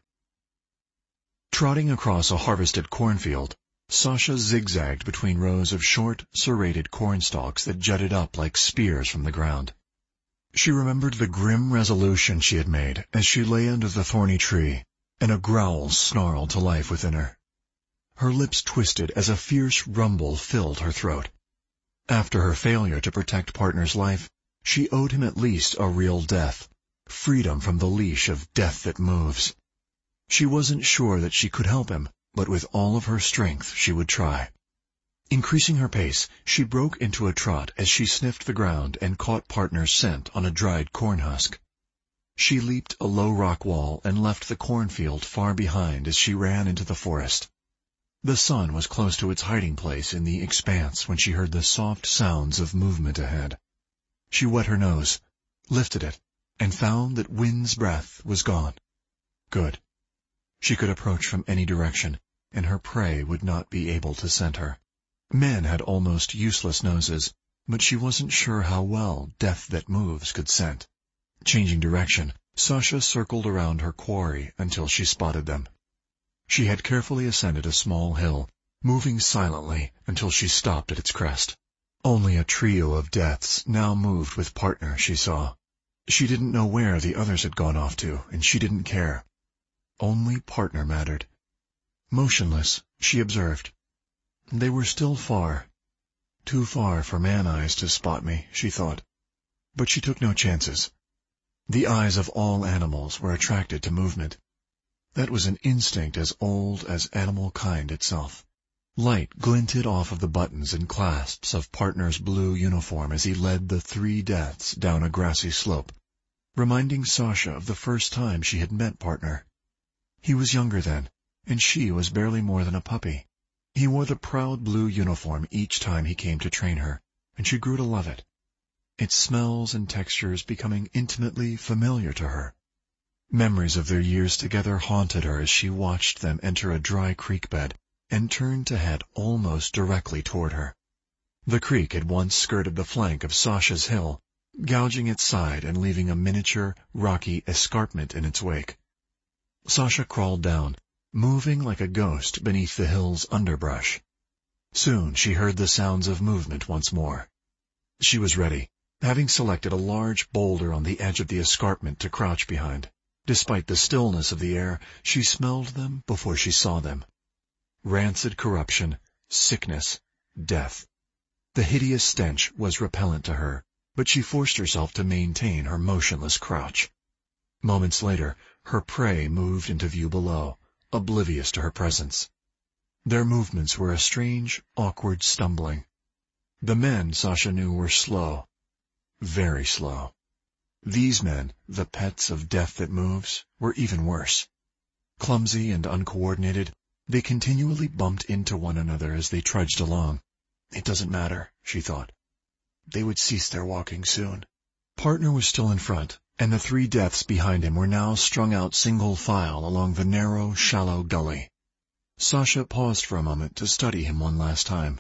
Trotting across a harvested cornfield, Sasha zigzagged between rows of short, serrated corn stalks that jutted up like spears from the ground. She remembered the grim resolution she had made as she lay under the thorny tree, and a growl snarled to life within her. Her lips twisted as a fierce rumble filled her throat. After her failure to protect partner's life, she owed him at least a real death, freedom from the leash of death that moves. She wasn't sure that she could help him, but with all of her strength she would try. Increasing her pace, she broke into a trot as she sniffed the ground and caught partner's scent on a dried corn husk. She leaped a low rock wall and left the cornfield far behind as she ran into the forest. The sun was close to its hiding place in the expanse when she heard the soft sounds of movement ahead. She wet her nose, lifted it, and found that Wind's breath was gone. Good. She could approach from any direction, and her prey would not be able to scent her. Men had almost useless noses, but she wasn't sure how well Death That Moves could scent. Changing direction, Sasha circled around her quarry until she spotted them. She had carefully ascended a small hill, moving silently until she stopped at its crest. Only a trio of deaths now moved with partner, she saw. She didn't know where the others had gone off to, and she didn't care. Only partner mattered. Motionless, she observed. They were still far. Too far for man-eyes to spot me, she thought. But she took no chances. The eyes of all animals were attracted to movement. That was an instinct as old as animal kind itself. Light glinted off of the buttons and clasps of partner's blue uniform as he led the 3 deaths down a grassy slope, reminding Sasha of the first time she had met partner. He was younger then, and she was barely more than a puppy. He wore the proud blue uniform each time he came to train her, and she grew to love it, its smells and textures becoming intimately familiar to her. Memories of their years together haunted her as she watched them enter a dry creek bed and turned to head almost directly toward her. The creek had once skirted the flank of Sasha's hill, gouging its side and leaving a miniature, rocky escarpment in its wake. Sasha crawled down, moving like a ghost beneath the hill's underbrush. Soon she heard the sounds of movement once more. She was ready, having selected a large boulder on the edge of the escarpment to crouch behind. Despite the stillness of the air, she smelled them before she saw them. Rancid corruption, sickness, death. The hideous stench was repellent to her, but she forced herself to maintain her motionless crouch. Moments later, her prey moved into view below, oblivious to her presence. Their movements were a strange, awkward stumbling. The men, Sasha knew, were slow. Very slow. These men, the pets of Death That Moves, were even worse. Clumsy and uncoordinated, they continually bumped into one another as they trudged along. It doesn't matter, she thought. They would cease their walking soon. Partner was still in front, and the three deaths behind him were now strung out single file along the narrow, shallow gully. Sasha paused for a moment to study him one last time.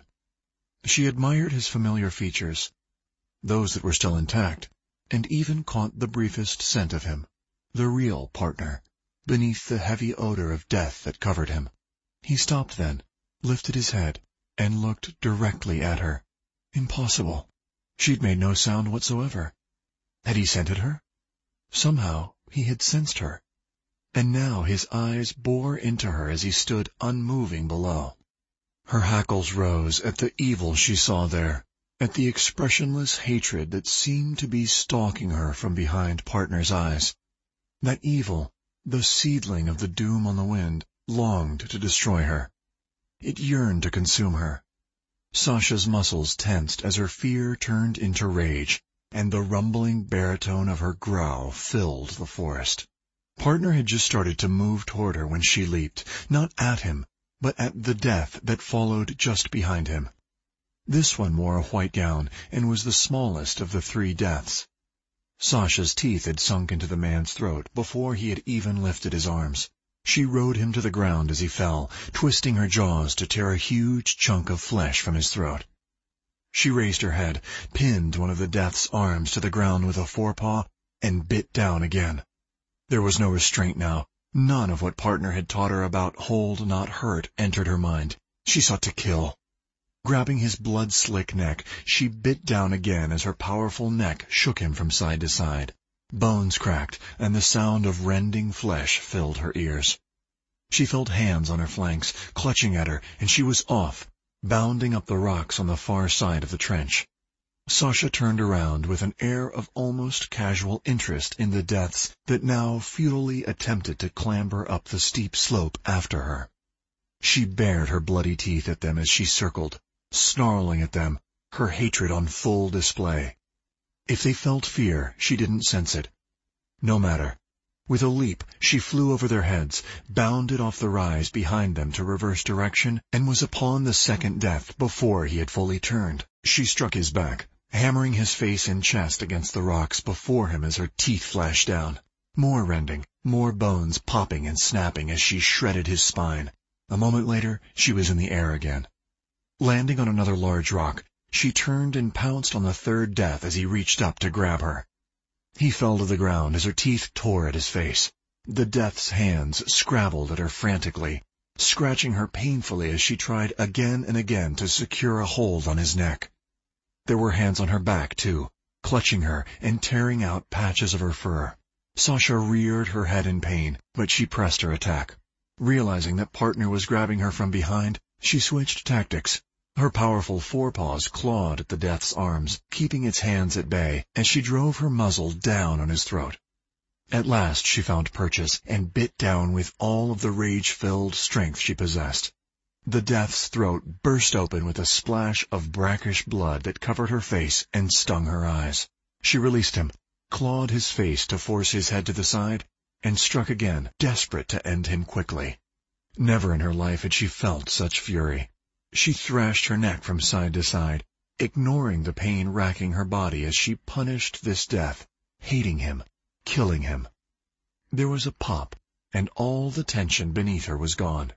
She admired his familiar features, those that were still intact, and even caught the briefest scent of him, the real Partner, beneath the heavy odor of death that covered him. He stopped then, lifted his head, and looked directly at her. Impossible. She'd made no sound whatsoever. Had he scented her? Somehow he had sensed her, and now his eyes bore into her as he stood unmoving below. Her hackles rose at the evil she saw there, at the expressionless hatred that seemed to be stalking her from behind Partner's eyes. That evil, the seedling of the doom on the wind, longed to destroy her. It yearned to consume her. Sasha's muscles tensed as her fear turned into rage, and the rumbling baritone of her growl filled the forest. Partner had just started to move toward her when she leaped, not at him, but at the death that followed just behind him. This one wore a white gown and was the smallest of the three deaths. Sasha's teeth had sunk into the man's throat before he had even lifted his arms. She rode him to the ground as he fell, twisting her jaws to tear a huge chunk of flesh from his throat. She raised her head, pinned one of the death's arms to the ground with a forepaw, and bit down again. There was no restraint now. None of what Partner had taught her about hold not hurt entered her mind. She sought to kill. Grabbing his blood-slick neck, she bit down again as her powerful neck shook him from side to side. Bones cracked, and the sound of rending flesh filled her ears. She felt hands on her flanks, clutching at her, and she was off, bounding up the rocks on the far side of the trench. Sasha turned around with an air of almost casual interest in the deaths that now futilely attempted to clamber up the steep slope after her. She bared her bloody teeth at them as she circled, snarling at them, her hatred on full display. If they felt fear, she didn't sense it. No matter. With a leap, she flew over their heads, bounded off the rise behind them to reverse direction, and was upon the second death before he had fully turned. She struck his back, hammering his face and chest against the rocks before him as her teeth flashed down. More rending, more bones popping and snapping as she shredded his spine. A moment later, she was in the air again. Landing on another large rock, she turned and pounced on the third death as he reached up to grab her. He fell to the ground as her teeth tore at his face. The death's hands scrabbled at her frantically, scratching her painfully as she tried again and again to secure a hold on his neck. There were hands on her back, too, clutching her and tearing out patches of her fur. Sasha reared her head in pain, but she pressed her attack. Realizing that Partner was grabbing her from behind, she switched tactics. Her powerful forepaws clawed at the death's arms, keeping its hands at bay, as she drove her muzzle down on his throat. At last she found purchase, and bit down with all of the rage-filled strength she possessed. The death's throat burst open with a splash of brackish blood that covered her face and stung her eyes. She released him, clawed his face to force his head to the side, and struck again, desperate to end him quickly. Never in her life had she felt such fury. She thrashed her neck from side to side, ignoring the pain racking her body as she punished this death, hating him, killing him. There was a pop, and all the tension beneath her was gone.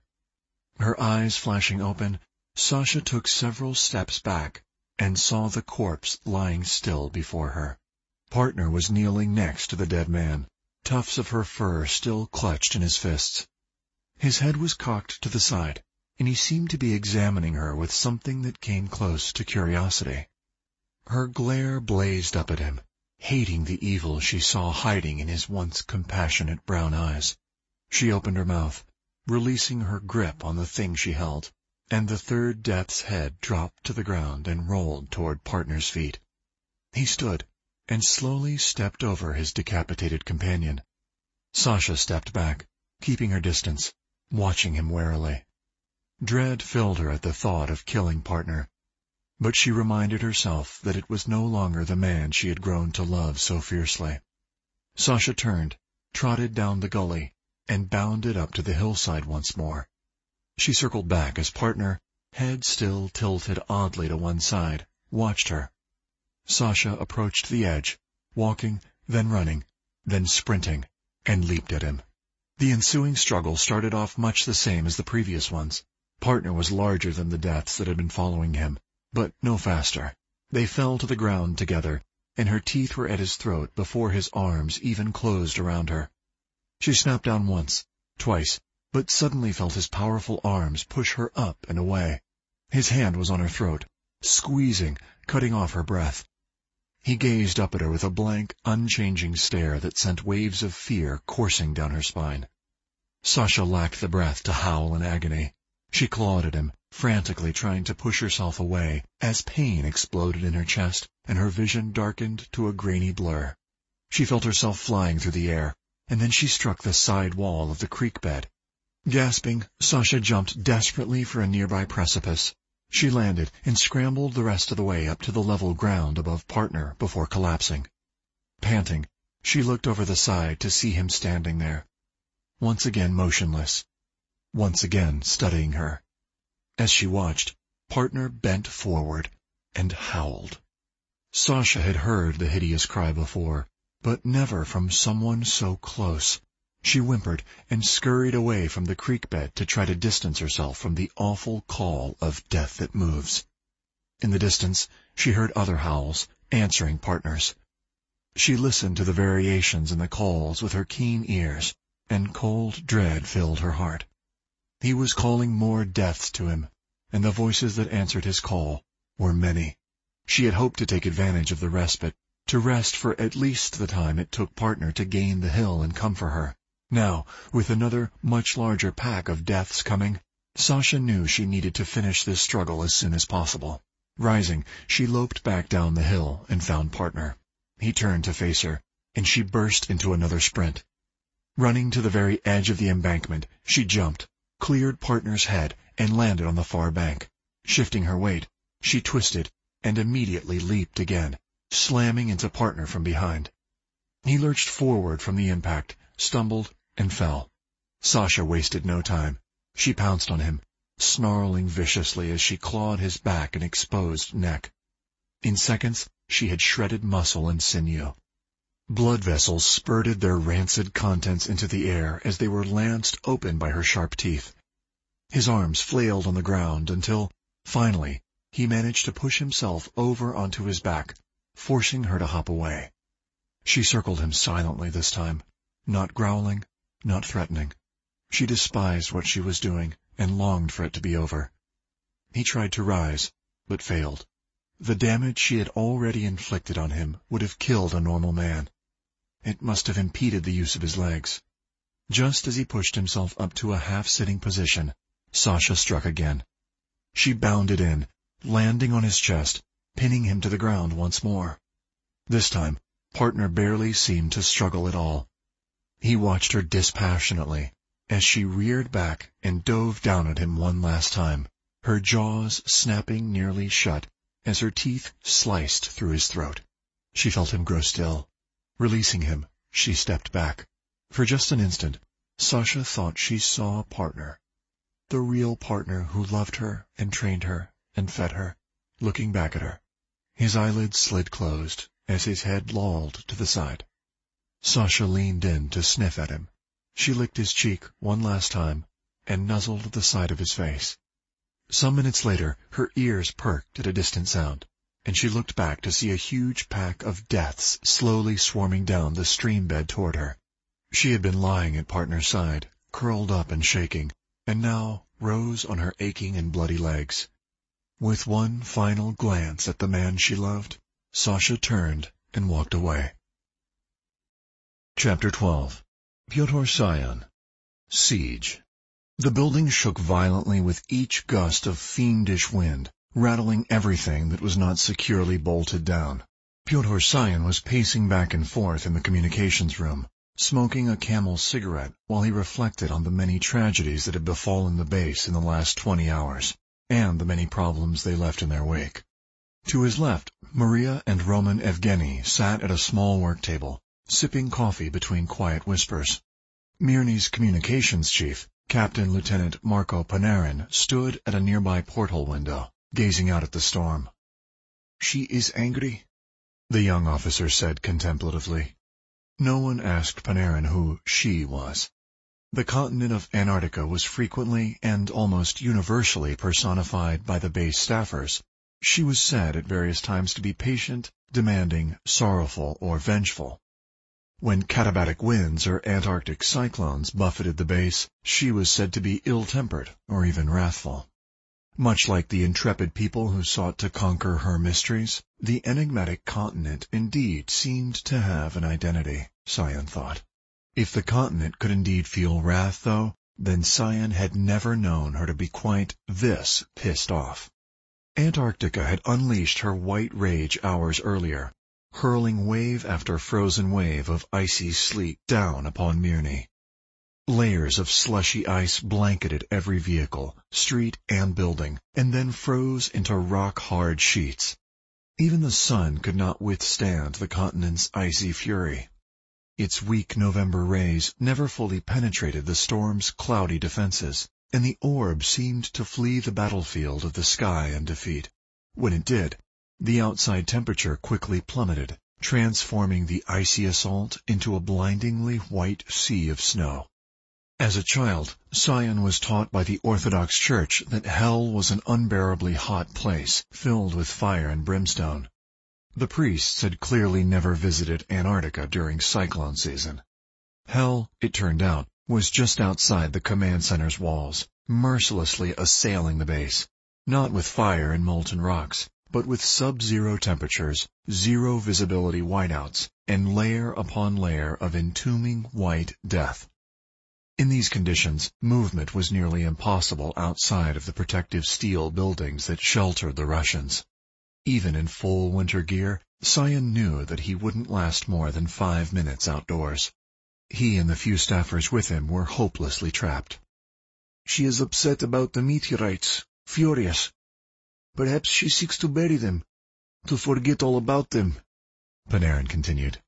Her eyes flashing open, Sasha took several steps back and saw the corpse lying still before her. Partner was kneeling next to the dead man, tufts of her fur still clutched in his fists. His head was cocked to the side, and he seemed to be examining her with something that came close to curiosity. Her glare blazed up at him, hating the evil she saw hiding in his once compassionate brown eyes. She opened her mouth, releasing her grip on the thing she held, and the third death's head dropped to the ground and rolled toward Partner's feet. He stood and slowly stepped over his decapitated companion. Sasha stepped back, keeping her distance, watching him warily. Dread filled her at the thought of killing Partner, but she reminded herself that it was no longer the man she had grown to love so fiercely. Sasha turned, trotted down the gully, and bounded up to the hillside once more. She circled back as partner, head still tilted oddly to one side, watched her. Sasha approached the edge, walking, then running, then sprinting, and leaped at him. The ensuing struggle started off much the same as the previous ones. Partner was larger than the deaths that had been following him, but no faster. They fell to the ground together, and her teeth were at his throat before his arms even closed around her. She snapped down once, twice, but suddenly felt his powerful arms push her up and away. His hand was on her throat, squeezing, cutting off her breath. He gazed up at her with a blank, unchanging stare that sent waves of fear coursing down her spine. Sasha lacked the breath to howl in agony. She clawed at him, frantically trying to push herself away, as pain exploded in her chest and her vision darkened to a grainy blur. She felt herself flying through the air, and then she struck the side wall of the creek bed. Gasping, Sasha jumped desperately for a nearby precipice. She landed and scrambled the rest of the way up to the level ground above partner before collapsing. Panting, she looked over the side to see him standing there, once again motionless, once again studying her. As she watched, partner bent forward and howled. Sasha had heard the hideous cry before, but never from someone so close. She whimpered and scurried away from the creek bed to try to distance herself from the awful call of death that moves. In the distance, she heard other howls, answering partners. She listened to the variations in the calls with her keen ears, and cold dread filled her heart. He was calling more deaths to him, and the voices that answered his call were many. She had hoped to take advantage of the respite, to rest for at least the time it took partner to gain the hill and come for her. Now, with another, much larger pack of deaths coming, Sasha knew she needed to finish this struggle as soon as possible. Rising, she loped back down the hill and found partner. He turned to face her, and she burst into another sprint. Running to the very edge of the embankment, she jumped, cleared partner's head, and landed on the far bank. Shifting her weight, she twisted and immediately leaped again, slamming into partner from behind. He lurched forward from the impact, stumbled, and fell. Sasha wasted no time. She pounced on him, snarling viciously as she clawed his back and exposed neck. In seconds, she had shredded muscle and sinew. Blood vessels spurted their rancid contents into the air as they were lanced open by her sharp teeth. His arms flailed on the ground until, finally, he managed to push himself over onto his back, forcing her to hop away. She circled him silently this time, not growling, not threatening. She despised what she was doing and longed for it to be over. He tried to rise, but failed. The damage she had already inflicted on him would have killed a normal man. It must have impeded the use of his legs. Just as he pushed himself up to a half-sitting position, Sasha struck again. She bounded in, landing on his chest, pinning him to the ground once more. This time, partner barely seemed to struggle at all. He watched her dispassionately as she reared back and dove down at him one last time, her jaws snapping nearly shut as her teeth sliced through his throat. She felt him grow still. Releasing him, she stepped back. For just an instant, Sasha thought she saw partner. The real partner who loved her and trained her and fed her, looking back at her. His eyelids slid closed as his head lolled to the side. Sasha leaned in to sniff at him. She licked his cheek one last time and nuzzled the side of his face. Some minutes later, her ears perked at a distant sound, and she looked back to see a huge pack of deaths slowly swarming down the stream bed toward her. She had been lying at partner's side, curled up and shaking, and now rose on her aching and bloody legs. With one final glance at the man she loved, Sasha turned and walked away. Chapter 12. Pyotr Saion. Siege. The building shook violently with each gust of fiendish wind, rattling everything that was not securely bolted down. Pyotr Saion was pacing back and forth in the communications room, smoking a Camel cigarette while he reflected on the many tragedies that had befallen the base in the last 20 hours, and the many problems they left in their wake. To his left, Maria and Roman Evgeny sat at a small work table, sipping coffee between quiet whispers. Mirny's communications chief, Captain Lieutenant Marco Panarin, stood at a nearby porthole window, gazing out at the storm. She is angry? The young officer said contemplatively. No one asked Panarin who she was. The continent of Antarctica was frequently and almost universally personified by the base staffers. She was said at various times to be patient, demanding, sorrowful, or vengeful. When katabatic winds or Antarctic cyclones buffeted the base, she was said to be ill-tempered or even wrathful. Much like the intrepid people who sought to conquer her mysteries, the enigmatic continent indeed seemed to have an identity, Cyan thought. If the continent could indeed feel wrath, though, then Cyan had never known her to be quite this pissed off. Antarctica had unleashed her white rage hours earlier, hurling wave after frozen wave of icy sleet down upon Mirny. Layers of slushy ice blanketed every vehicle, street, and building, and then froze into rock-hard sheets. Even the sun could not withstand the continent's icy fury. Its weak November rays never fully penetrated the storm's cloudy defenses, and the orb seemed to flee the battlefield of the sky in defeat. When it did, the outside temperature quickly plummeted, transforming the icy assault into a blindingly white sea of snow. As a child, Cyan was taught by the Orthodox Church that hell was an unbearably hot place, filled with fire and brimstone. The priests had clearly never visited Antarctica during cyclone season. Hell, it turned out, was just outside the command center's walls, mercilessly assailing the base, not with fire and molten rocks, but with sub-zero temperatures, zero visibility whiteouts, and layer upon layer of entombing white death. In these conditions, movement was nearly impossible outside of the protective steel buildings that sheltered the Russians. Even in full winter gear, Cyan knew that he wouldn't last more than 5 minutes outdoors. He and the few staffers with him were hopelessly trapped. She is upset about the meteorites, furious. Perhaps she seeks to bury them, to forget all about them, Panarin continued.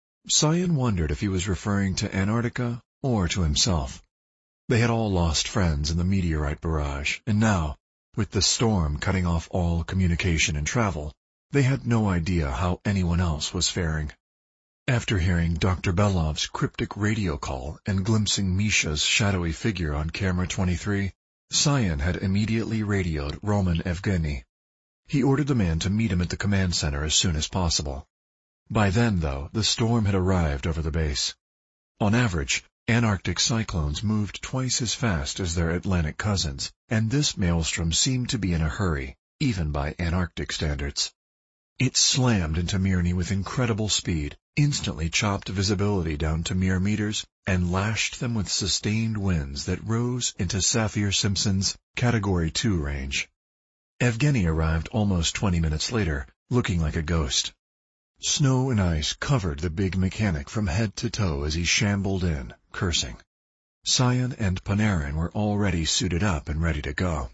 Cyan wondered if he was referring to Antarctica or to himself. They had all lost friends in the meteorite barrage, and now, with the storm cutting off all communication and travel, they had no idea how anyone else was faring. After hearing Dr. Belov's cryptic radio call and glimpsing Misha's shadowy figure on camera 23, Cyan had immediately radioed Roman Evgeny. He ordered the man to meet him at the command center as soon as possible. By then, though, the storm had arrived over the base. On average, Antarctic cyclones moved twice as fast as their Atlantic cousins, and this maelstrom seemed to be in a hurry, even by Antarctic standards. It slammed into Mirny with incredible speed, instantly chopped visibility down to mere meters, and lashed them with sustained winds that rose into Saffir-Simpson's Category 2 range. Evgeny arrived almost 20 minutes later, looking like a ghost. Snow and ice covered the big mechanic from head to toe as he shambled in, cursing. Cyan and Panarin were already suited up and ready to go.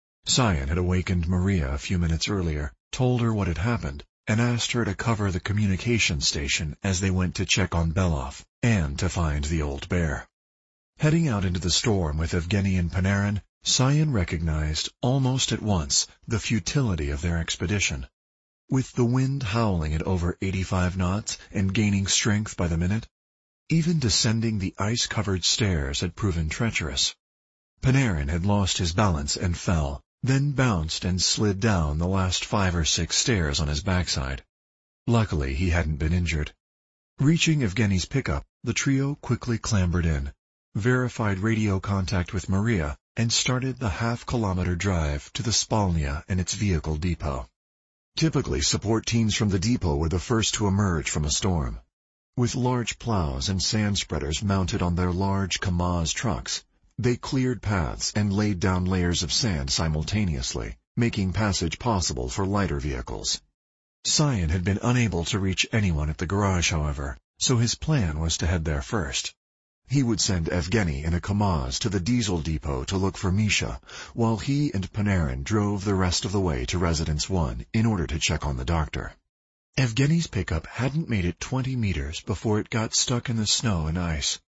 Cyan had awakened Maria a few minutes earlier, told her what had happened, and asked her to cover the communication station as they went to check on Belov and to find the old bear. Heading out into the storm with Evgeny and Panarin, Cyan recognized almost at once the futility of their expedition. With the wind howling at over 85 knots and gaining strength by the minute, even descending the ice-covered stairs had proven treacherous. Panarin had lost his balance and fell, then bounced and slid down the last 5 or 6 stairs on his backside. Luckily, he hadn't been injured. Reaching Evgeny's pickup, the trio quickly clambered in, verified radio contact with Maria, and started the half-kilometer drive to the Spalnia and its vehicle depot. Typically, support teams from the depot were the first to emerge from a storm. With large plows and sand spreaders mounted on their large Kamaz trucks, they cleared paths and laid down layers of sand simultaneously, making passage possible for lighter vehicles. Cyan had been unable to reach anyone at the garage, however, so his plan was to head there first. He would send Evgeny in a Kamaz to the diesel depot to look for Misha, while he and Panarin drove the rest of the way to Residence 1 in order to check on the doctor. Evgeny's pickup hadn't made it 20 meters before it got stuck in the snow and ice.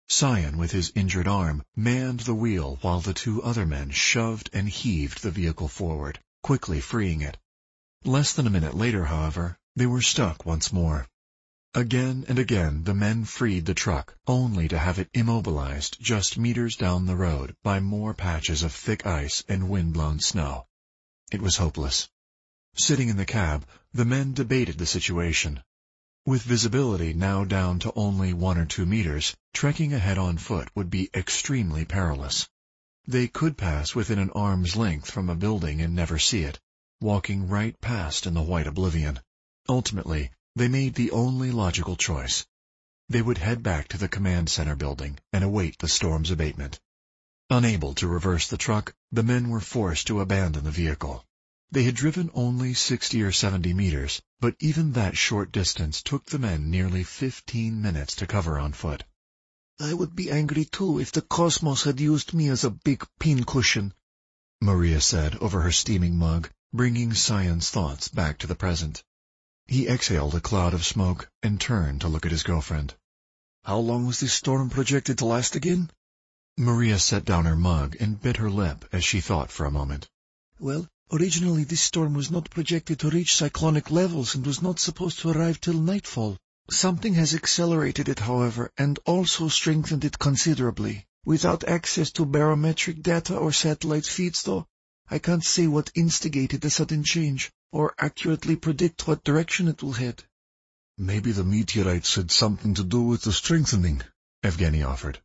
Sion, with his injured arm, manned the wheel while the two other men shoved and heaved the vehicle forward, quickly freeing it. Less than a minute later, however, they were stuck once more. Again and again the men freed the truck, only to have it immobilized just meters down the road by more patches of thick ice and wind-blown snow. It was hopeless. Sitting in the cab, the men debated the situation. With visibility now down to only 1 or 2 meters, trekking ahead on foot would be extremely perilous. They could pass within an arm's length from a building and never see it, walking right past in the white oblivion. Ultimately, they made the only logical choice. They would head back to the command center building and await the storm's abatement. Unable to reverse the truck, the men were forced to abandon the vehicle. They had driven only 60 or 70 meters, but even that short distance took the men nearly 15 minutes to cover on foot. I would be angry too if the cosmos had used me as a big pincushion, Maria said over her steaming mug, bringing Sion's thoughts back to the present. He exhaled a cloud of smoke and turned to look at his girlfriend. How long was this storm projected to last again? Maria set down her mug and bit her lip as she thought for a moment. Well, originally this storm was not projected to reach cyclonic levels and was not supposed to arrive till nightfall. Something has accelerated it, however, and also strengthened it considerably. Without access to barometric data or satellite feeds, though, I can't say what instigated the sudden change, or accurately predict what direction it will head. Maybe the meteorites had something to do with the strengthening, Evgeny offered.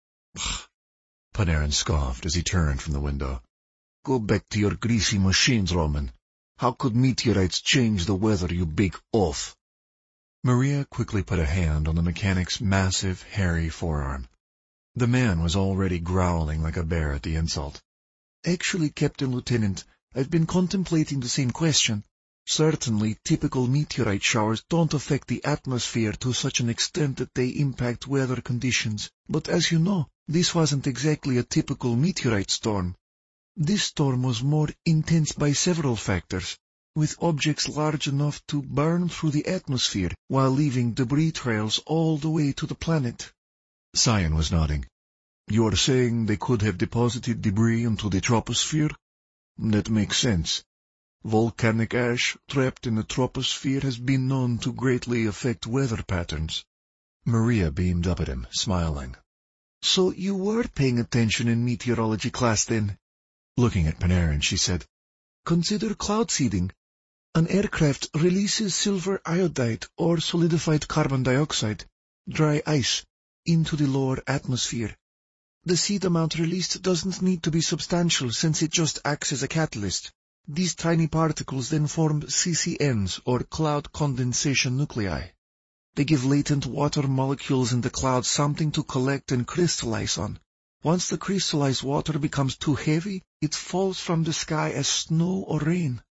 Panarin scoffed as he turned from the window. Go back to your greasy machines, Roman. How could meteorites change the weather, you big oaf? Maria quickly put a hand on the mechanic's massive, hairy forearm. The man was already growling like a bear at the insult. Actually, Captain Lieutenant, I've been contemplating the same question. Certainly, typical meteorite showers don't affect the atmosphere to such an extent that they impact weather conditions. But as you know, this wasn't exactly a typical meteorite storm. This storm was more intense by several factors, with objects large enough to burn through the atmosphere while leaving debris trails all the way to the planet. Sion was nodding. You are saying they could have deposited debris into the troposphere? That makes sense. Volcanic ash trapped in the troposphere has been known to greatly affect weather patterns. Maria beamed up at him, smiling. So you were paying attention in meteorology class then? Looking at Panarin, she said, Consider cloud seeding. An aircraft releases silver iodide or solidified carbon dioxide, dry ice, into the lower atmosphere. The seed amount released doesn't need to be substantial since it just acts as a catalyst. These tiny particles then form CCNs, or cloud condensation nuclei. They give latent water molecules in the cloud something to collect and crystallize on. Once the crystallized water becomes too heavy, it falls from the sky as snow or rain.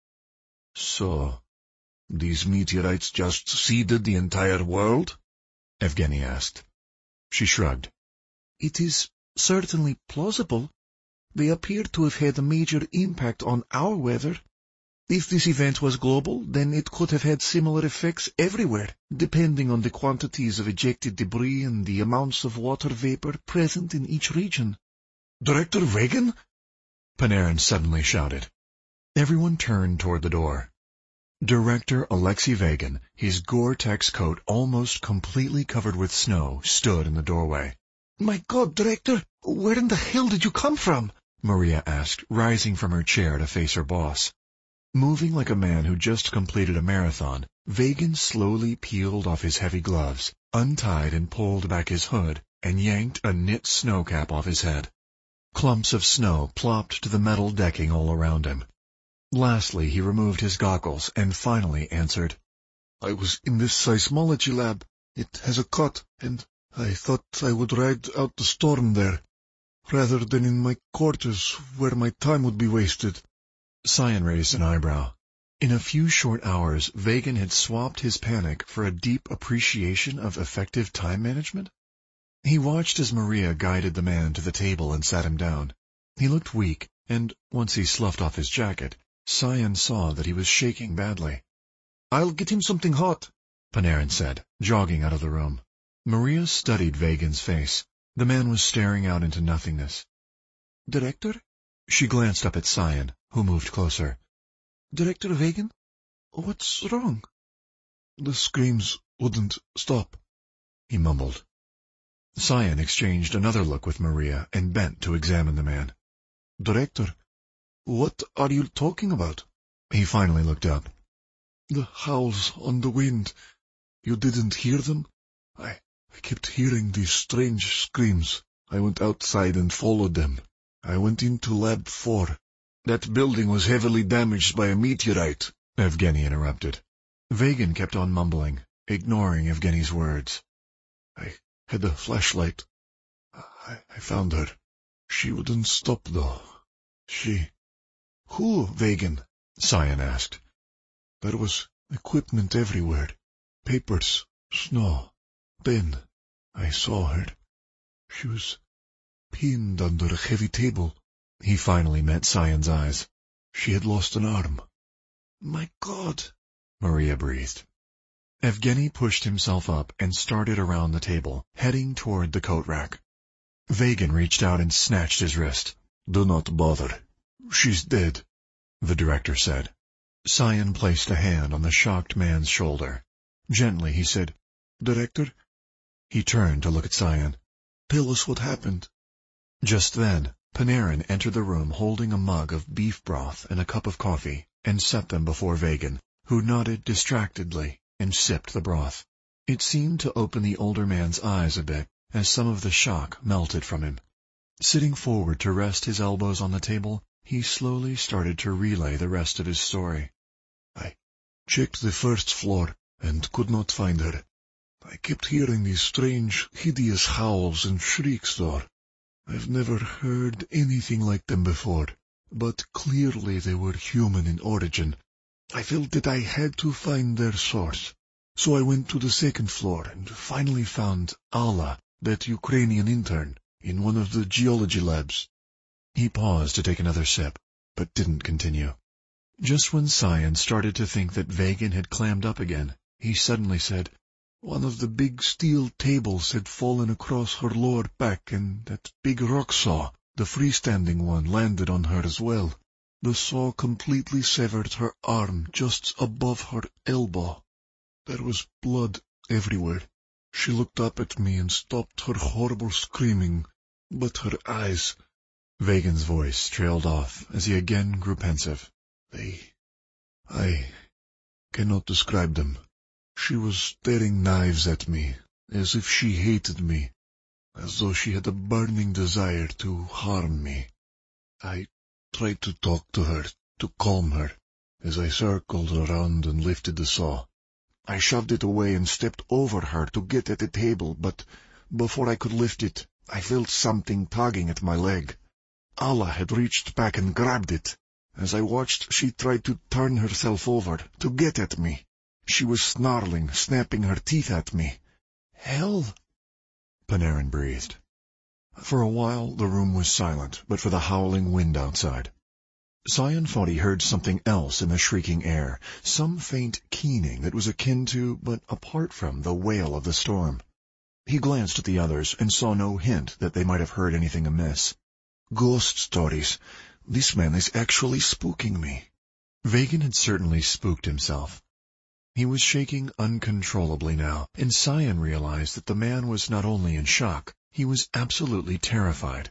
So, these meteorites just seeded the entire world? Evgeny asked. She shrugged. It is certainly plausible. They appear to have had a major impact on our weather. If this event was global, then it could have had similar effects everywhere, depending on the quantities of ejected debris and the amounts of water vapor present in each region. Director Vagin? Panarin suddenly shouted. Everyone turned toward the door. Director Alexei Vagin, his Gore-Tex coat almost completely covered with snow, stood in the doorway. My God, Director, where in the hell did you come from? Maria asked, rising from her chair to face her boss. Moving like a man who just completed a marathon, Vagin slowly peeled off his heavy gloves, untied and pulled back his hood, and yanked a knit snow cap off his head. Clumps of snow plopped to the metal decking all around him. Lastly, he removed his goggles and finally answered, I was in this seismology lab. It has a cut, and I thought I would ride out the storm there, rather than in my quarters where my time would be wasted. Sion raised an eyebrow. In a few short hours, Vagin had swapped his panic for a deep appreciation of effective time management. He watched as Maria guided the man to the table and sat him down. He looked weak, and once he sloughed off his jacket, Sion saw that he was shaking badly. I'll get him something hot, Panarin said, jogging out of the room. Maria studied Vagin's face. The man was staring out into nothingness. Director? She glanced up at Cyan, who moved closer. Director Vagan? What's wrong? The screams wouldn't stop, he mumbled. Cyan exchanged another look with Maria and bent to examine the man. Director, what are you talking about? He finally looked up. The howls on the wind. You didn't hear them? I kept hearing these strange screams. I went outside and followed them. I went into Lab 4. That building was heavily damaged by a meteorite, Evgeny interrupted. Vagan kept on mumbling, ignoring Evgeny's words. I had a flashlight. I found her. She wouldn't stop, though. Who, Vagan? Cyan asked. There was equipment everywhere. Papers, snow. Then I saw her. She was pinned under a heavy table. He finally met Cyan's eyes. She had lost an arm. My God, Maria breathed. Evgeny pushed himself up and started around the table, heading toward the coat rack. Vagan reached out and snatched his wrist. Do not bother. She's dead, the director said. Cyan placed a hand on the shocked man's shoulder. Gently, he said, Director? He turned to look at Cyan. Tell us what happened. Just then, Panarin entered the room holding a mug of beef broth and a cup of coffee, and set them before Vagan, who nodded distractedly and sipped the broth. It seemed to open the older man's eyes a bit, as some of the shock melted from him. Sitting forward to rest his elbows on the table, he slowly started to relay the rest of his story. I checked the first floor and could not find her. I kept hearing these strange, hideous howls and shrieks there. I've never heard anything like them before, but clearly they were human in origin. I felt that I had to find their source. So I went to the second floor and finally found Alla, that Ukrainian intern, in one of the geology labs. He paused to take another sip, but didn't continue. Just when Cyan started to think that Vagan had clammed up again, he suddenly said, One of the big steel tables had fallen across her lower back, and that big rock saw, the freestanding one, landed on her as well. The saw completely severed her arm just above her elbow. There was blood everywhere. She looked up at me and stopped her horrible screaming, but her eyes... Vagan's voice trailed off as he again grew pensive. I cannot describe them. She was staring knives at me, as if she hated me, as though she had a burning desire to harm me. I tried to talk to her, to calm her, as I circled around and lifted the saw. I shoved it away and stepped over her to get at the table, but before I could lift it, I felt something tugging at my leg. Alla had reached back and grabbed it. As I watched, she tried to turn herself over, to get at me. She was snarling, snapping her teeth at me. Hell! Panarin breathed. For a while the room was silent, but for the howling wind outside. Cyan thought he heard something else in the shrieking air, some faint keening that was akin to, but apart from, the wail of the storm. He glanced at the others and saw no hint that they might have heard anything amiss. Ghost stories. This man is actually spooking me. Vagan had certainly spooked himself. He was shaking uncontrollably now, and Cyan realized that the man was not only in shock, he was absolutely terrified.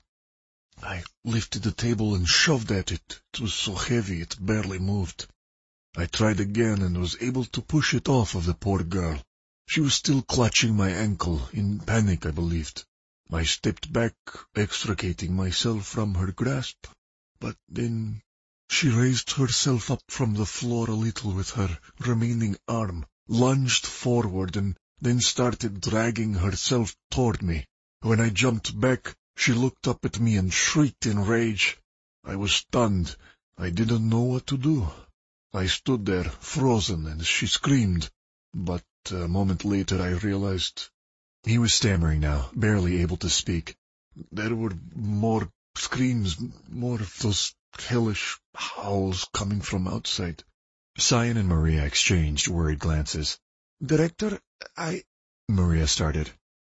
I lifted the table and shoved at it. It was so heavy it barely moved. I tried again and was able to push it off of the poor girl. She was still clutching my ankle, in panic, I believed. I stepped back, extricating myself from her grasp, but then she raised herself up from the floor a little with her remaining arm, lunged forward, and then started dragging herself toward me. When I jumped back, she looked up at me and shrieked in rage. I was stunned. I didn't know what to do. I stood there, frozen, as she screamed, but a moment later I realized... He was stammering now, barely able to speak. There were more screams, more of those hellish howls coming from outside. Cyan and Maria exchanged worried glances. Director, Maria started.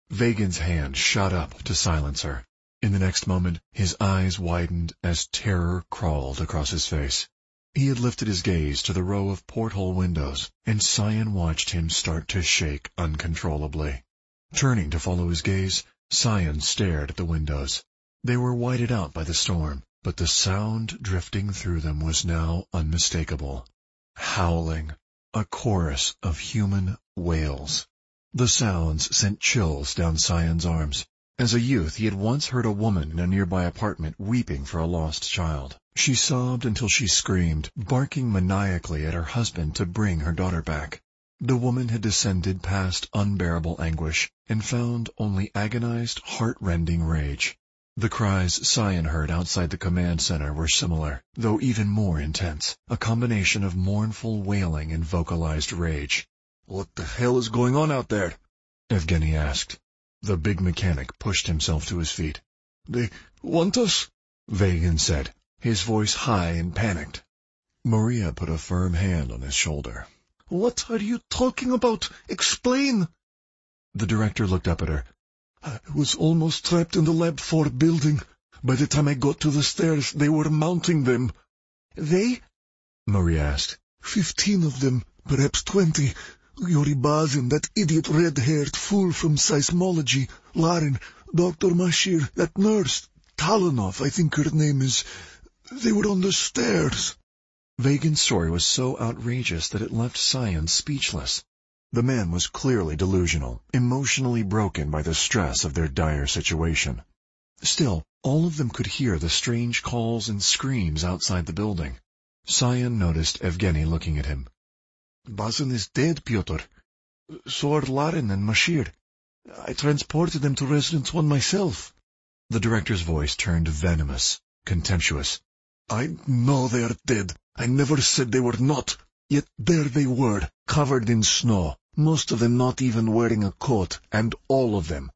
Vagan's hand shot up to silence her. In the next moment, his eyes widened as terror crawled across his face. He had lifted his gaze to the row of porthole windows, and Cyan watched him start to shake uncontrollably. Turning to follow his gaze, Cyan stared at the windows. They were whited out by the storm, but the sound drifting through them was now unmistakable. Howling, a chorus of human wails. The sounds sent chills down Cyan's arms. As a youth, he had once heard a woman in a nearby apartment weeping for a lost child. She sobbed until she screamed, barking maniacally at her husband to bring her daughter back. The woman had descended past unbearable anguish and found only agonized, heart-rending rage. The cries Cyan heard outside the command center were similar, though even more intense, a combination of mournful wailing and vocalized rage. "What the hell is going on out there?" Evgeny asked. The big mechanic pushed himself to his feet. "They want us?" Vagan said, his voice high and panicked. Maria put a firm hand on his shoulder. "What are you talking about? Explain!" The director looked up at her. "I was almost trapped in the Lab 4 building. By the time I got to the stairs, they were mounting them." "They?" Maria asked. 15 of them, perhaps 20. Yuri Bazin, that idiot red-haired fool from seismology, Larin, Dr. Mashir, that nurse, Talanov, I think her name is. They were on the stairs." Vagan's story was so outrageous that it left Cyan speechless. The man was clearly delusional, emotionally broken by the stress of their dire situation. Still, all of them could hear the strange calls and screams outside the building. Cyan noticed Evgeny looking at him. "Bazin is dead, Pyotr. So are Larin and Mashir. I transported them to Residence 1 myself." The director's voice turned venomous, contemptuous. "I know they are dead. I never said they were not. Yet there they were, covered in snow, most of them not even wearing a coat, and all of them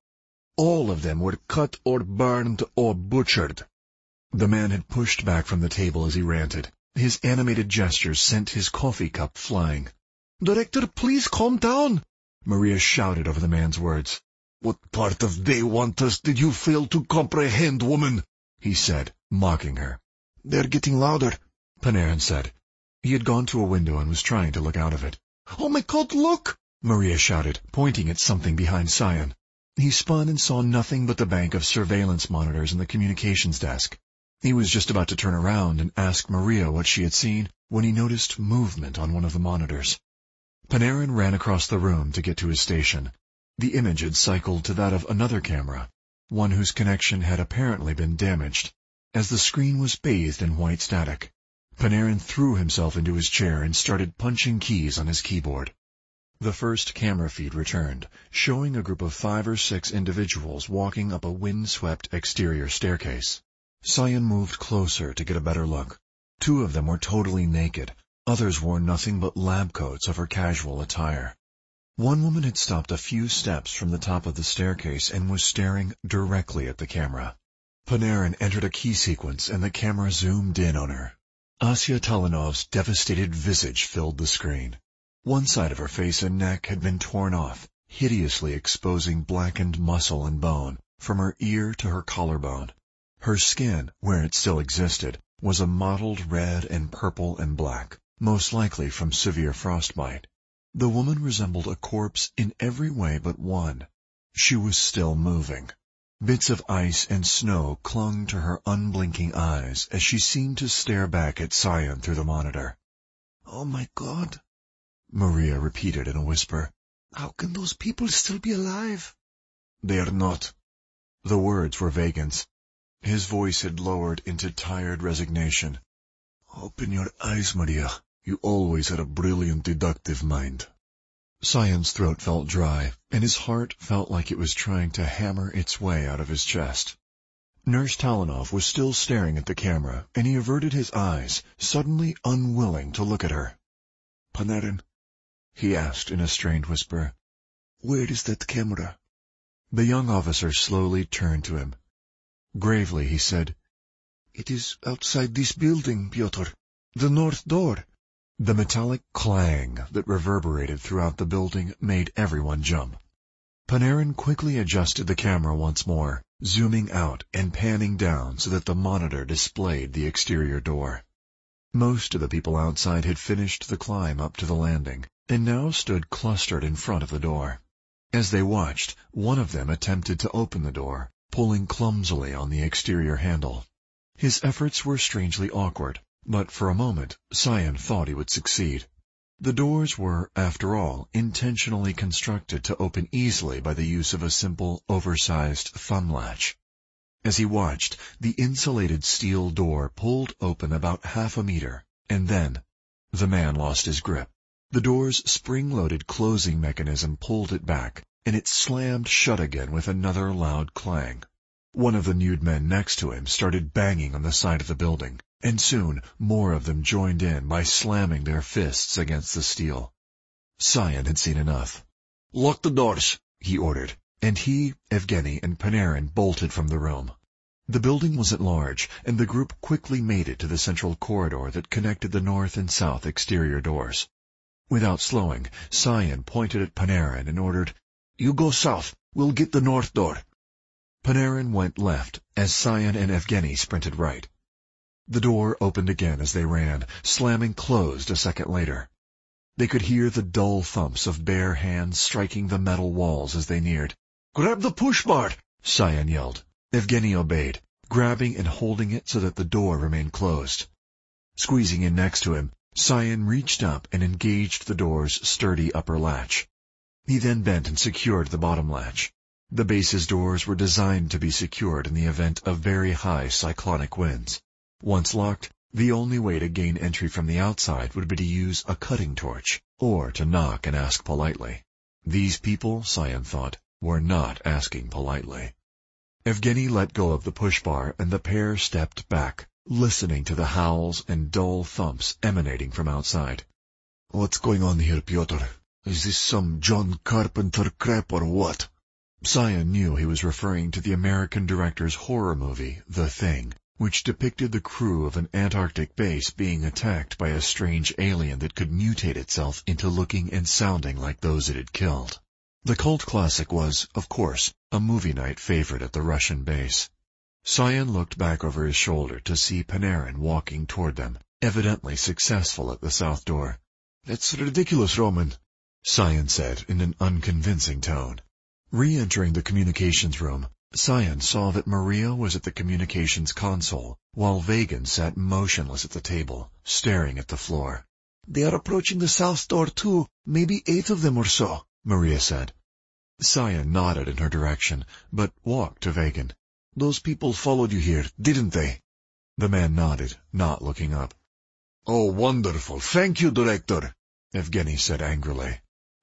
were cut or burned or butchered." The man had pushed back from the table as he ranted. His animated gestures sent his coffee cup flying. "Director, please calm down," Maria shouted over the man's words. "What part of they want us did you fail to comprehend, woman?" he said, mocking her. "They're getting louder," Panarin said. He had gone to a window and was trying to look out of it. "Oh my God, look!" Maria shouted, pointing at something behind Cyan. He spun and saw nothing but the bank of surveillance monitors in the communications desk. He was just about to turn around and ask Maria what she had seen when he noticed movement on one of the monitors. Panarin ran across the room to get to his station. The image had cycled to that of another camera, one whose connection had apparently been damaged. As the screen was bathed in white static, Panarin threw himself into his chair and started punching keys on his keyboard. The first camera feed returned, showing a group of 5 or 6 individuals walking up a wind-swept exterior staircase. Cyan moved closer to get a better look. 2 of them were totally naked. Others wore nothing but lab coats over casual attire. One woman had stopped a few steps from the top of the staircase and was staring directly at the camera. Panarin entered a key sequence and the camera zoomed in on her. Asya Talanov's devastated visage filled the screen. One side of her face and neck had been torn off, hideously exposing blackened muscle and bone, from her ear to her collarbone. Her skin, where it still existed, was a mottled red and purple and black, most likely from severe frostbite. The woman resembled a corpse in every way but one. She was still moving. Bits of ice and snow clung to her unblinking eyes as she seemed to stare back at Cyan through the monitor. "Oh my God," Maria repeated in a whisper. "How can those people still be alive?" "They are not." The words were Vagan's. His voice had lowered into tired resignation. "Open your eyes, Maria. You always had a brilliant deductive mind." Cyan's throat felt dry, and his heart felt like it was trying to hammer its way out of his chest. Nurse Talanov was still staring at the camera, and he averted his eyes, suddenly unwilling to look at her. "Panarin," he asked in a strained whisper, "where is that camera?" The young officer slowly turned to him. Gravely he said, "It is outside this building, Pyotr. The north door." The metallic clang that reverberated throughout the building made everyone jump. Panarin quickly adjusted the camera once more, zooming out and panning down so that the monitor displayed the exterior door. Most of the people outside had finished the climb up to the landing, and now stood clustered in front of the door. As they watched, one of them attempted to open the door, pulling clumsily on the exterior handle. His efforts were strangely awkward, but for a moment, Cyan thought he would succeed. The doors were, after all, intentionally constructed to open easily by the use of a simple, oversized thumb latch. As he watched, the insulated steel door pulled open about half a meter, and then the man lost his grip. The door's spring-loaded closing mechanism pulled it back, and it slammed shut again with another loud clang. One of the nude men next to him started banging on the side of the building, and soon more of them joined in by slamming their fists against the steel. Cyan had seen enough. "Lock the doors," he ordered, and he, Evgeny, and Panarin bolted from the room. The building wasn't large, and the group quickly made it to the central corridor that connected the north and south exterior doors. Without slowing, Cyan pointed at Panarin and ordered, "You go south. We'll get the north door." Panarin went left, as Cyan and Evgeny sprinted right. The door opened again as they ran, slamming closed a second later. They could hear the dull thumps of bare hands striking the metal walls as they neared. "Grab the push bar!" Cyan yelled. Evgeny obeyed, grabbing and holding it so that the door remained closed. Squeezing in next to him, Cyan reached up and engaged the door's sturdy upper latch. He then bent and secured the bottom latch. The base's doors were designed to be secured in the event of very high cyclonic winds. Once locked, the only way to gain entry from the outside would be to use a cutting torch, or to knock and ask politely. These people, Cyan thought, were not asking politely. Evgeny let go of the push bar, and the pair stepped back, listening to the howls and dull thumps emanating from outside. "What's going on here, Pyotr? Is this some John Carpenter crap or what?" Cyan knew he was referring to the American director's horror movie, The Thing, which depicted the crew of an Antarctic base being attacked by a strange alien that could mutate itself into looking and sounding like those it had killed. The cult classic was, of course, a movie night favorite at the Russian base. Cyan looked back over his shoulder to see Panarin walking toward them, evidently successful at the south door. "That's ridiculous, Roman," Cyan said in an unconvincing tone. Re-entering the communications room, Cyan saw that Maria was at the communications console, while Vagan sat motionless at the table, staring at the floor. "They are approaching the south door too, maybe 8 of them or so," Maria said. Cyan nodded in her direction, but walked to Vagan. "Those people followed you here, didn't they?" The man nodded, not looking up. "Oh, wonderful. Thank you, Director," Evgeny said angrily.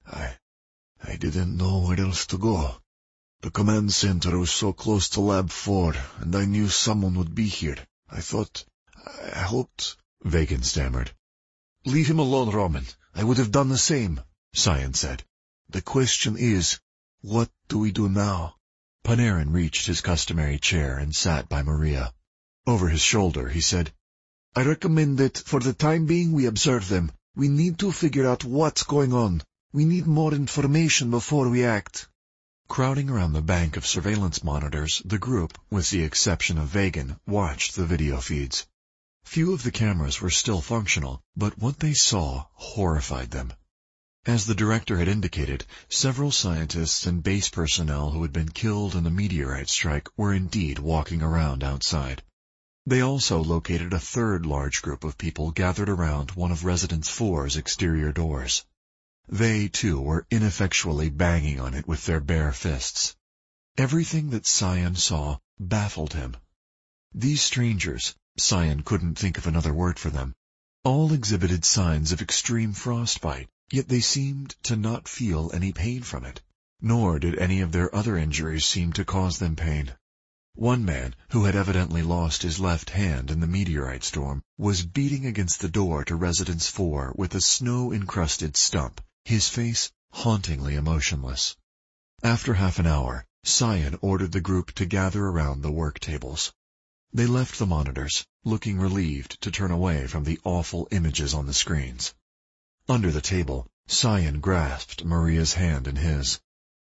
I didn't know where else to go. The command center was so close to Lab 4, and I knew someone would be here. I hoped... Vagan stammered. "Leave him alone, Roman. I would have done the same," Cyan said. "The question is, what do we do now?" Panarin reached his customary chair and sat by Maria. Over his shoulder, he said, "I recommend that, for the time being, we observe them. We need to figure out what's going on. We need more information before we act." Crowding around the bank of surveillance monitors, the group, with the exception of Vagan, watched the video feeds. Few of the cameras were still functional, but what they saw horrified them. As the director had indicated, several scientists and base personnel who had been killed in the meteorite strike were indeed walking around outside. They also located a third large group of people gathered around one of Residence 4's exterior doors. They, too, were ineffectually banging on it with their bare fists. Everything that Cyan saw baffled him. These strangers, Cyan couldn't think of another word for them, all exhibited signs of extreme frostbite, yet they seemed to not feel any pain from it, nor did any of their other injuries seem to cause them pain. One man, who had evidently lost his left hand in the meteorite storm, was beating against the door to Residence 4 with a snow-encrusted stump, his face hauntingly emotionless. After half an hour, Cyan ordered the group to gather around the work tables. They left the monitors, looking relieved to turn away from the awful images on the screens. Under the table, Cyan grasped Maria's hand in his.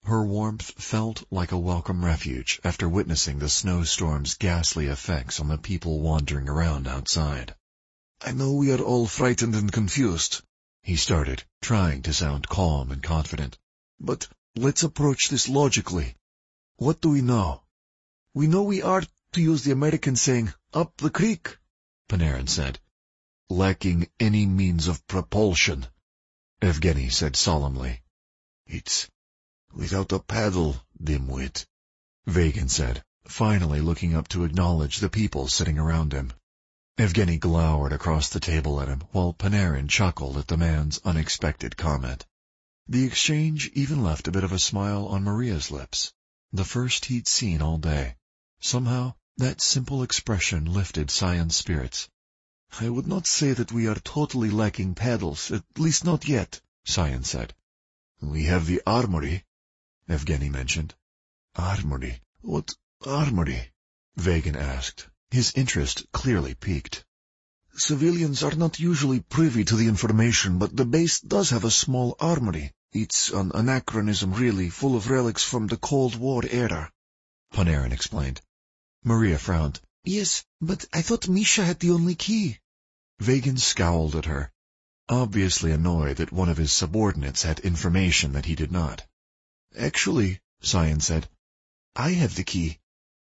Her warmth felt like a welcome refuge after witnessing the snowstorm's ghastly effects on the people wandering around outside. I know we are all frightened and confused, he started, trying to sound calm and confident. But let's approach this logically. What do we know? We know we are, to use the American saying, up the creek, Panarin said. Lacking any means of propulsion, Evgeny said solemnly. It's without a paddle, dimwit, Vagin said, finally looking up to acknowledge the people sitting around him. Evgeny glowered across the table at him, while Panarin chuckled at the man's unexpected comment. The exchange even left a bit of a smile on Maria's lips, the first he'd seen all day. Somehow, that simple expression lifted Sion's spirits. I would not say that we are totally lacking paddles, at least not yet, Sion said. We have the armory, Evgeny mentioned. Armory? What armory? Vagin asked, his interest clearly piqued. Civilians are not usually privy to the information, but the base does have a small armory. It's an anachronism, really, full of relics from the Cold War era, Panarin explained. Maria frowned. Yes, but I thought Misha had the only key. Vagin scowled at her, obviously annoyed that one of his subordinates had information that he did not. Actually, Sion said, I have the key.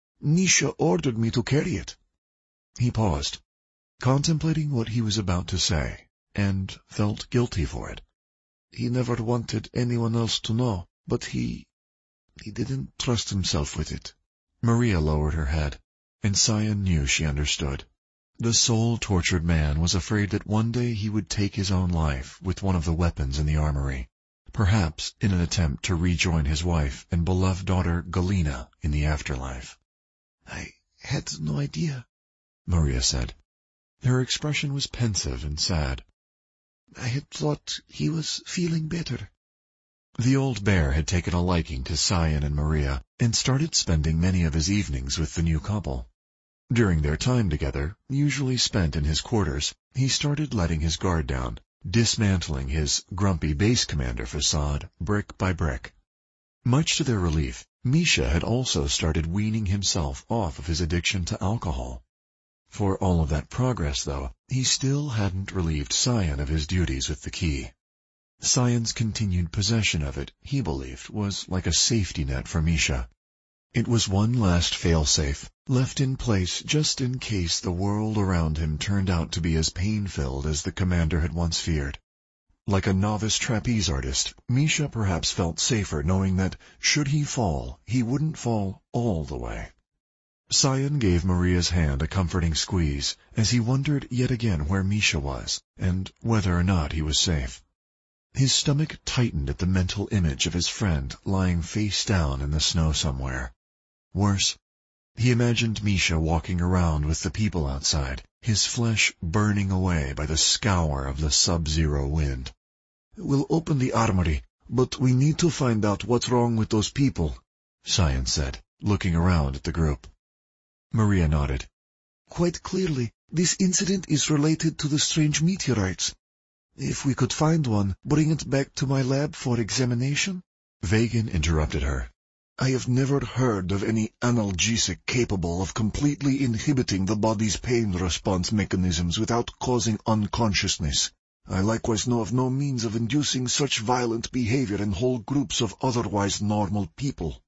Misha ordered me to carry it. He paused, contemplating what he was about to say, and felt guilty for it. He never wanted anyone else to know, but he didn't trust himself with it. Maria lowered her head, and Sion knew she understood. The soul-tortured man was afraid that one day he would take his own life with one of the weapons in the armory, perhaps in an attempt to rejoin his wife and beloved daughter Galina in the afterlife. I had no idea, Maria said. Her expression was pensive and sad. I had thought he was feeling better. The old bear had taken a liking to Sion and Maria and started spending many of his evenings with the new couple. During their time together, usually spent in his quarters, he started letting his guard down, dismantling his grumpy base commander facade brick by brick. Much to their relief, Misha had also started weaning himself off of his addiction to alcohol. For all of that progress, though, he still hadn't relieved Sion of his duties with the key. Sion's continued possession of it, he believed, was like a safety net for Misha. It was one last failsafe, left in place just in case the world around him turned out to be as pain-filled as the commander had once feared. Like a novice trapeze artist, Misha perhaps felt safer knowing that, should he fall, he wouldn't fall all the way. Sion gave Maria's hand a comforting squeeze as he wondered yet again where Misha was, and whether or not he was safe. His stomach tightened at the mental image of his friend lying face down in the snow somewhere. Worse, he imagined Misha walking around with the people outside, his flesh burning away by the scour of the sub-zero wind. We'll open the armory, but we need to find out what's wrong with those people, Sion said, looking around at the group. Maria nodded. Quite clearly, this incident is related to the strange meteorites. If we could find one, bring it back to my lab for examination? Vagin interrupted her. I have never heard of any analgesic capable of completely inhibiting the body's pain response mechanisms without causing unconsciousness. I likewise know of no means of inducing such violent behavior in whole groups of otherwise normal people.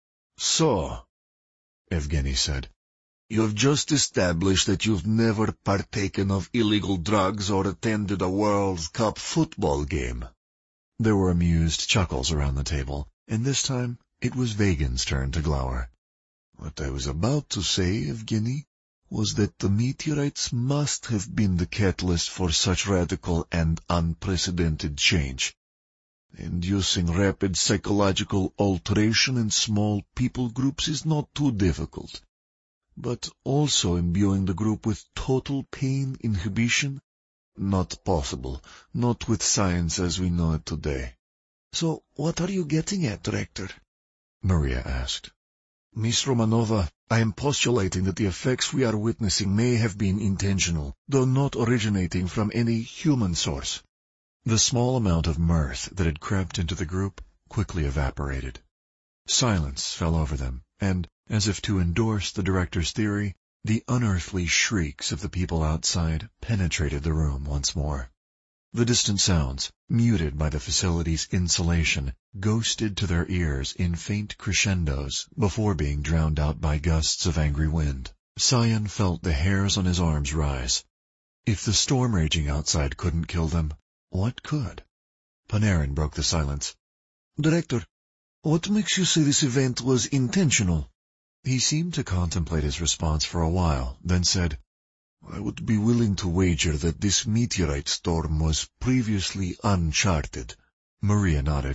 So, Evgeny said, you have just established that you've never partaken of illegal drugs or attended a World Cup football game. There were amused chuckles around the table, and this time it was Vagin's turn to glower. What I was about to say, Evgeny, was that the meteorites must have been the catalyst for such radical and unprecedented change. Inducing rapid psychological alteration in small people groups is not too difficult. But also imbuing the group with total pain inhibition? Not possible, not with science as we know it today. So what are you getting at, Rector? Maria asked. Miss Romanova, I am postulating that the effects we are witnessing may have been intentional, though not originating from any human source. The small amount of mirth that had crept into the group quickly evaporated. Silence fell over them, and, as if to endorse the director's theory, the unearthly shrieks of the people outside penetrated the room once more. The distant sounds, muted by the facility's insulation, ghosted to their ears in faint crescendos before being drowned out by gusts of angry wind. Sion felt the hairs on his arms rise. If the storm raging outside couldn't kill them, what could? Panarin broke the silence. Director, what makes you say this event was intentional? He seemed to contemplate his response for a while, then said, I would be willing to wager that this meteorite storm was previously uncharted. Maria nodded.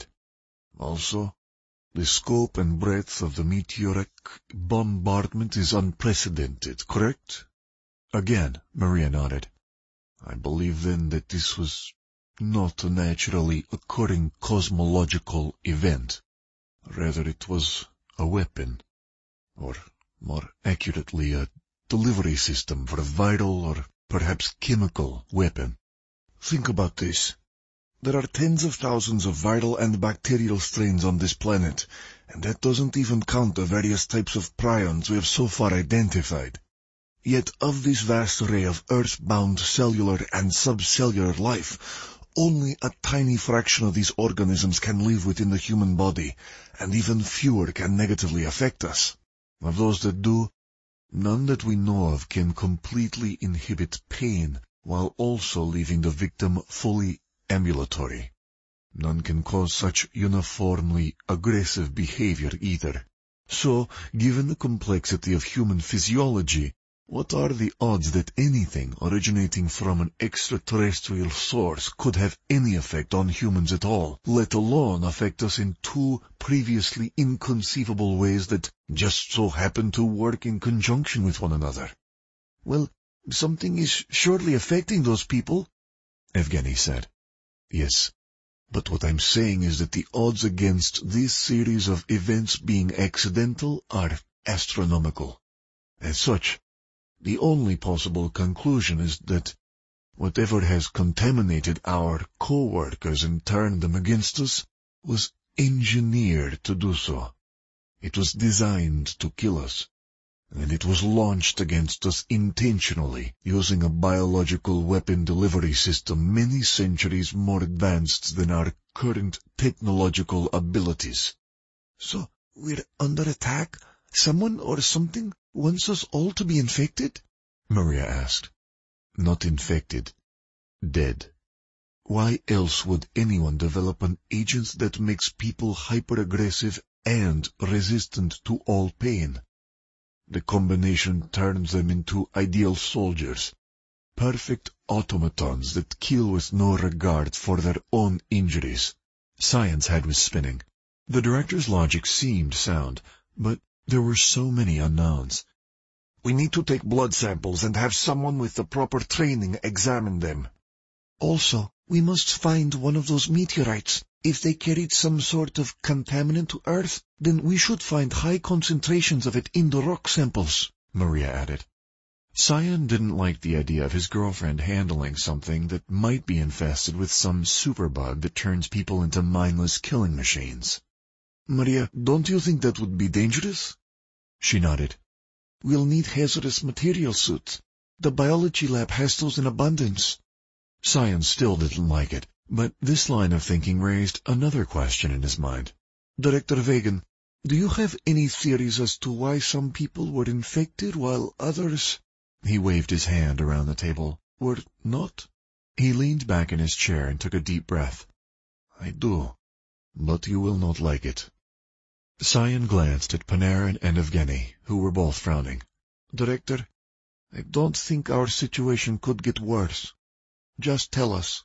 Also, the scope and breadth of the meteoric bombardment is unprecedented, correct? Again, Maria nodded. I believe then that this was not a naturally occurring cosmological event. Rather, it was a weapon, or more accurately, a delivery system for a viral or perhaps chemical weapon. Think about this. There are tens of thousands of viral and bacterial strains on this planet, and that doesn't even count the various types of prions we have so far identified. Yet of this vast array of earth-bound cellular and subcellular life, only a tiny fraction of these organisms can live within the human body, and even fewer can negatively affect us. Of those that do, none that we know of can completely inhibit pain while also leaving the victim fully ambulatory. None can cause such uniformly aggressive behavior either. So, given the complexity of human physiology, what are the odds that anything originating from an extraterrestrial source could have any effect on humans at all, let alone affect us in two previously inconceivable ways that just so happen to work in conjunction with one another? Well, something is surely affecting those people, Evgeny said. Yes, but what I'm saying is that the odds against this series of events being accidental are astronomical. As such, the only possible conclusion is that whatever has contaminated our co-workers and turned them against us was engineered to do so. It was designed to kill us, and it was launched against us intentionally using a biological weapon delivery system many centuries more advanced than our current technological abilities. So, we're under attack? Someone or something wants us all to be infected? Maria asked. Not infected. Dead. Why else would anyone develop an agent that makes people hyper-aggressive and resistant to all pain? The combination turns them into ideal soldiers, perfect automatons that kill with no regard for their own injuries. Sion's head was spinning. The director's logic seemed sound, but there were so many unknowns. We need to take blood samples and have someone with the proper training examine them. Also, we must find one of those meteorites. If they carried some sort of contaminant to Earth, then we should find high concentrations of it in the rock samples, Maria added. Sion didn't like the idea of his girlfriend handling something that might be infested with some superbug that turns people into mindless killing machines. Maria, don't you think that would be dangerous? She nodded. We'll need hazardous material suits. The biology lab has those in abundance. Sion still didn't like it, but this line of thinking raised another question in his mind. Director Vegan, do you have any theories as to why some people were infected while others— He waved his hand around the table. Were not? He leaned back in his chair and took a deep breath. I do, but you will not like it. Sion glanced at Panarin and Evgeny, who were both frowning. Director, I don't think our situation could get worse. Just tell us.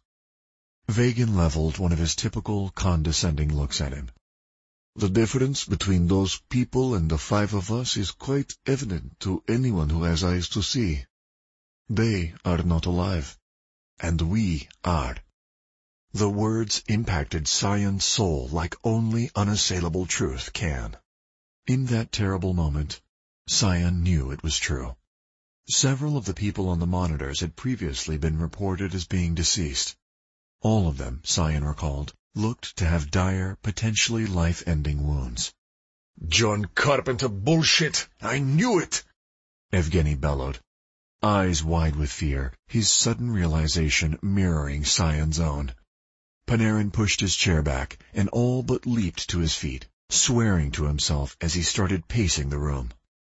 Vegan leveled one of his typical condescending looks at him. The difference between those people and the five of us is quite evident to anyone who has eyes to see. They are not alive, and we are. The words impacted Sion's soul like only unassailable truth can. In that terrible moment, Sion knew it was true. Several of the people on the monitors had previously been reported as being deceased. All of them, Sion recalled, looked to have dire, potentially life-ending wounds. John Carpenter bullshit! I knew it! Evgeny bellowed, eyes wide with fear, his sudden realization mirroring Sion's own. Panarin pushed his chair back and all but leaped to his feet, swearing to himself as he started pacing the room.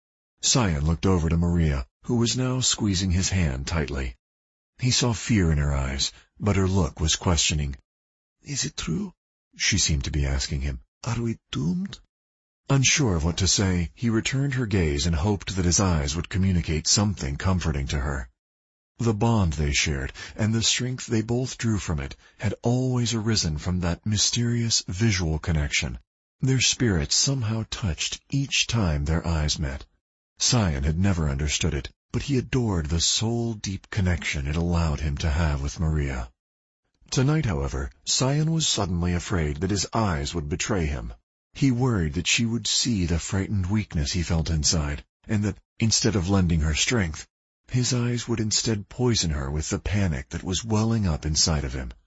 Sion looked over to Maria, who was now squeezing his hand tightly. He saw fear in her eyes, but her look was questioning. Is it true? She seemed to be asking him. Are we doomed? Unsure of what to say, he returned her gaze and hoped that his eyes would communicate something comforting to her. The bond they shared, and the strength they both drew from it, had always arisen from that mysterious visual connection. Their spirits somehow touched each time their eyes met. Sion had never understood it, but he adored the soul-deep connection it allowed him to have with Maria. Tonight, however, Sion was suddenly afraid that his eyes would betray him. He worried that she would see the frightened weakness he felt inside, and that, instead of lending her strength, his eyes would instead poison her with the panic that was welling up inside of him.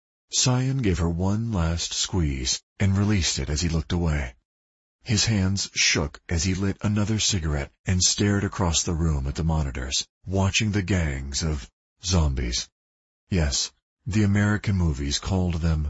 Sion gave her one last squeeze and released it as he looked away. His hands shook as he lit another cigarette and stared across the room at the monitors, watching the gangs of zombies. Yes, the American movies called them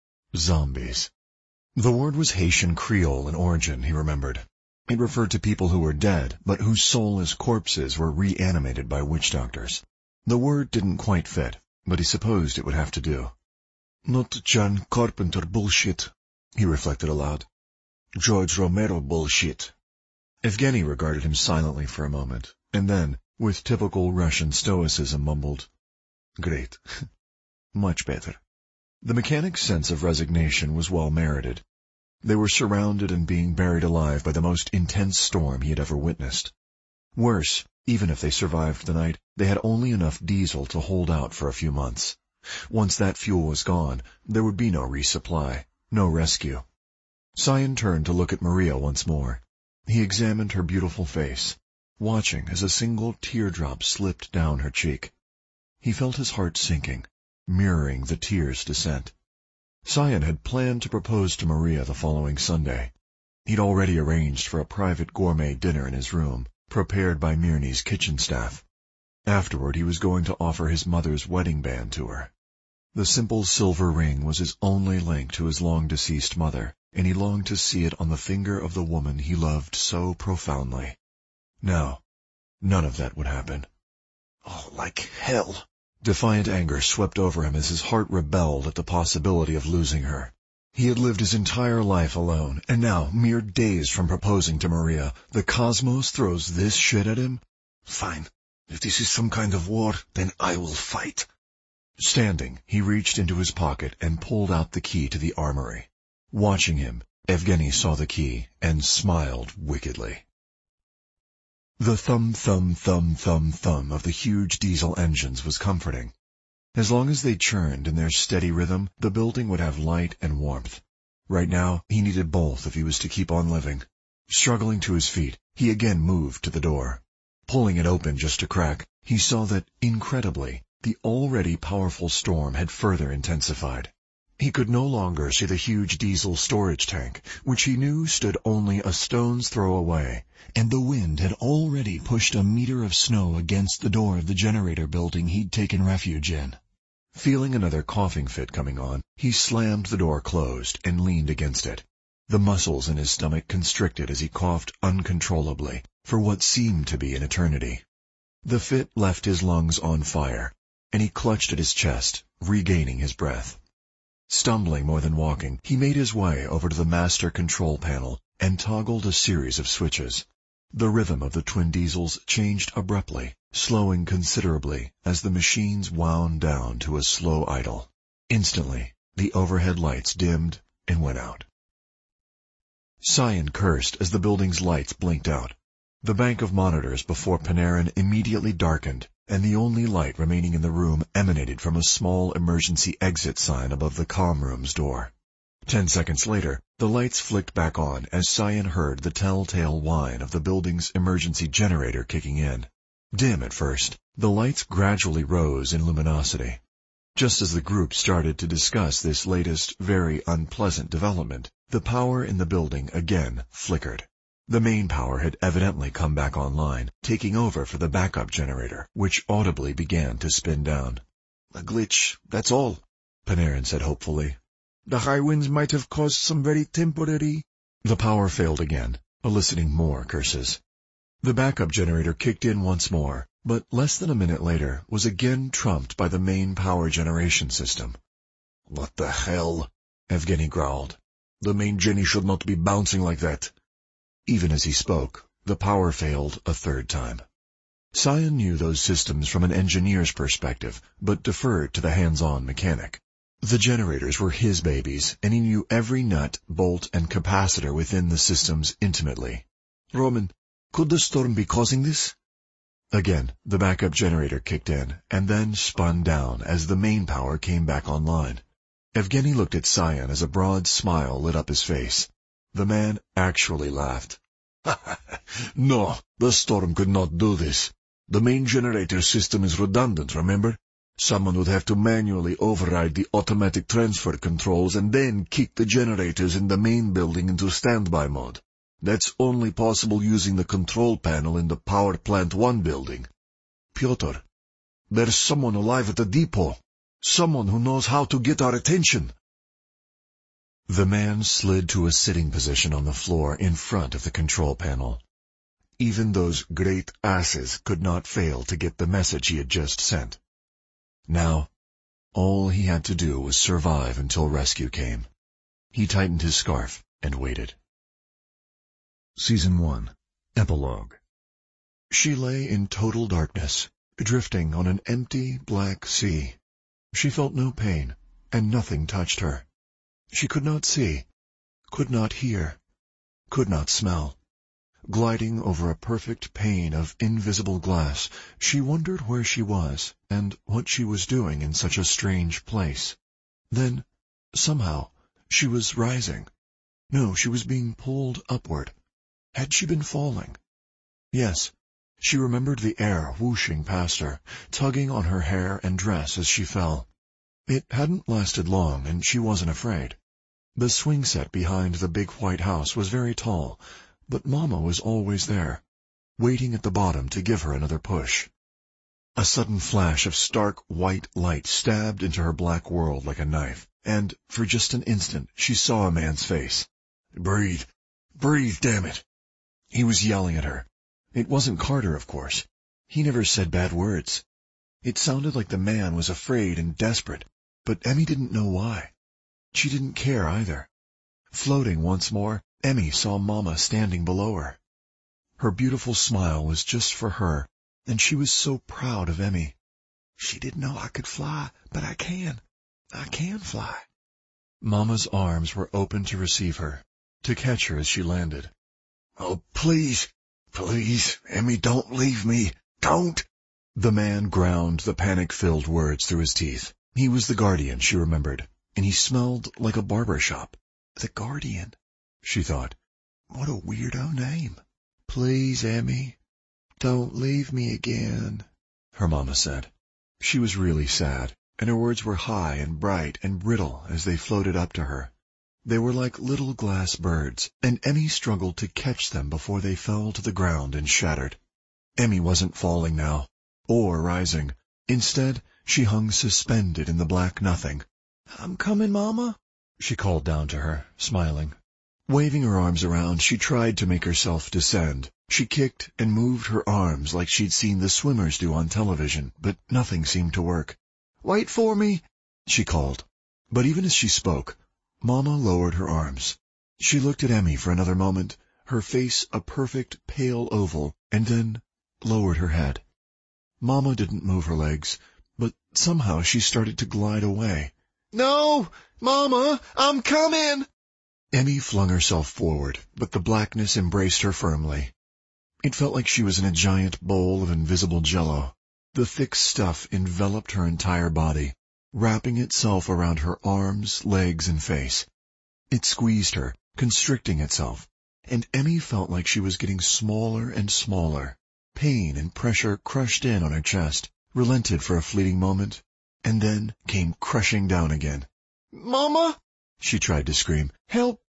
zombies. The word was Haitian Creole in origin, he remembered. It referred to people who were dead, but whose soulless corpses were reanimated by witch doctors. The word didn't quite fit, but he supposed it would have to do. Not John Carpenter bullshit, he reflected aloud. George Romero bullshit. Evgeny regarded him silently for a moment, and then, with typical Russian stoicism, mumbled, "Great. Much better." The mechanic's sense of resignation was well merited. They were surrounded and being buried alive by the most intense storm he had ever witnessed. Worse, even if they survived the night, they had only enough diesel to hold out for a few months. Once that fuel was gone, there would be no resupply, no rescue. Sion turned to look at Maria once more. He examined her beautiful face, watching as a single teardrop slipped down her cheek. He felt his heart sinking, mirroring the tears' descent. Sion had planned to propose to Maria the following Sunday. He'd already arranged for a private gourmet dinner in his room, prepared by Mirny's kitchen staff. Afterward, he was going to offer his mother's wedding band to her. The simple silver ring was his only link to his long-deceased mother, and he longed to see it on the finger of the woman he loved so profoundly. Now, none of that would happen. Oh, like hell! Defiant anger swept over him as his heart rebelled at the possibility of losing her. He had lived his entire life alone, and now, mere days from proposing to Maria, the cosmos throws this shit at him? Fine. If this is some kind of war, then I will fight. Standing, he reached into his pocket and pulled out the key to the armory. Watching him, Evgeny saw the key and smiled wickedly. The thum-thum-thum-thum-thum of the huge diesel engines was comforting. As long as they churned in their steady rhythm, the building would have light and warmth. Right now, he needed both if he was to keep on living. Struggling to his feet, he again moved to the door. Pulling it open just a crack, he saw that, incredibly, the already powerful storm had further intensified. He could no longer see the huge diesel storage tank, which he knew stood only a stone's throw away, and the wind had already pushed a meter of snow against the door of the generator building he'd taken refuge in. Feeling another coughing fit coming on, he slammed the door closed and leaned against it. The muscles in his stomach constricted as he coughed uncontrollably, for what seemed to be an eternity. The fit left his lungs on fire, and he clutched at his chest, regaining his breath. Stumbling more than walking, he made his way over to the master control panel and toggled a series of switches. The rhythm of the twin diesels changed abruptly, slowing considerably as the machines wound down to a slow idle. Instantly, the overhead lights dimmed and went out. Sion cursed as the building's lights blinked out. The bank of monitors before Panarin immediately darkened, and the only light remaining in the room emanated from a small emergency exit sign above the comm room's door. 10 seconds later, the lights flicked back on as Sion heard the telltale whine of the building's emergency generator kicking in. Dim at first, the lights gradually rose in luminosity. Just as the group started to discuss this latest, very unpleasant development, The power in the building again flickered. The main power had evidently come back online, taking over for the backup generator, which audibly began to spin down. A glitch, that's all, Panarin said hopefully. The high winds might have caused some very temporary... The power failed again, eliciting more curses. The backup generator kicked in once more, but less than a minute later was again trumped by the main power generation system. What the hell? Evgeny growled. The main Jenny should not be bouncing like that. Even as he spoke, the power failed a third time. Sion knew those systems from an engineer's perspective, but deferred to the hands-on mechanic. The generators were his babies, and he knew every nut, bolt, and capacitor within the systems intimately. Roman, could the storm be causing this? Again, the backup generator kicked in, and then spun down as the main power came back online. Evgeny looked at Sion as a broad smile lit up his face. The man actually laughed. No, the storm could not do this. The main generator system is redundant, remember? Someone would have to manually override the automatic transfer controls and then kick the generators in the main building into standby mode. That's only possible using the control panel in the Power Plant 1 building. Pyotr, there's someone alive at the depot. Someone who knows how to get our attention. The man slid to a sitting position on the floor in front of the control panel. Even those great asses could not fail to get the message he had just sent. Now, all he had to do was survive until rescue came. He tightened his scarf and waited. Season 1, Epilogue. She lay in total darkness, drifting on an empty, black sea. She felt no pain, and nothing touched her. She could not see, could not hear, could not smell. Gliding over a perfect pane of invisible glass, she wondered where she was and what she was doing in such a strange place. Then, somehow, she was rising. No, she was being pulled upward. Had she been falling? Yes, she remembered the air whooshing past her, tugging on her hair and dress as she fell. It hadn't lasted long, and she wasn't afraid. The swing set behind the big white house was very tall, but Mama was always there, waiting at the bottom to give her another push. A sudden flash of stark white light stabbed into her black world like a knife, and for just an instant she saw a man's face. Breathe! Breathe, damn it! He was yelling at her. It wasn't Carter, of course. He never said bad words. It sounded like the man was afraid and desperate, but Emmy didn't know why. She didn't care either. Floating once more, Emmy saw Mama standing below her. Her beautiful smile was just for her, and she was so proud of Emmy. She didn't know I could fly, but I can. I can fly. Mama's arms were open to receive her, to catch her as she landed. Oh, please, please, Emmy, don't leave me. Don't! The man ground the panic-filled words through his teeth. He was the Guardian, she remembered, and he smelled like a barber shop. The Guardian, she thought. What a weirdo name. Please, Emmy, don't leave me again, her Mama said. She was really sad, and her words were high and bright and brittle as they floated up to her. They were like little glass birds, and Emmy struggled to catch them before they fell to the ground and shattered. Emmy wasn't falling now, or rising. Instead, she hung suspended in the black nothing. I'm coming, Mama, she called down to her, smiling. Waving her arms around, she tried to make herself descend. She kicked and moved her arms like she'd seen the swimmers do on television, but nothing seemed to work. Wait for me, she called. But even as she spoke, Mama lowered her arms. She looked at Emmy for another moment, her face a perfect pale oval, and then lowered her head. Mama didn't move her legs, but somehow she started to glide away. No, Mama, I'm coming! Emmy flung herself forward, but the blackness embraced her firmly. It felt like she was in a giant bowl of invisible jello. The thick stuff enveloped her entire body, wrapping itself around her arms, legs, and face. It squeezed her, constricting itself, and Emmy felt like she was getting smaller and smaller. Pain and pressure crushed in on her chest, relented for a fleeting moment, and then came crushing down again. Mama! She tried to scream. Help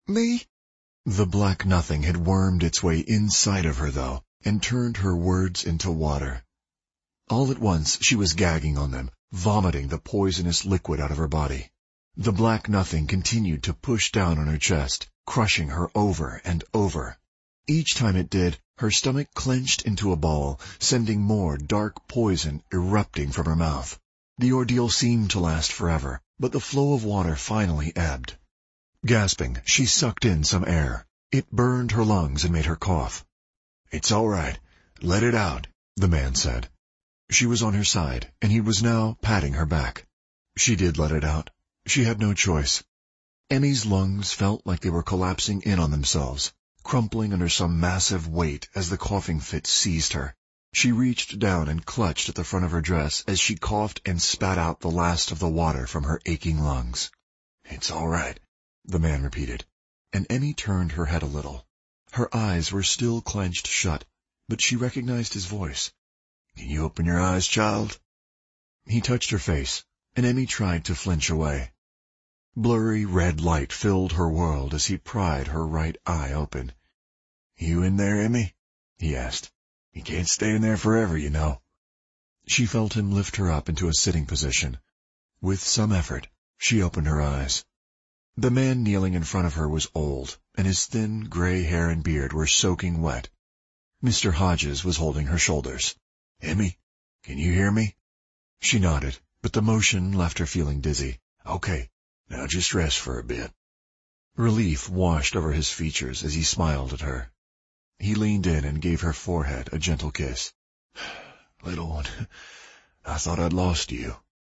Me? The black nothing had wormed its way inside of her, though, and turned her words into water. All at once, she was gagging on them, vomiting the poisonous liquid out of her body. The black nothing continued to push down on her chest, crushing her over and over. Each time it did, her stomach clenched into a ball, sending more dark poison erupting from her mouth. The ordeal seemed to last forever, but the flow of water finally ebbed. Gasping, she sucked in some air. It burned her lungs and made her cough. "It's all right. Let it out," the man said. She was on her side, and he was now patting her back. She did let it out. She had no choice. Emmy's lungs felt like they were collapsing in on themselves, crumpling under some massive weight as the coughing fit seized her. She reached down and clutched at the front of her dress as she coughed and spat out the last of the water from her aching lungs. "It's all right," the man repeated, and Emmy turned her head a little. Her eyes were still clenched shut, but she recognized his voice. "Can you open your eyes, child?" He touched her face, and Emmy tried to flinch away. Blurry red light filled her world as he pried her right eye open. "You in there, Emmy?" he asked. "You can't stay in there forever, you know." She felt him lift her up into a sitting position. With some effort, she opened her eyes. The man kneeling in front of her was old, and his thin gray hair and beard were soaking wet. Mr. Hodges was holding her shoulders. "Emmy, can you hear me?" She nodded, but the motion left her feeling dizzy. "Okay, now just rest for a bit." Relief washed over his features as he smiled at her. He leaned in and gave her forehead a gentle kiss. "Little one, I thought I'd lost you."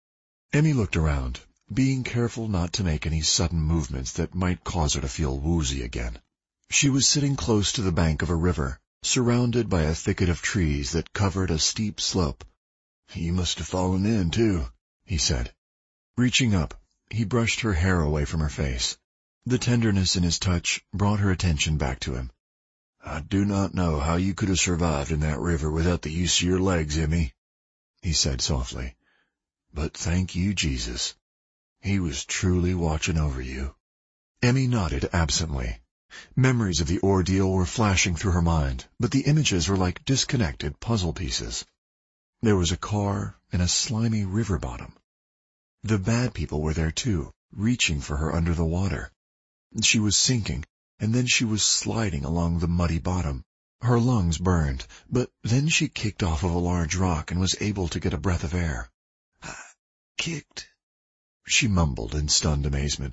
Emmy looked around, being careful not to make any sudden movements that might cause her to feel woozy again. She was sitting close to the bank of a river, surrounded by a thicket of trees that covered a steep slope. "You must have fallen in, too," he said. Reaching up, he brushed her hair away from her face. The tenderness in his touch brought her attention back to him. "I do not know how you could have survived in that river without the use of your legs, Emmy," he said softly. "But thank you, Jesus. He was truly watching over you." Emmy nodded absently. Memories of the ordeal were flashing through her mind, but the images were like disconnected puzzle pieces. There was a car and a slimy river bottom. The bad people were there too, reaching for her under the water. She was sinking, and then she was sliding along the muddy bottom. Her lungs burned, but then she kicked off of a large rock and was able to get a breath of air. "I kicked," she mumbled in stunned amazement.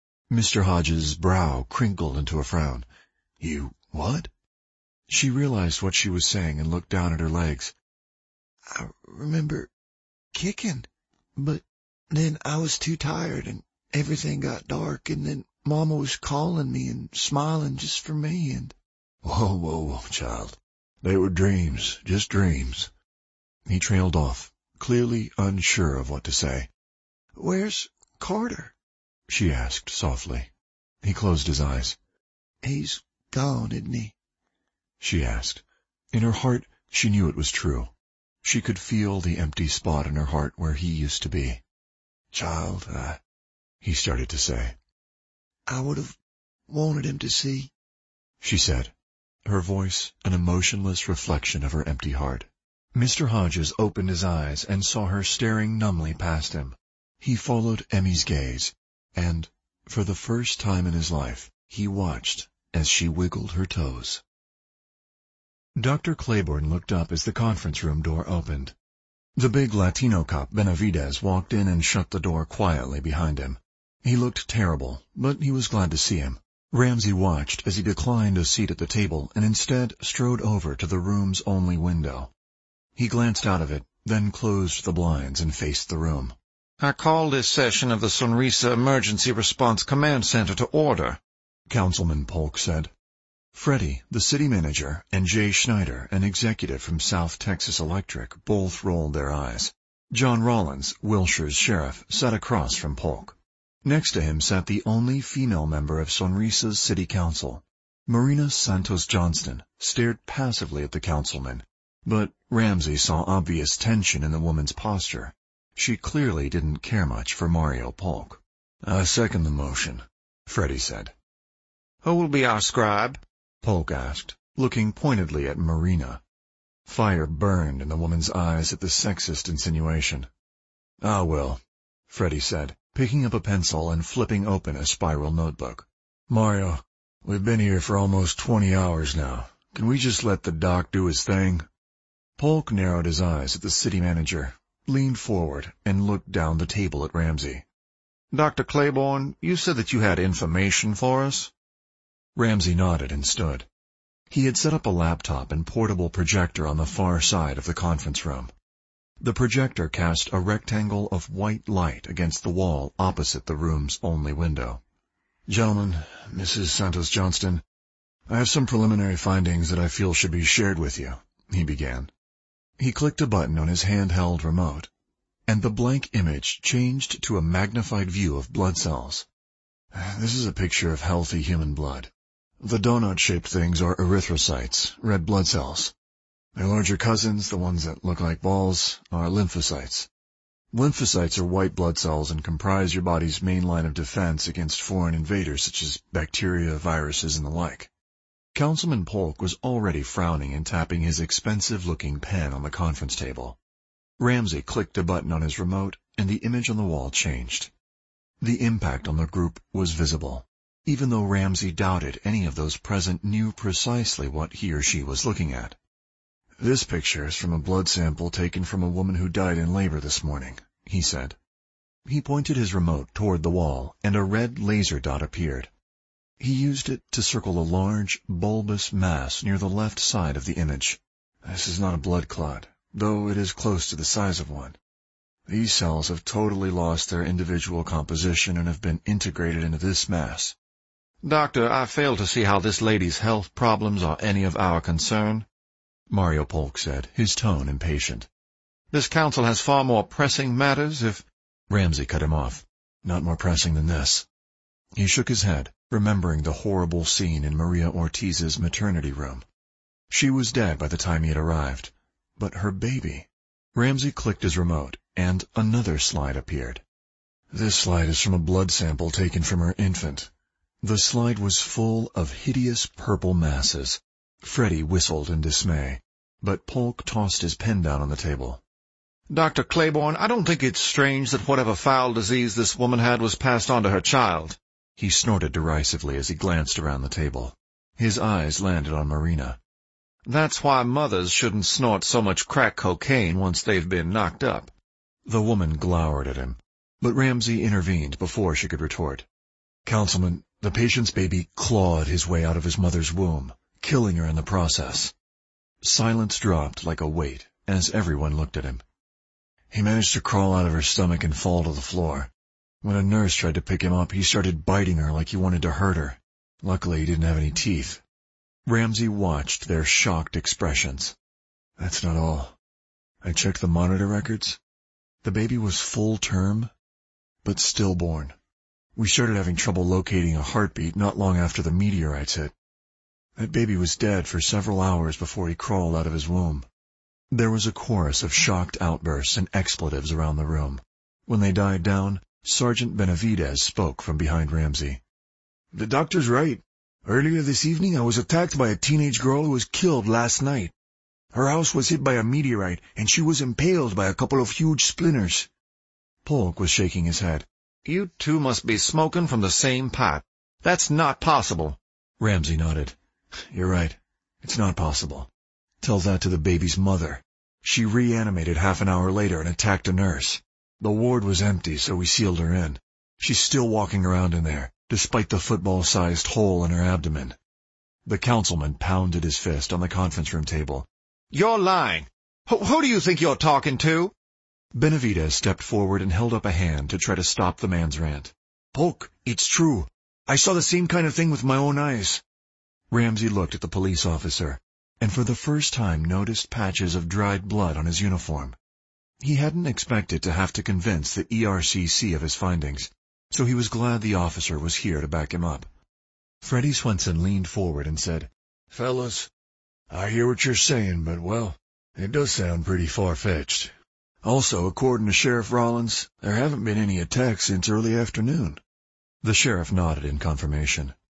Mr. Hodges' brow crinkled into a frown. "You what?" She realized what she was saying and looked down at her legs. "I remember kicking, but then I was too tired and everything got dark, and then Mama was calling me and smiling just for me, and—" Whoa, child. They were dreams, just dreams." He trailed off, clearly unsure of what to say. "Where's Carter?" she asked softly. He closed his eyes. "He's gone, isn't he?" she asked. In her heart, she knew it was true. She could feel the empty spot in her heart where he used to be. "Child, he started to say. "I would have wanted him to see," she said, her voice an emotionless reflection of her empty heart. Mr. Hodges opened his eyes and saw her staring numbly past him. He followed Emmy's gaze, and, for the first time in his life, he watched as she wiggled her toes. Dr. Claiborne looked up as the conference room door opened. The big Latino cop, Benavidez, walked in and shut the door quietly behind him. He looked terrible, but he was glad to see him. Ramsey watched as he declined a seat at the table and instead strode over to the room's only window. He glanced out of it, then closed the blinds and faced the room. "I call this session of the Sonrisa Emergency Response Command Center to order," Councilman Polk said. Freddie, the city manager, and Jay Schneider, an executive from South Texas Electric, both rolled their eyes. John Rollins, Wilshire's sheriff, sat across from Polk. Next to him sat the only female member of Sonrisa's city council. Marina Santos Johnston stared passively at the councilman, but Ramsey saw obvious tension in the woman's posture. She clearly didn't care much for Mario Polk. "I second the motion," Freddie said. Who will be our scribe? Polk asked, looking pointedly at Marina. Fire burned in the woman's eyes at the sexist insinuation. "I will," Freddy said, picking up a pencil and flipping open a spiral notebook. "Mario, we've been here for almost 20 hours now. Can we just let the doc do his thing?" Polk narrowed his eyes at the city manager, leaned forward, and looked down the table at Ramsey. Dr. Claiborne, you said that you had information for us? Ramsey nodded and stood. He had set up a laptop and portable projector on the far side of the conference room. The projector cast a rectangle of white light against the wall opposite the room's only window. "Gentlemen, Mrs. Santos-Johnston, I have some preliminary findings that I feel should be shared with you," he began. He clicked a button on his handheld remote, and the blank image changed to a magnified view of blood cells. "This is a picture of healthy human blood. The donut-shaped things are erythrocytes, red blood cells. Their larger cousins, the ones that look like balls, are lymphocytes. Lymphocytes are white blood cells and comprise your body's main line of defense against foreign invaders such as bacteria, viruses, and the like." Councilman Polk was already frowning and tapping his expensive-looking pen on the conference table. Ramsey clicked a button on his remote, and the image on the wall changed. The impact on the group was visible, even though Ramsey doubted any of those present knew precisely what he or she was looking at. "This picture is from a blood sample taken from a woman who died in labor this morning," he said. He pointed his remote toward the wall, and a red laser dot appeared. He used it to circle a large, bulbous mass near the left side of the image. "This is not a blood clot, though it is close to the size of one. These cells have totally lost their individual composition and have been integrated into this mass." Doctor, I fail to see how this lady's health problems are any of our concern, Mario Polk said, his tone impatient. "This council has far more pressing matters if—" Ramsey cut him off. "Not more pressing than this." He shook his head, remembering the horrible scene in Maria Ortiz's maternity room. She was dead by the time he had arrived. But her baby... Ramsey clicked his remote, and another slide appeared. "This slide is from a blood sample taken from her infant." The slide was full of hideous purple masses. Freddy whistled in dismay, but Polk tossed his pen down on the table. "Dr. Claiborne, I don't think it's strange that whatever foul disease this woman had was passed on to her child." He snorted derisively as he glanced around the table. His eyes landed on Marina. "That's why mothers shouldn't snort so much crack cocaine once they've been knocked up." The woman glowered at him, but Ramsey intervened before she could retort. "Councilman, the patient's baby clawed his way out of his mother's womb, killing her in the process." Silence dropped like a weight as everyone looked at him. "He managed to crawl out of her stomach and fall to the floor. When a nurse tried to pick him up, he started biting her like he wanted to hurt her. Luckily, he didn't have any teeth." Ramsey watched their shocked expressions. "That's not all. I checked the monitor records. The baby was full term, but stillborn. We started having trouble locating a heartbeat not long after the meteorites hit. That baby was dead for several hours before he crawled out of his womb." There was a chorus of shocked outbursts and expletives around the room. When they died down, Sergeant Benavidez spoke from behind Ramsey. "The doctor's right. Earlier this evening I was attacked by a teenage girl who was killed last night. Her house was hit by a meteorite, and she was impaled by a couple of huge splinters." Polk was shaking his head. "You two must be smoking from the same pipe. That's not possible." Ramsey nodded. "You're right. It's not possible. Tell that to the baby's mother. She reanimated half an hour later and attacked a nurse. The ward was empty, so we sealed her in. She's still walking around in there, despite the football-sized hole in her abdomen." The councilman pounded his fist on the conference room table. "You're lying. Who do you think you're talking to?" Benavidez stepped forward and held up a hand to try to stop the man's rant. "Polk, it's true. I saw the same kind of thing with my own eyes." Ramsey looked at the police officer, and for the first time noticed patches of dried blood on his uniform. He hadn't expected to have to convince the ERCC of his findings, so he was glad the officer was here to back him up. Freddy Swenson leaned forward and said, "Fellas, I hear what you're saying, but, well, it does sound pretty far-fetched. Also, according to Sheriff Rollins, there haven't been any attacks since early afternoon." The sheriff nodded in confirmation.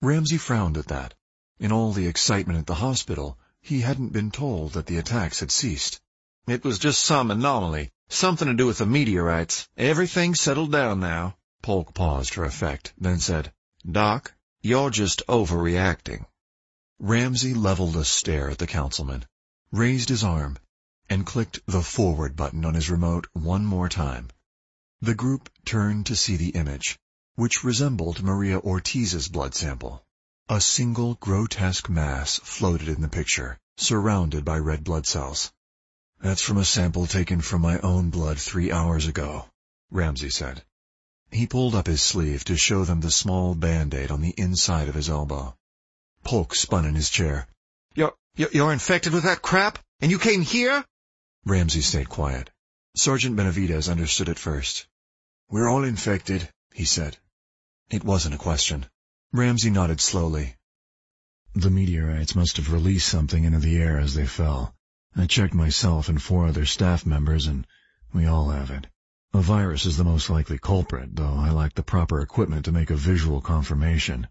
Ramsey frowned at that. In all the excitement at the hospital, he hadn't been told that the attacks had ceased. It was just some anomaly, something to do with the meteorites. Everything's settled down now. Polk paused for effect, then said, Doc, you're just overreacting. Ramsey leveled a stare at the councilman, raised his arm, and clicked the forward button on his remote one more time. The group turned to see the image, which resembled Maria Ortiz's blood sample. A single grotesque mass floated in the picture, surrounded by red blood cells. "That's from a sample taken from my own blood 3 hours ago," Ramsey said. He pulled up his sleeve to show them the small Band-Aid on the inside of his elbow. Polk spun in his chair. You're infected with that crap? And you came here? Ramsey stayed quiet. Sergeant Benavidez understood at first. "We're all infected," he said. It wasn't a question. Ramsey nodded slowly. "The meteorites must have released something into the air as they fell. I checked myself and 4 other staff members, and we all have it. A virus is the most likely culprit, though I lack the proper equipment to make a visual confirmation.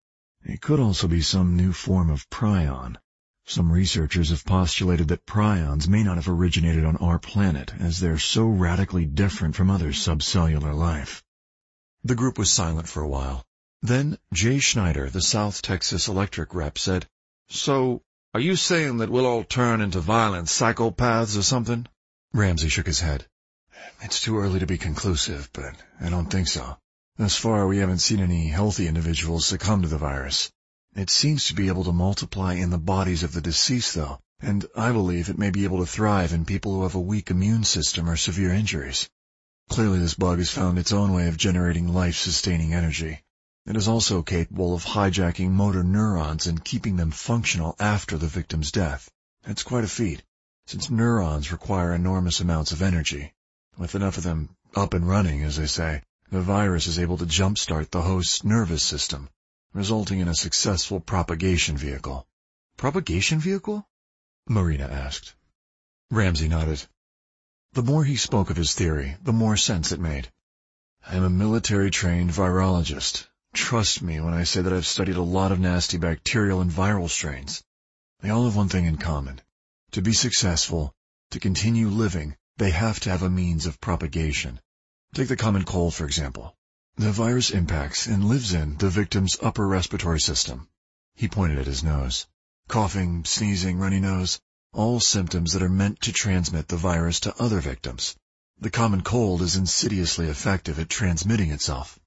It could also be some new form of prion. Some researchers have postulated that prions may not have originated on our planet, as they're so radically different from other subcellular life." The group was silent for a while. Then Jay Schneider, the South Texas Electric rep, said, "So, are you saying that we'll all turn into violent psychopaths or something?" Ramsey shook his head. "It's too early to be conclusive, but I don't think so. Thus far, we haven't seen any healthy individuals succumb to the virus. It seems to be able to multiply in the bodies of the deceased, though, and I believe it may be able to thrive in people who have a weak immune system or severe injuries. Clearly, this bug has found its own way of generating life-sustaining energy. It is also capable of hijacking motor neurons and keeping them functional after the victim's death. It's quite a feat, since neurons require enormous amounts of energy. With enough of them up and running, as they say, the virus is able to jumpstart the host's nervous system, resulting in a successful propagation vehicle." "Propagation vehicle?" Marina asked. Ramsey nodded. The more he spoke of his theory, the more sense it made. "I'm a military-trained virologist. Trust me when I say that I've studied a lot of nasty bacterial and viral strains. They all have one thing in common. To be successful, to continue living, they have to have a means of propagation. Take the common cold, for example. The virus impacts and lives in the victim's upper respiratory system." He pointed at his nose. "Coughing, sneezing, runny nose, all symptoms that are meant to transmit the virus to other victims. The common cold is insidiously effective at transmitting itself."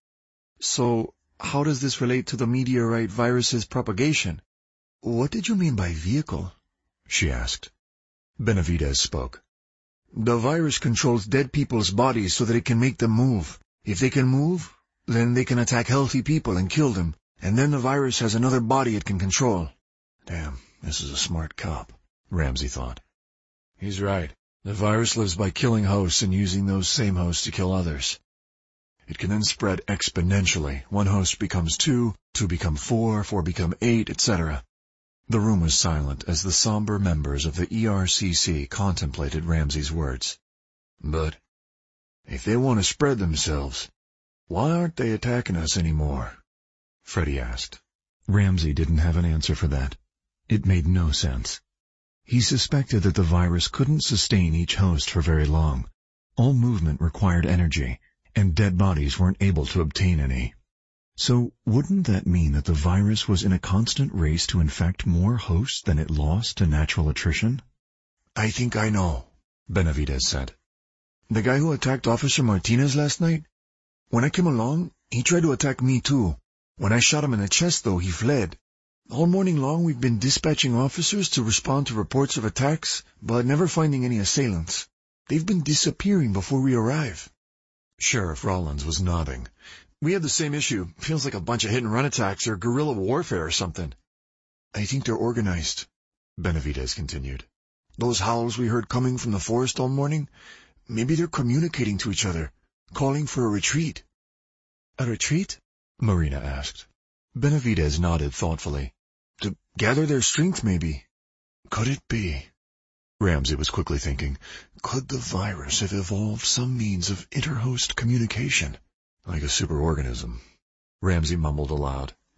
"So, how does this relate to the meteorite virus's propagation?" "What did you mean by vehicle?" she asked. Benavidez spoke. "The virus controls dead people's bodies so that it can make them move. If they can move, then they can attack healthy people and kill them, and then the virus has another body it can control." Damn, this is a smart cop, Ramsey thought. He's right. The virus lives by killing hosts and using those same hosts to kill others. It can then spread exponentially. One host becomes 2, 2 become 4, 4 become 8, etc. The room was silent as the somber members of the ERCC contemplated Ramsey's words. "But if they want to spread themselves, why aren't they attacking us anymore?" Freddie asked. Ramsey didn't have an answer for that. It made no sense. He suspected that the virus couldn't sustain each host for very long. All movement required energy, and dead bodies weren't able to obtain any. So wouldn't that mean that the virus was in a constant race to infect more hosts than it lost to natural attrition? "I think I know," Benavidez said. "The guy who attacked Officer Martinez last night? When I came along, he tried to attack me too. When I shot him in the chest, though, he fled. All morning long we've been dispatching officers to respond to reports of attacks, but never finding any assailants. They've been disappearing before we arrive." Sheriff Rollins was nodding. "We had the same issue. Feels like a bunch of hit-and-run attacks or guerrilla warfare or something." "I think they're organized," Benavidez continued. "Those howls we heard coming from the forest all morning, maybe they're communicating to each other, calling for a retreat." "A retreat?" Marina asked. Benavidez nodded thoughtfully. "To gather their strength, maybe." Could it be? Ramsey was quickly thinking, could the virus have evolved some means of inter-host communication? Like a superorganism. Ramsey mumbled aloud.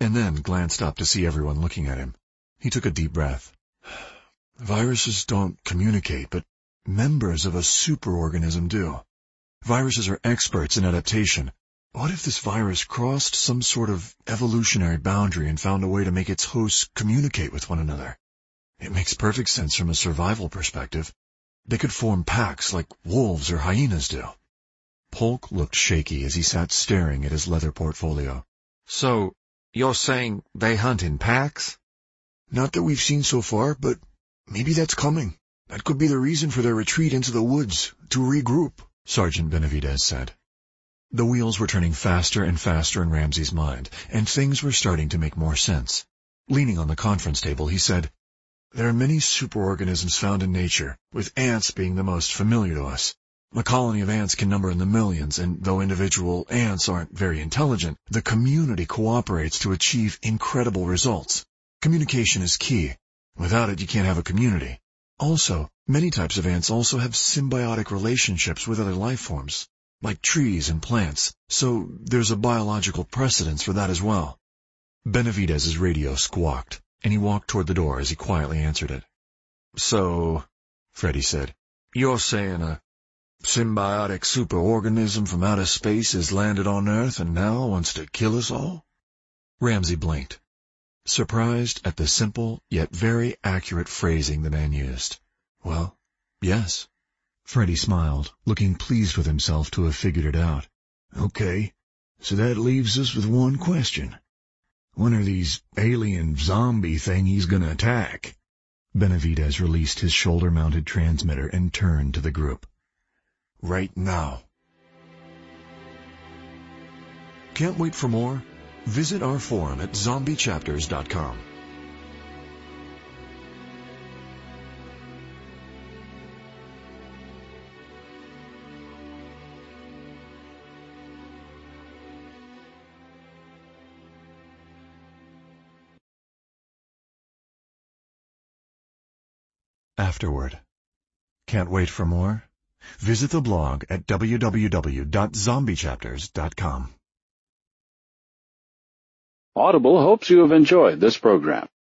and then glanced up to see everyone looking at him. He took a deep breath. Viruses don't communicate, but members of a superorganism do. Viruses are experts in adaptation. What if this virus crossed some sort of evolutionary boundary and found a way to make its hosts communicate with one another? It makes perfect sense from a survival perspective. They could form packs like wolves or hyenas do. Polk looked shaky as he sat staring at his leather portfolio. So, you're saying they hunt in packs? Not that we've seen so far, but maybe that's coming. That could be the reason for their retreat into the woods, to regroup, Sergeant Benavidez said. The wheels were turning faster and faster in Ramsey's mind, and things were starting to make more sense. Leaning on the conference table, he said, "There are many superorganisms found in nature, with ants being the most familiar to us. A colony of ants can number in the millions, and though individual ants aren't very intelligent, the community cooperates to achieve incredible results. Communication is key. Without it, you can't have a community. Also, many types of ants also have symbiotic relationships with other life forms, like trees and plants, so there's a biological precedence for that as well." Benavidez's radio squawked, and he walked toward the door as he quietly answered it. "So," Freddy said, "you're saying a symbiotic superorganism from outer space has landed on Earth and now wants to kill us all?" Ramsey blinked, surprised at the simple yet very accurate phrasing the man used. "Well, yes." Freddy smiled, looking pleased with himself to have figured it out. "Okay, so that leaves us with one question. When are these alien zombie thingies gonna attack?" Benavidez released his shoulder-mounted transmitter and turned to the group. "Right now." Can't wait for more? Visit our forum at zombiechapters.com. Afterward. Can't wait for more? Visit the blog at www.zombiechapters.com. Audible hopes you have enjoyed this program.